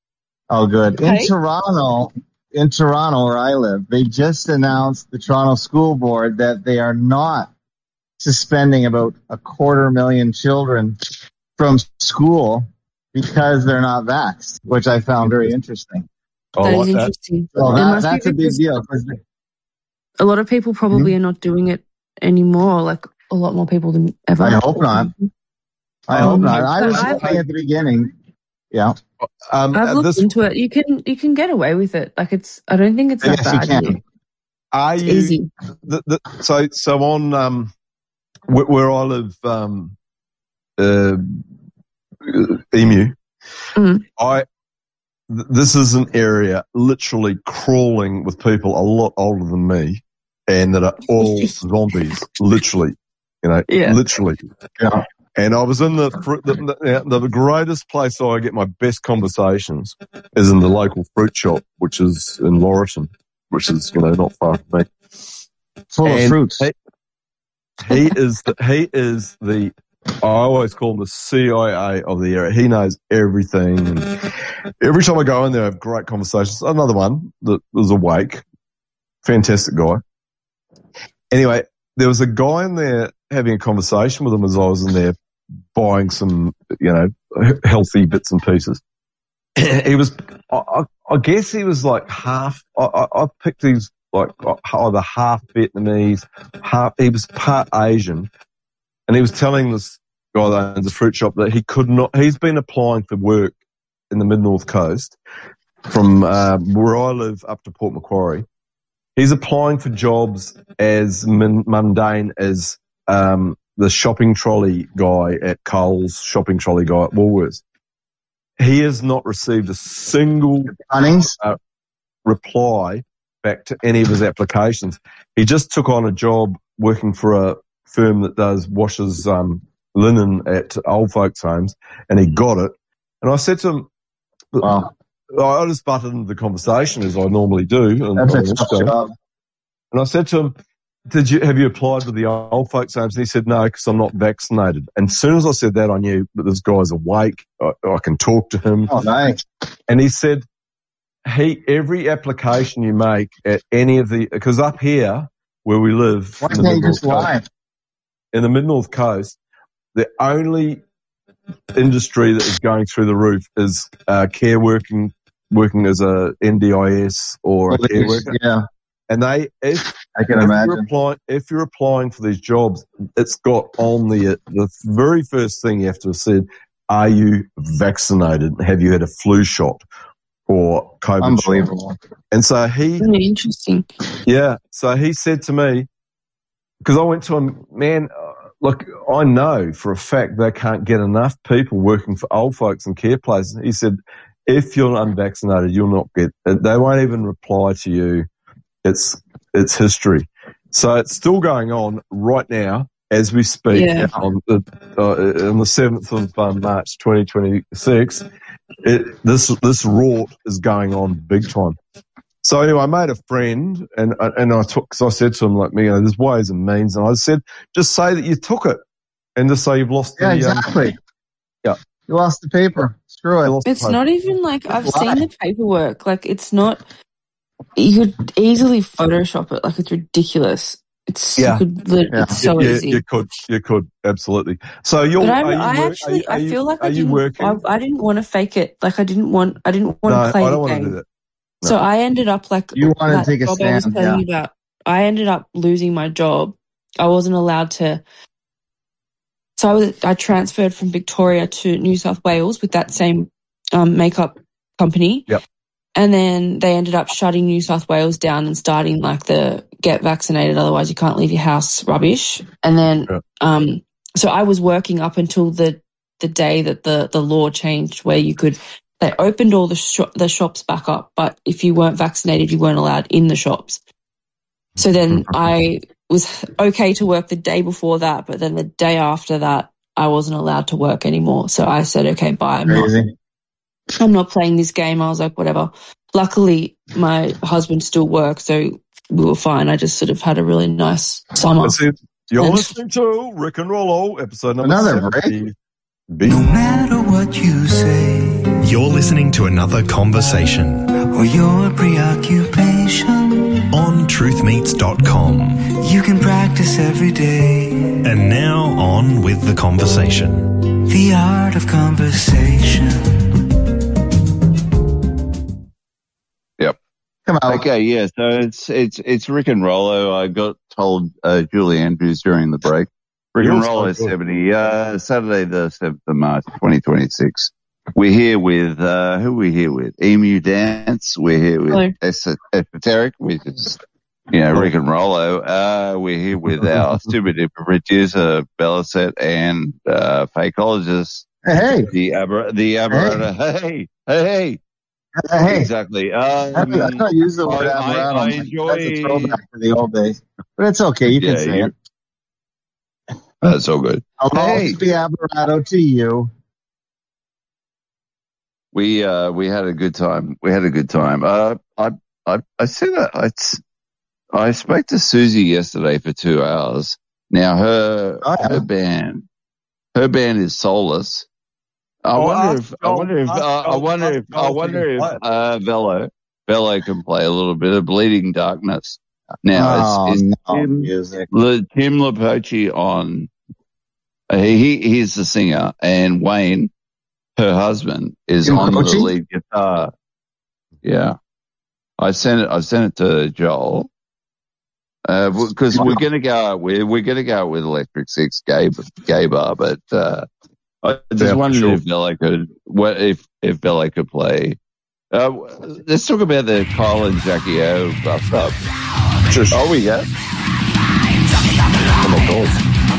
oh good. In Hey? Toronto, in Toronto where I live, they just announced the Toronto School Board that they are not suspending about a quarter million children from school because they're not vaxxed, which I found very interesting. I That is like that. interesting. So It that, must be that's a big because deal. 'cause they- a lot of people probably are not doing it anymore. Like a lot more people than ever. I hope not. I hope Um, not. I was I've- saying at the beginning. Yeah. Um, I've uh, looked this, into it. You can you can get away with it. Like it's. I don't think it's that Yes, you bad. can. here. are It's you? easy. The, the, so, so on um, where, where I live, um, uh, Emu. Mhm. I. th- This is an area literally crawling with people a lot older than me, and that are all zombies. Literally, you know, Yeah. literally. Yeah. And I was in the, fr- the, the the greatest place I get my best conversations is in the local fruit shop, which is in Laurelton, which is, you know, not far from me. Full of And fruits. He, he is the, he is the, I always call him the C I A of the area. He knows everything. And every time I go in there, I have great conversations. Another one that was awake. Fantastic guy. Anyway, there was a guy in there having a conversation with him as I was in there buying some, you know, healthy bits and pieces. He was, I, I guess he was like half, I, I, I picked these like either half Vietnamese, half, he was part Asian, and he was telling this guy that owns a fruit shop that he could not, he's been applying for work in the mid-north coast from uh, where I live up to Port Macquarie. He's applying for jobs as min- mundane as um, the shopping trolley guy at Coles, shopping trolley guy at Woolworths. He has not received a single uh, reply back to any of his applications. He just took on a job working for a firm that does washes um, linen at old folks' homes, and he got it. And I said to him, wow. I just butted into the conversation as I normally do. And, That's a tough job. And I said to him, Did you have you applied to the old folks' homes? And he said, no, because I'm not vaccinated. And as soon as I said that, I knew that this guy's awake. I, I can talk to him. Oh, nice. And he said, he, every application you make at any of the, because up here where we live, Why in the can't you Mid-North just lie? Coast, in the Mid-North Coast, the only industry that is going through the roof is uh, care working, working as a N D I S or a care worker. Yeah. And they, if, I can if imagine. You're applying, if you're applying for these jobs, it's got on the, the very first thing you have to have said, are you vaccinated? Have you had a flu shot or COVID Unbelievable. shot? And so he, Really interesting. yeah, so he said to me, because I went to him, man, uh, look, I know for a fact they can't get enough people working for old folks and care places. He said, if you're unvaccinated, you'll not get, they won't even reply to you. It's, it's history. So it's still going on right now as we speak Yeah. on the, uh, on the seventh of um, March, twenty twenty-six. It, this, this rort is going on big time. So anyway, I made a friend and, and I took, cause I said to him, like, you know, there's ways and means. And I said, just say that you took it and just say you've lost Yeah, the, exactly. Um, yeah. You lost the paper. Screw it. It's not even like I've Why? seen the paperwork. Like it's not. You could easily Photoshop it. Like it's ridiculous. It's Yeah. you could, lit- Yeah. It's so you, easy. You could, you could, absolutely. So you're, But I, are you I work- actually, are you, are I you- feel like I are you didn't. working? I, I didn't want to fake it. Like I didn't want. I didn't want No, to play I the don't want to game. do that. No. So I ended up like You wanted to that take a job I was stand, telling yeah. you about. I ended up losing my job. I wasn't allowed to. So I was. I transferred from Victoria to New South Wales with that same um, makeup company. Yep. And then they ended up shutting New South Wales down and starting like the get vaccinated, otherwise you can't leave your house rubbish. And then, Yeah. um, so I was working up until the, the day that the, the law changed where you could, they opened all the shop, the shops back up, but if you weren't vaccinated, you weren't allowed in the shops. So then I was okay to work the day before that, but then the day after that, I wasn't allowed to work anymore. So I said, okay, bye. I'm not, Crazy. I'm not playing this game. I was like, whatever. Luckily, my husband still works, so we were fine. I just sort of had a really nice summer. That's it. You're And- listening to Rick and Rollo, episode number Another seventy. No matter what you say You're listening to another conversation or your preoccupation, on truth meets dot com. you can practice every day And now on with the conversation. the art of conversation. Yep. Come on. Okay, yeah. So it's it's it's Rick and Rollo. I got told uh, Julie Andrews during the break. Rick You're and so Rollo good. seventy. Uh, Saturday the seventh of March, twenty twenty six. We're here with uh, who are we here with? Emu Dance. We're here with Hello. Es- Esoteric, which is you know Rick and Rollo. Uh, we're here with our super duper producer Bellaset and uh, fakeologist Hey, the aber the aberrator. Hey, hey, hey. hey, hey. Exactly. I Um, don't, I don't use the word I- I- apparatus. I That's enjoy- a throwback to the old days. But it's okay. You can Yeah, say you- it. That's all good. I'll Hey. always be apparato to you. We uh we had a good time. We had a good time. Uh, I I I said that I I spoke to Susie yesterday for two hours. Now her Oh, yeah. her band her band is Soulless. I Oh, wonder ask if I Joel, wonder if ask uh, I Joel, wonder ask if Joel I if he wonder can if play it. uh Velo Velo can play a little bit of Bleeding Darkness. Now Oh, it's, it's no Tim, music. Le, Tim Lapoche on He he's the singer, and Wayne, her husband, is Kim on Croce? the lead guitar. Yeah, I sent it. I sent it to Joel because uh, we're going to go out with we're going to go out with Electric Six Gay Gay Bar, but uh, I just Yeah, wondered sure. if Bella could what if if Bella could play. Uh, let's talk about the Kyle and Jackie O bust up. Just, oh, we go. Oh my God.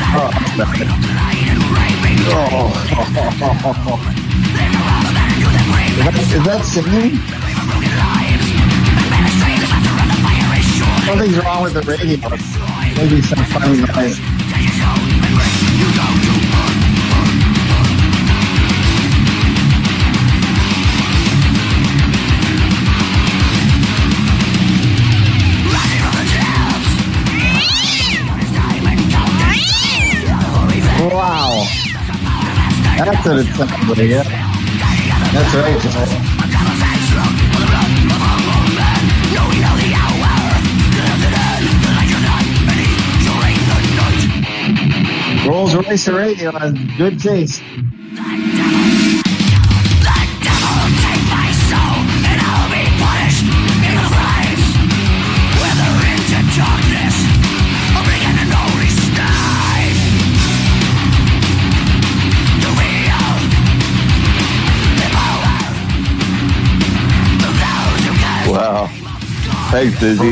Oh. Is that, is that singing? Something's wrong with the radio. Maybe some funny noise. Wow. That's what it's about, yeah. That's right, Joel. Rolls Royce Radio has good taste. Wow. Thanks, Dizzy.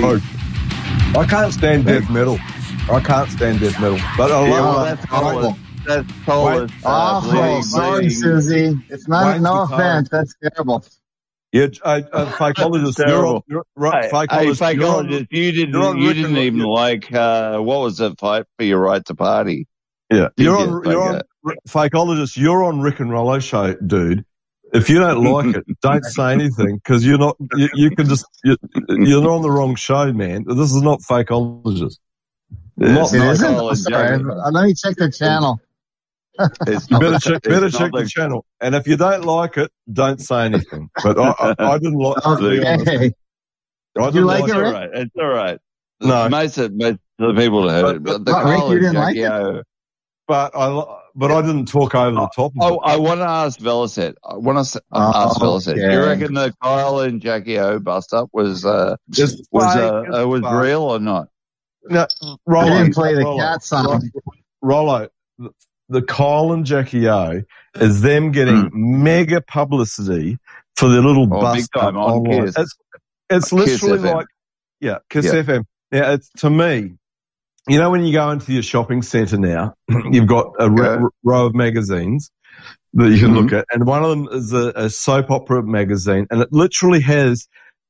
I can't stand death metal. I can't stand death metal. But I Yeah, love well, it. that's Paul. That's Paul. Oh, sorry, Susie. It's not, Wayne's no guitar. offense. That's terrible. Yeah, uh, uh, psychologist, you're on, you're, right, Hey, psychologist, hey, you're on- psychologist, you didn't, you're on you Rick didn't and- even you- like, uh, what was it, Fight for Your Right to Party? Yeah, Did you're you? on, you're on, Okay. psychologist, you're on Rick and Rollo show, dude. If you don't like it, don't say anything because you're not, you, you can just, you, you're on the wrong show, man. This is not fakeologist. Not It no isn't? Colin Oh, sorry. Jackie. Uh, Let me check the channel. It's You not better the- check, it's better not check the the- channel. And if you don't like it, don't say anything. But I, I, I didn't like, to be honest. Okay. I You didn't like like it, It's all Rick? right. It's all right. No. Most of, most of the people that heard it, but the What, Rick, Kyle you and didn't like Jackie it? O. But I, li- but I didn't talk over the top of Oh, it. I want to ask Velocet. I want to ask Oh, Velocet. Do you okay. reckon the Kyle and Jackie O bust up was uh, It's was fake, uh, it's uh, was fake. real or not? No, I Rollo, didn't play the Rollo, cat song. Rollo, the, the Kyle and Jackie O is them getting mega publicity for their little Oh, bust big time up on online. Kiss. It's, it's Kiss literally F M. like, yeah, Kiss Yeah. F M. Now, it's, to me, you know, when you go into your shopping centre now, you've got a Yeah. r- row of magazines that you can Mhm. look at, and one of them is a, a soap opera magazine, and it literally has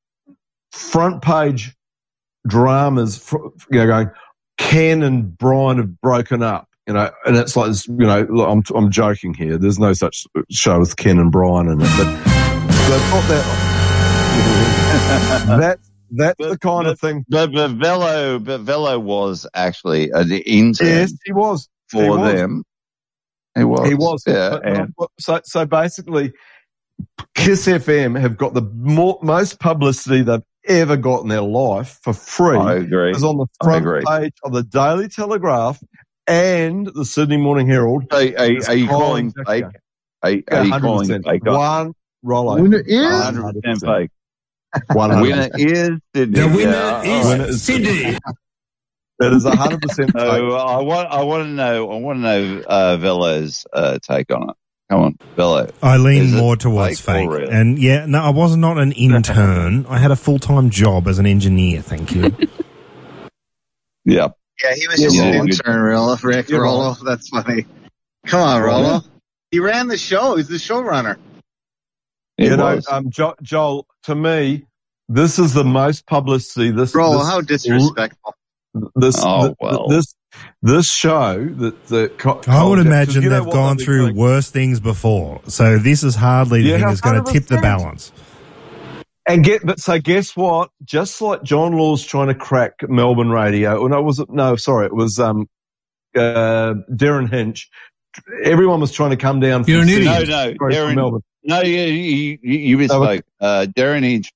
front page dramas, fr- you know, going, Ken and Brian have broken up, you know, and it's like, this, you know, look, I'm, I'm joking here. There's no such show as Ken and Brian in it, but that's not that. That's, that's the kind of thing. But, but Velo, but Velo was actually an intern Yes, he was. for He was. them. He was. He was. Yeah. But- and, but- so, so basically, Kiss F M have got the more, most publicity they've ever got in their life for free. I agree. It's on the I front agree. page of the Daily Telegraph and the Sydney Morning Herald. Are, are, are you calling Jackie fake? O. Are, are you calling one hundred percent. fake? One Rollo. Winner is? one hundred percent fake. one hundred Winner percent. is Sydney. The winner Yeah, is all Winner is Cindy. That is one hundred percent fake. So I want, I want to know, I want to know uh, Velo's uh, take on it. Come on, Velo. I lean Is it more towards fake fake. or real? And yeah, no, I was not an intern. I had a full time job as an engineer. Thank you. Yeah. Yeah, he was Yeah, just yeah, an good. intern, Rollo. Rick You're Rollo. That's funny. Come on, Rollo. He ran the show. He's the showrunner. It You know, was. um, jo- Joel, to me, this is the most publicity. This, Rollo, this how disrespectful. This, Oh, th- well. this, this show that the co- I would Jack- imagine 'cause you know they've what gone they'll be through doing? worse things before. So this is hardly the Yeah, thing that's going to tip the one hundred percent. balance. And get, but so guess what? Just like John Law's trying to crack Melbourne radio, or no, was it? No, sorry, it was um, uh, Darren Hinch. Everyone was trying to come down. From You're an Sydney, idiot. No, no, sorry, from Darren, Melbourne. no, you, you, you you misspoke. Uh, Darren Hinch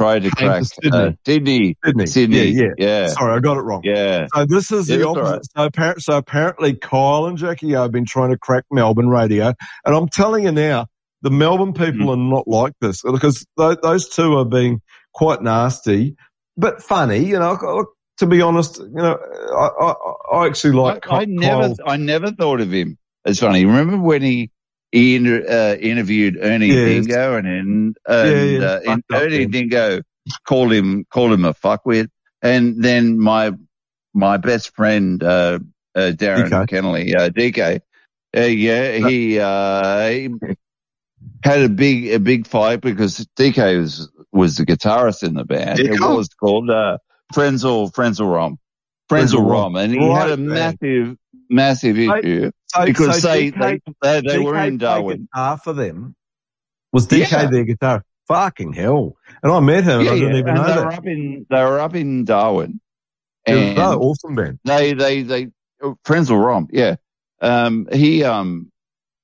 tried to Came crack to Sydney. uh, Sydney, Sydney. Sydney, Yeah, yeah. yeah. Sorry, I got it wrong. Yeah. So this is Yeah, the that's all opposite. right. So, apparently, so apparently Kyle and Jackie O have been trying to crack Melbourne radio. And I'm telling you now, the Melbourne people Mm. are not like this because th- those two are being quite nasty, but funny. You know, to be honest, you know, I, I, I actually like I, I never, Kyle. I never thought of him as funny. Remember when he he inter, uh, interviewed Ernie Yes. Dingo, and and, Yeah, and, yeah, uh, and fucked up Ernie then. Dingo called him called him a fuckwit, and then my my best friend uh, uh, Darren D K. Kennelly, uh, D K, uh, yeah, he, uh, he had a big a big fight because D K was was the guitarist in the band. Did It you? was called uh, Frenzel Frenzel Rom. Frenzel Frenzel Rom, Rom. and he Right, had a man. massive, massive issue So, because so they, D K, they, they, they D K were in played Darwin. guitar for them. Was D K Yeah. their guitar? Fucking hell! And I met him, and Yeah, I didn't yeah. even And know they that. were up in, they were up in Darwin. It was And an awesome band. they, they, they, Frenzel Rom, yeah. Um, he, um,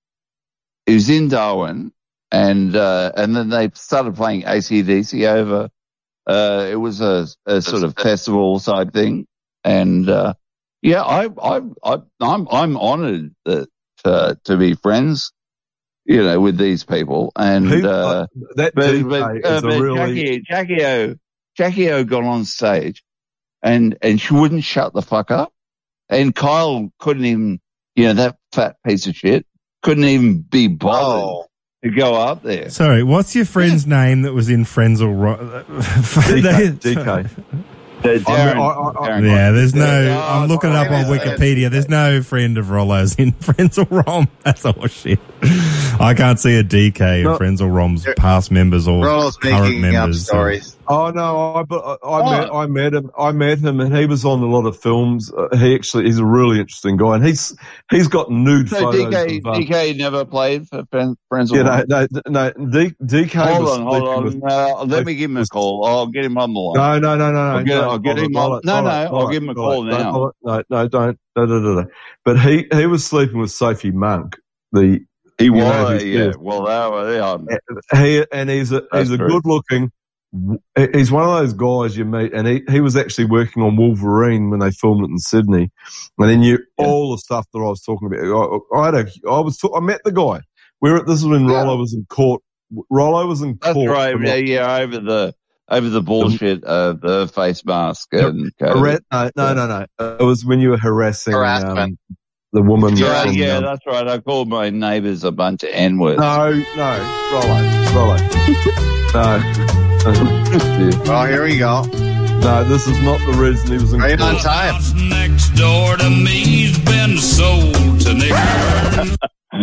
he was in Darwin, and, uh, and then they started playing A C D C over, uh, it was a, a sort of festival type thing. And, uh, yeah, I, I, I, I'm, I'm honored that, uh, to be friends, you know, with these people. And, Who- uh, that but, D K but, is uh, a but really Jackie, Jackie O, Jackie O got on stage and, and she wouldn't shut the fuck up. And Kyle couldn't even, you know, that fat piece of shit couldn't even be bothered Oh. to go up there. Sorry, what's your friend's name that was in Frenzel? Ro- D K. D K. Uh, Darren, I- I- I- Darren- Yeah, there's no. Yeah, I'm looking it up on yeah, Wikipedia. There's no friend of Rollo's in Frenzel Rom. That's all shit. I can't see a D K in No. Frenzel Rom's past members or Rollo's current making up members. stories. Oh no, I, but I, I Oh. met I met him. I met him, and he was on a lot of films. Uh, he actually he's a really interesting guy, and he's he's got nude So photos. D K, of, uh, D K never played for Fren- Frenzel you Rom? know, no, no, D, DK Hold was on, hold sleeping on. with- Uh, let me give him a call. I'll get him on the line. No, no, no, no, no. I'll get- no, I'll get no, him no, on- no, no, no, no, I'll no, give him a no, call no, now. No, no, no, don't. No, no, no, no. But he, he was sleeping with Sophie Monk. The He you know, was, who's yeah. there. Well, they were, they are. He and he's a That's he's a true. good looking. He's one of those guys you meet, and he, he was actually working on Wolverine when they filmed it in Sydney, and he knew all the stuff that I was talking about. I, I had a, I was, I met the guy. We were, this is when Yeah. Rollo was in court. Rollo was in That's court. right. for Yeah, not- yeah, over the over the bullshit of the face mask and Hara- COVID. no, no, no, no. It was when you were harassing Harassment. um, the woman. Yeah, from, yeah, um, that's right. I called my neighbours a bunch of N words. no, no, Rollo, Rollo. no. Oh, here we go. No, this is not the reason he was in Right court. on time. Next door to me's been sold to niggers.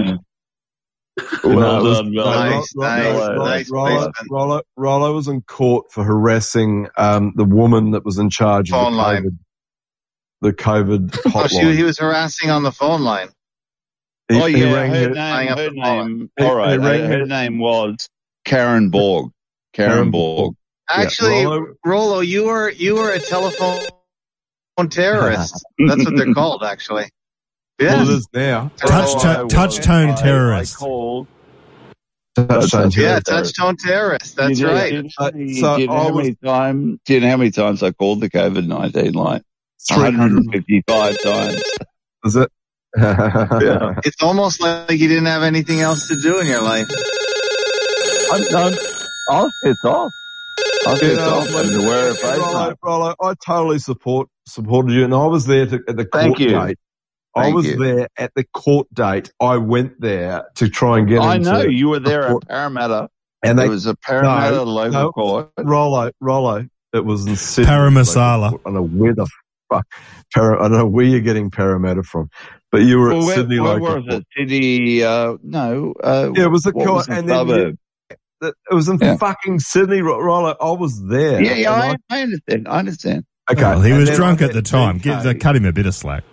Well No, it was- done, no, Bill. Nice, Ro- nice, Ro- Ro- nice Rollo, placement. Rollo, Rollo was in court for harassing um, the woman that was in charge of Phone the line. COVID, the COVID Oh, she, hotline. he was harassing on the phone line. He- Oh he yeah, rang her her- Hang name, up her the phone. name. He- All right, he her, rang her her- name was Karen Borg. Karen Karen Borg. Yeah, Actually, Rollo- Rollo, you were you were a telephone terrorist. That's what they're called, actually. Well, it Yeah. is now. Touch, Oh, to- I- touch tone I- terrorist. I called. Touch tone Yeah, terrorist. touch tone terrorist. That's You know, right. Do Uh, you, so do you know I how was- many times? Do you know how many times I called the COVID nineteen line? three one hundred hundred. fifty-five times. Is it? Yeah. It's almost like you didn't have anything else to do in your life. I'm, I'm, I'll piss off. I'll You piss know, off having to wear a face Rollo, mask. Rollo, I totally support supported you, and I was there to, at the court Thank you. date. I Thank was you. there at the court date. I went there to try and get I into know you were there court. at Parramatta. And they, It was a Parramatta no, local no, court. Rollo, Rollo. It was in Sydney. Paramasala. I don't know where the fuck. Para, I don't know where you're getting Parramatta from, but you were Well, at where, Sydney where local. was it? Sydney? Uh, no. Uh, Yeah, it was a what court, was the and then you, suburb? it was in Yeah. fucking Sydney, Ro- Rollo. I was there. Yeah, yeah, And I, I understand. I understand. I- okay. Well, he and was then drunk I at the met time. D K. Give, cut him a bit of slack.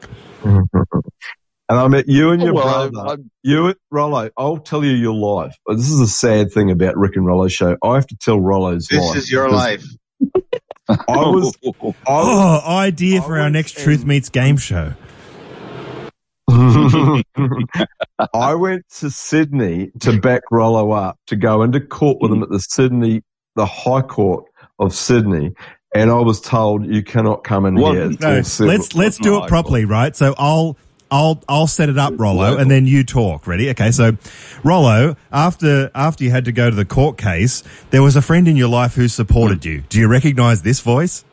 And I met you and your Oh, well, brother. I- You, Rollo, I'll tell you your life. But this is a sad thing about Rick and Rollo's show. I have to tell Rollo's This life. is your because life. I was, I was Oh, idea I for our was next Truth in- Meets game show. I went to Sydney to back Rollo up to go into court with him at the Sydney, the High Court of Sydney, and I was told you cannot come in Well, here. no, until seven let's let's o'clock. do it properly, right? So I'll I'll I'll set it up, Rollo, and then you talk. Ready? Okay. So, Rollo, after after you had to go to the court case, there was a friend in your life who supported you. Do you recognise this voice?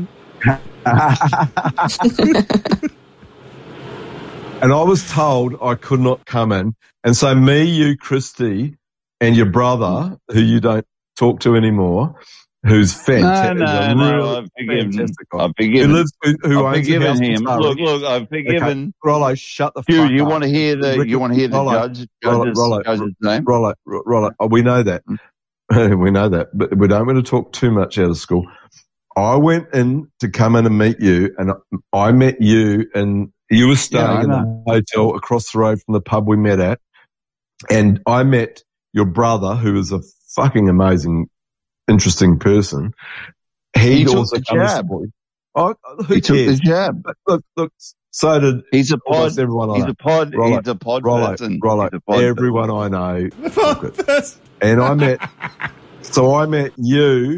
And I was told I could not come in. And so me, you, Christy, and your brother, who you don't talk to anymore, who's fantastic. No, no, no, really I've forgiven. fantastic guy. I've forgiven. Who lives, who, who I've owns a forgiven house in him. Surrey. Look, look, I've forgiven. Okay, Rollo, shut the Hugh, fuck you up. want to hear the? Rick- You want to hear the Rollo, judge? Rollo, Judge's, Rollo, judge's name? Rollo, Rollo, oh, we know that. We know that. But we don't want to talk too much out of school. I went in to come in and meet you, and I met you, and you were staying Yeah, I in the hotel across the road from the pub we met at. And I met your brother, who is a fucking amazing, interesting person. He, He took also the come to jab. support you. Oh, who He took cares? the jab. But look, look, so did He's a pod. almost everyone I He's know. a pod. Rollo, He's a pod Rollo, person. Rollo, He's a pod everyone I know. And I met, so I met you,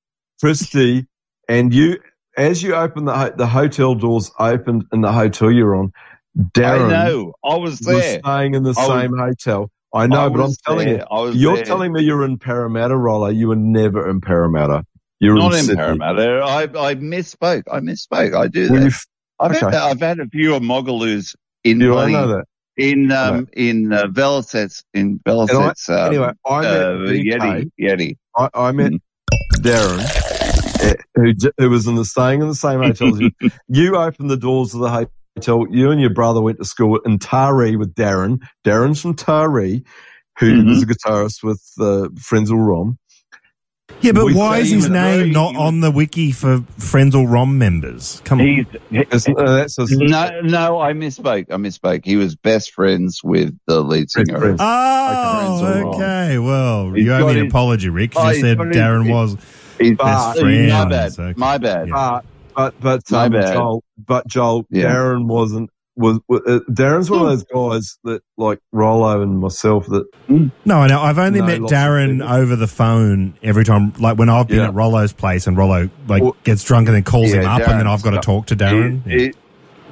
Christy, and you, as you opened the, ho- the hotel doors opened in the hotel you're on, Darren I know. I was there. was staying in the I was- same hotel. I know, I but I'm was telling there. you, I was you're there. telling me you're in Parramatta, Rollo. You were never in Parramatta. You're Not in in Sydney. Parramatta. I I misspoke. I misspoke. I do that. Well, you- I've okay. had I've had a few of Mogaloos in Yeah, I bloody- know that. in I know. um in uh, Velocets in And I, Velocets. Um, anyway, I met uh, D K. Yeti Yeti. I, I met Mm. Darren, eh, who, j- who was in the staying in the same hotel as you. You opened the doors of the hotel. You and your brother went to school in Taree with Darren. Darren's from Taree, who Mhm. was a guitarist with uh, Frenzal Rom. Yeah, but We why is say his he was name very- not on the wiki for Frenzal Rom members? Come on. He's It's- uh, that's a- no no. I misspoke. I misspoke. He was best friends with the lead singer. friends. Oh, Frenzal Rom. okay. Well, He's you owe got me an his- apology, Rick. 'cause Oh, You he's said got his- Darren was He's But- best friends. my bad. Okay. My bad. Yeah. But but but My um, bad. Joel, but Joel, Yeah. Darren wasn't was uh, Darren's one of those guys that like Rollo and myself that No, I know. I've only No, met lots of Darren people. over the phone every time, like when I've been Yeah. at Rollo's place and Rollo like Well, gets drunk and then calls him yeah, up, and then Darren's I've got to stuff. talk to Darren. He- Yeah. he-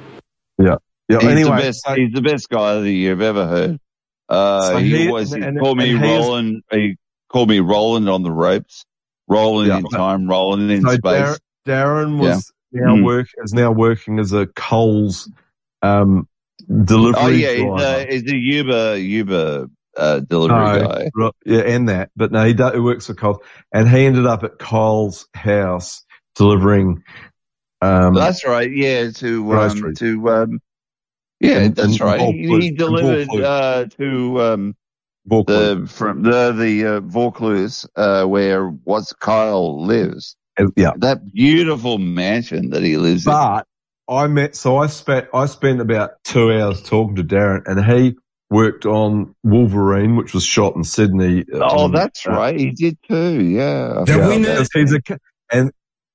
yeah yeah. He's anyway, the best. so- He's the best guy that you've ever heard. Uh, So he, he- always and- he and- called me and he is- Roland. He called me Roland on the ropes, rolling Yeah. in time, rolling in so space. Darren, Darren was now Mm. work is now working as a Coles um, delivery oh yeah, he's driver. a, he's a Uber Uber uh, delivery No, guy. right, yeah, and that, but no, he, do, he works for Coles, and he ended up at Coles' house delivering. Um, That's right. Yeah, to um, Groceries. to um, yeah, And- that's and right. Vaucluse, He, he and delivered Vaucluse. uh, to um, Vaucluse. the from the the uh, Vaucluse uh, where what's Kyle lives. yeah, That beautiful mansion that he lives in. but I met, so I spent, I spent about two hours talking to Darren, and he worked on Wolverine, which was shot in Sydney. Oh, um, that's uh, right. He did too. Yeah. Yeah, I forgot because that. he's a, ca- and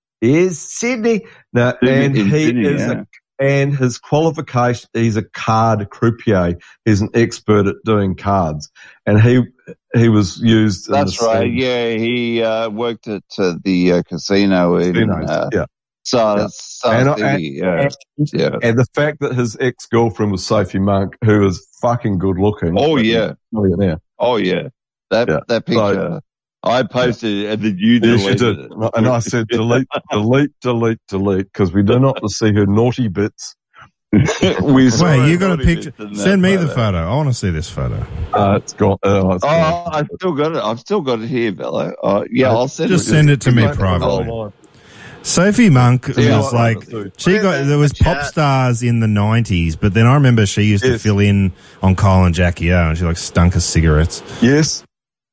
is Sydney. No, Sydney- and in he Sydney, is yeah. a, and his qualification, he's a card croupier. He's an expert at doing cards, and he, he was used. That's in the right. scene. Yeah, he uh, worked at uh, the uh, casino in Casinos, uh, yeah. South, Yeah. South And I- City. Yeah. And, Yeah. and the fact that his ex-girlfriend was Sophie Monk, who was fucking good looking. Oh yeah. Oh yeah, yeah. Oh yeah. That Yeah. that picture. I posted it and then you Yes, you deleted did. And I said, delete, delete, delete, delete, because we do not want to see her naughty bits. it. we saw Wait, you it got a naughty picture? bits in that Send me the photo. photo. I want to see this photo. Uh, it's gone. Oh, it's Oh, gone. I've still got it. I've still got it here, Bello. Uh, yeah, I'll send Just it. send it to me Don't privately. hold on. Sophie Monk Yeah, was I- I- like, I- she got, there was pop stars in the nineties, but then I remember she used to Yes. fill in on Kyle and Jackie O, and she like stunk of cigarettes. Yes.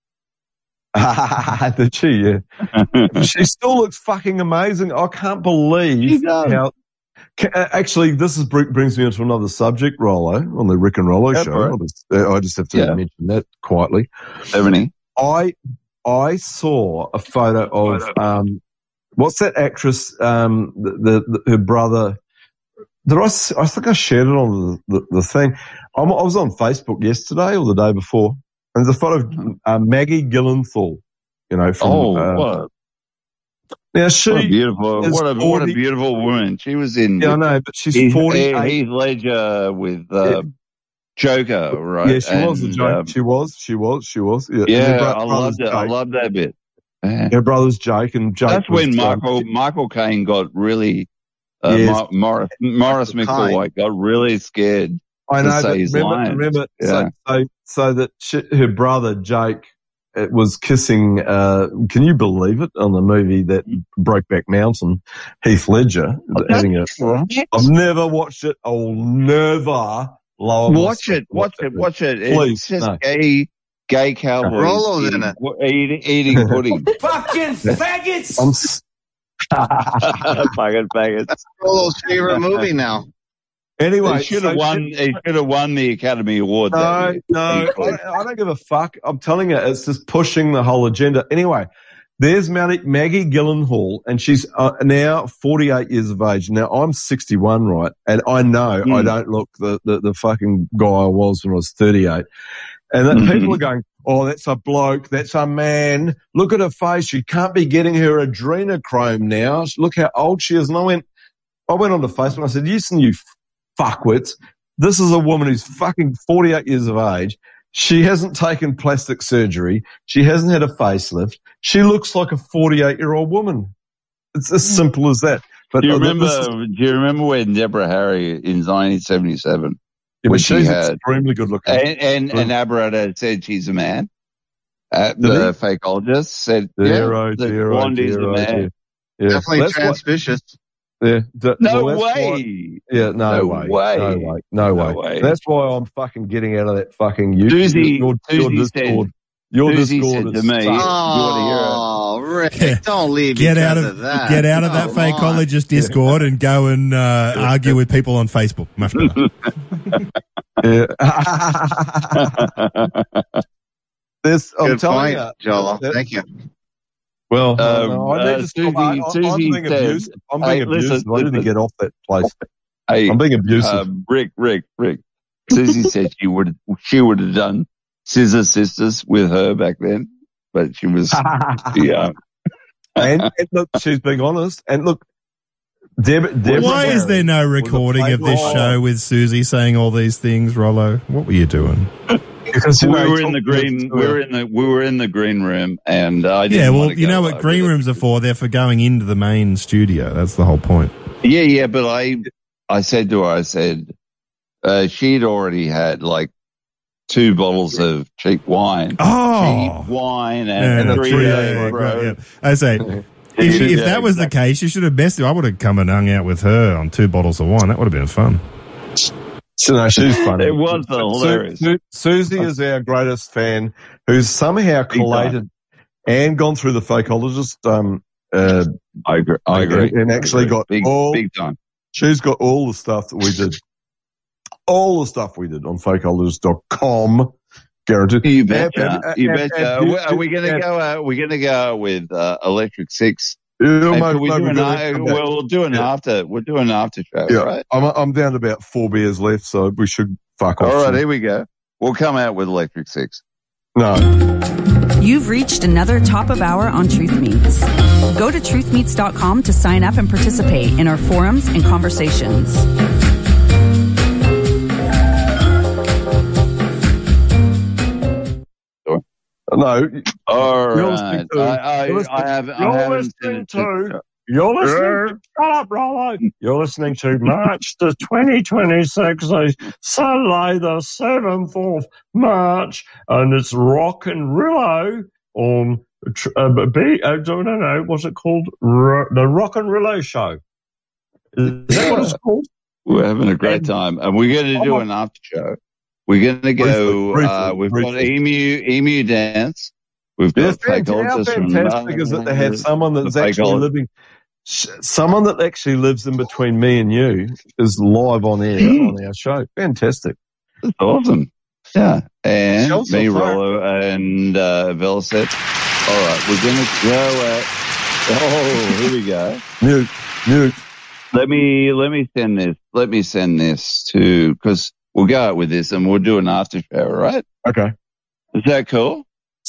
Did she? Yeah. She still looks fucking amazing. I can't believe She does. how. Ca- uh, Actually, this is br- brings me onto another subject, Rollo, on the Rick and Rollo Go show. for it. I'll just, uh, I just have to Yeah. mention that quietly. Ebony. I I saw a photo of um, what's that actress? Um, the, the, the her brother. Did I? s- I think I shared it on the the, the thing. I'm, I was on Facebook yesterday or the day before, and there's a photo of uh, Maggie Gyllenhaal. You know, from Oh, uh, what? Now she What a beautiful, is what a what a forty beautiful woman. She was in. Yeah, I know, but she's Heath, forty-eight. Heath Ledger with uh, Joker, right? Yeah, she was the And, joke. um, she was, she was, she was. Yeah, yeah, And her bro- I brother's loved it. I Jake. loved that bit. Yeah. Her brother's Jake, and Jake That's was, when um, Michael Michael Caine got really. Uh, Yes. Mor- Morris Morris Michael McCoy got really scared I to know, say but his remember, lines. remember, Yeah. so, so, so that she, her brother Jake it was kissing. Uh, can you believe it? On the movie that Brokeback Mountain, Heath Ledger Oh, having a. that's right. I've never watched it. I'll never lower Watch myself it, watch it, watch it. Please, It's just no. gay, gay cowboys Rolo's in eating, it. pu- eating, eating pudding. Fucking faggots! I'm. s- Fucking faggots. Rolo's favorite movie now. Anyway, They should so have won. They should have won the Academy Award. No, that year. no, I, don't- I don't give a fuck. I'm telling you, it's just pushing the whole agenda. Anyway, there's Maggie, Maggie Gyllenhaal, and she's uh, now forty-eight years of age. Now, I'm sixty-one, right? And I know Mm. I don't look the, the, the fucking guy I was when I was thirty-eight. And then Mhm. people are going, oh, that's a bloke, that's a man. Look at her face. You can't be getting her adrenochrome now. Look how old she is. And I went, I went on to Facebook and I said, listen, you fuckwits. This is a woman who's fucking forty-eight years of age. She hasn't taken plastic surgery. She hasn't had a facelift. She looks like a forty-eight-year-old woman. It's as simple as that. But do you uh, remember? this is- Do you remember when Deborah Harry in nineteen seventy-seven? yeah, when but she she's had extremely good looking. and and, and Aberrad had said she's a man. Uh, Did the he? fakeologist said, Dear, "Yeah, oh, the dear, oh, Blondie's dear, a oh, man." dear. Yeah. Definitely That's what- transpicious. Yeah. d- No well, that's way. why- yeah, no, No way. way. No way. No, No way. way. That's why I'm fucking getting out of that fucking YouTube. Susie, your, your Susie said, Discord. Your Susie Discord said to is me, fucked. Oh, Rick, don't leave Get because out of, of that. get out of Come that on. fakeologist Discord and go and uh, argue with people on Facebook. Much better. Yeah. This, I'm Good telling point, you. Joel. that- Thank you. Well, Um, no, I need uh, to stop. Susie- I, I, I'm Susie being said- abusive. I'm being Hey, listen, abusive. I need to listen. get off that place. Hey, I'm being abusive. um, Rick, Rick, Rick. Susie said she would she would have done Scissor Sisters with her back then, but she was yeah. and, and look, she's being honest. And look, Deb, Deborah Why is there no Harry was a recording of this playboy. show with Susie saying all these things, Rollo? What were you doing? Because, you we know, were in the talk- green. We were in the we were in the green room, and I didn't Yeah, well, want to you go know what over green it. rooms are for? They're for going into the main studio. That's the whole point. Yeah, yeah, but I I said to her, I said uh, she'd already had like two bottles of cheap wine, Oh, cheap wine, yeah, and, a three three days, day, bro. yeah. I say, if, if Yeah, that was the exactly. case, she should have bested. I would have come and hung out with her on two bottles of wine. That would have been fun. So, no, she's funny. It was Su- hilarious. Su- Susie is our greatest fan, who's somehow collated and gone through the fakeologist. Um, uh, I agree. I agree. And, and actually I agree. got big, all. big time. She's got all the stuff that we did. All the stuff we did on fakeologist dot com. Guaranteed. You betcha. And- and- you and- betcha. and- are we, are we going to and- go? Uh, we're going to go with uh, Electric Six. Yeah, Hey, mate, could we mate, do we're an, gonna uh, come back. well, we'll do an Yeah. after. We'll do an after show, Yeah, right? I'm, I'm down to about four beers left, so we should fuck off. All right, soon. here we go. We'll come out with Electric Six. No. You've reached another top of hour on Truth Meets. Go to truth meets dot com to sign up and participate in our forums and conversations. No. All You're right. listening to- I, I, you're listening- I have. I you're haven't listening seen it to- You're listening to, shut up, Rollo. You're listening to March the twenty twenty-six, Saturday the seventh of March, and it's Rock and Rillo on, tr- uh, B, I don't know, what's it called? R- the Rock and Rillo Show. Is that what it's called? We're having a great time, and we're going to do an after show. We're going to go. Briefly, uh, we've briefly. got emu emu dance. We've Yeah, got fantastic. How fakeologists from, fantastic is it to have someone that's the actually fakeologist. living, s- someone that actually lives in between me and you is live on air on our show. Fantastic. That's awesome. Yeah, and Show's me, so far. Rollo, and uh, Velocet. All right, we're going to go at. Oh, here we go. Mute, mute. Let me let me send this. Let me send this to because we'll go out with this and we'll do an after show. All right? Okay. Is that cool?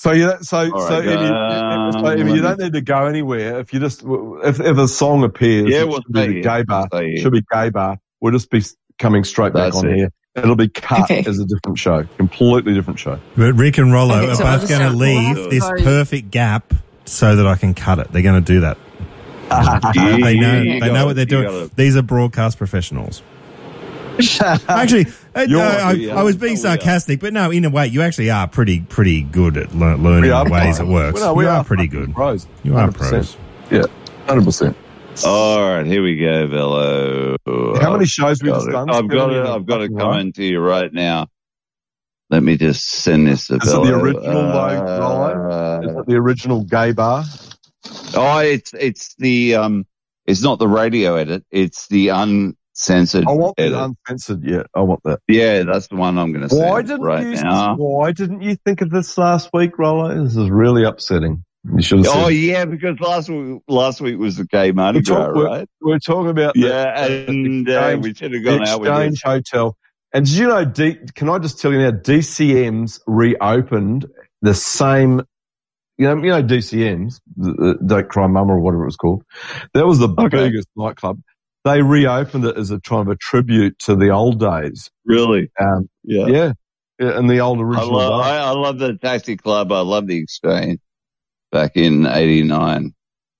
So you so All so, right, Emmy, um, so Emmy, you don't need to go anywhere. If you just if if a song appears, Yeah, it we'll should be stay the here. gay bar. We'll stay here. Should be gay bar. We'll just be coming straight back That's on it. here. It'll be cut Okay. as a different show, completely different show. But Rick and Rollo Okay, are so I'll both just going to have- leave we'll have this to go- perfect gap so that I can cut it. They're going to do that. they know. you They got know it, what they're you doing. got it. These are broadcast professionals. Actually, uh, You're- I, yeah, I was being we are. sarcastic, but no, in a way, you actually are pretty, pretty good at le- learning We are ways pros. it works. Well, no, we you are, are pretty fucking good. pros. You are one hundred percent. pros. Yeah, hundred percent. All right, here we go, Velo. How many shows we Got just it. done? I've got Seventy it. in a I've got it fucking coming row? to you right now. Let me just send this to Is it Velo. the original Uh, logo? Is it the original gay bar? Oh, it's it's the um, it's not the radio edit. It's the uncensored I want edit. the uncensored. Yeah, I want that. Yeah, that's the one I'm going to Why send didn't right you? now. Why didn't you think of this last week, Rollo? This is really upsetting. You should have said. Oh yeah, because last week last week was the gay Mardi We're, Gras, talk, we're, right? we're talking about Yeah, the, and the uh, exchange, we should have the gone out with Exchange this. Hotel. And did you know? D, can I just tell you now? D C M's reopened the same. You know, you know D C M's, the, the Don't Cry Mama or whatever it was called. That was the Okay. biggest nightclub. They reopened it as a kind of a tribute to the old days. Really? Um, Yeah. yeah, yeah, and the old I original. love, bar. I, I love the Taxi Club. I love the Exchange back in eighty-nine.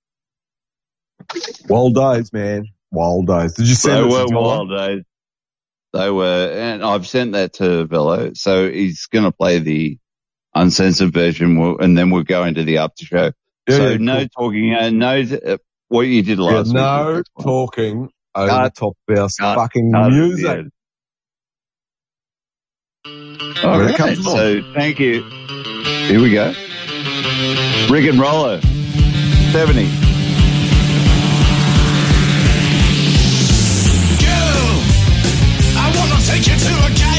Wild days, man. Wild days. Did you send They it to were Dollar? wild days. They were, and I've sent that to Velo. So he's going to play the uncensored version, we'll- and then we'll go into the after show. Yeah, so yeah, no cool. talking, uh, no, uh, what you did Yeah, last week. no talking over Cut. the top of our Cut. fucking Cut. music. All When it right. comes along. So thank you. Here we go. Rick and Rollo, seventy. Girl, I wanna take you to a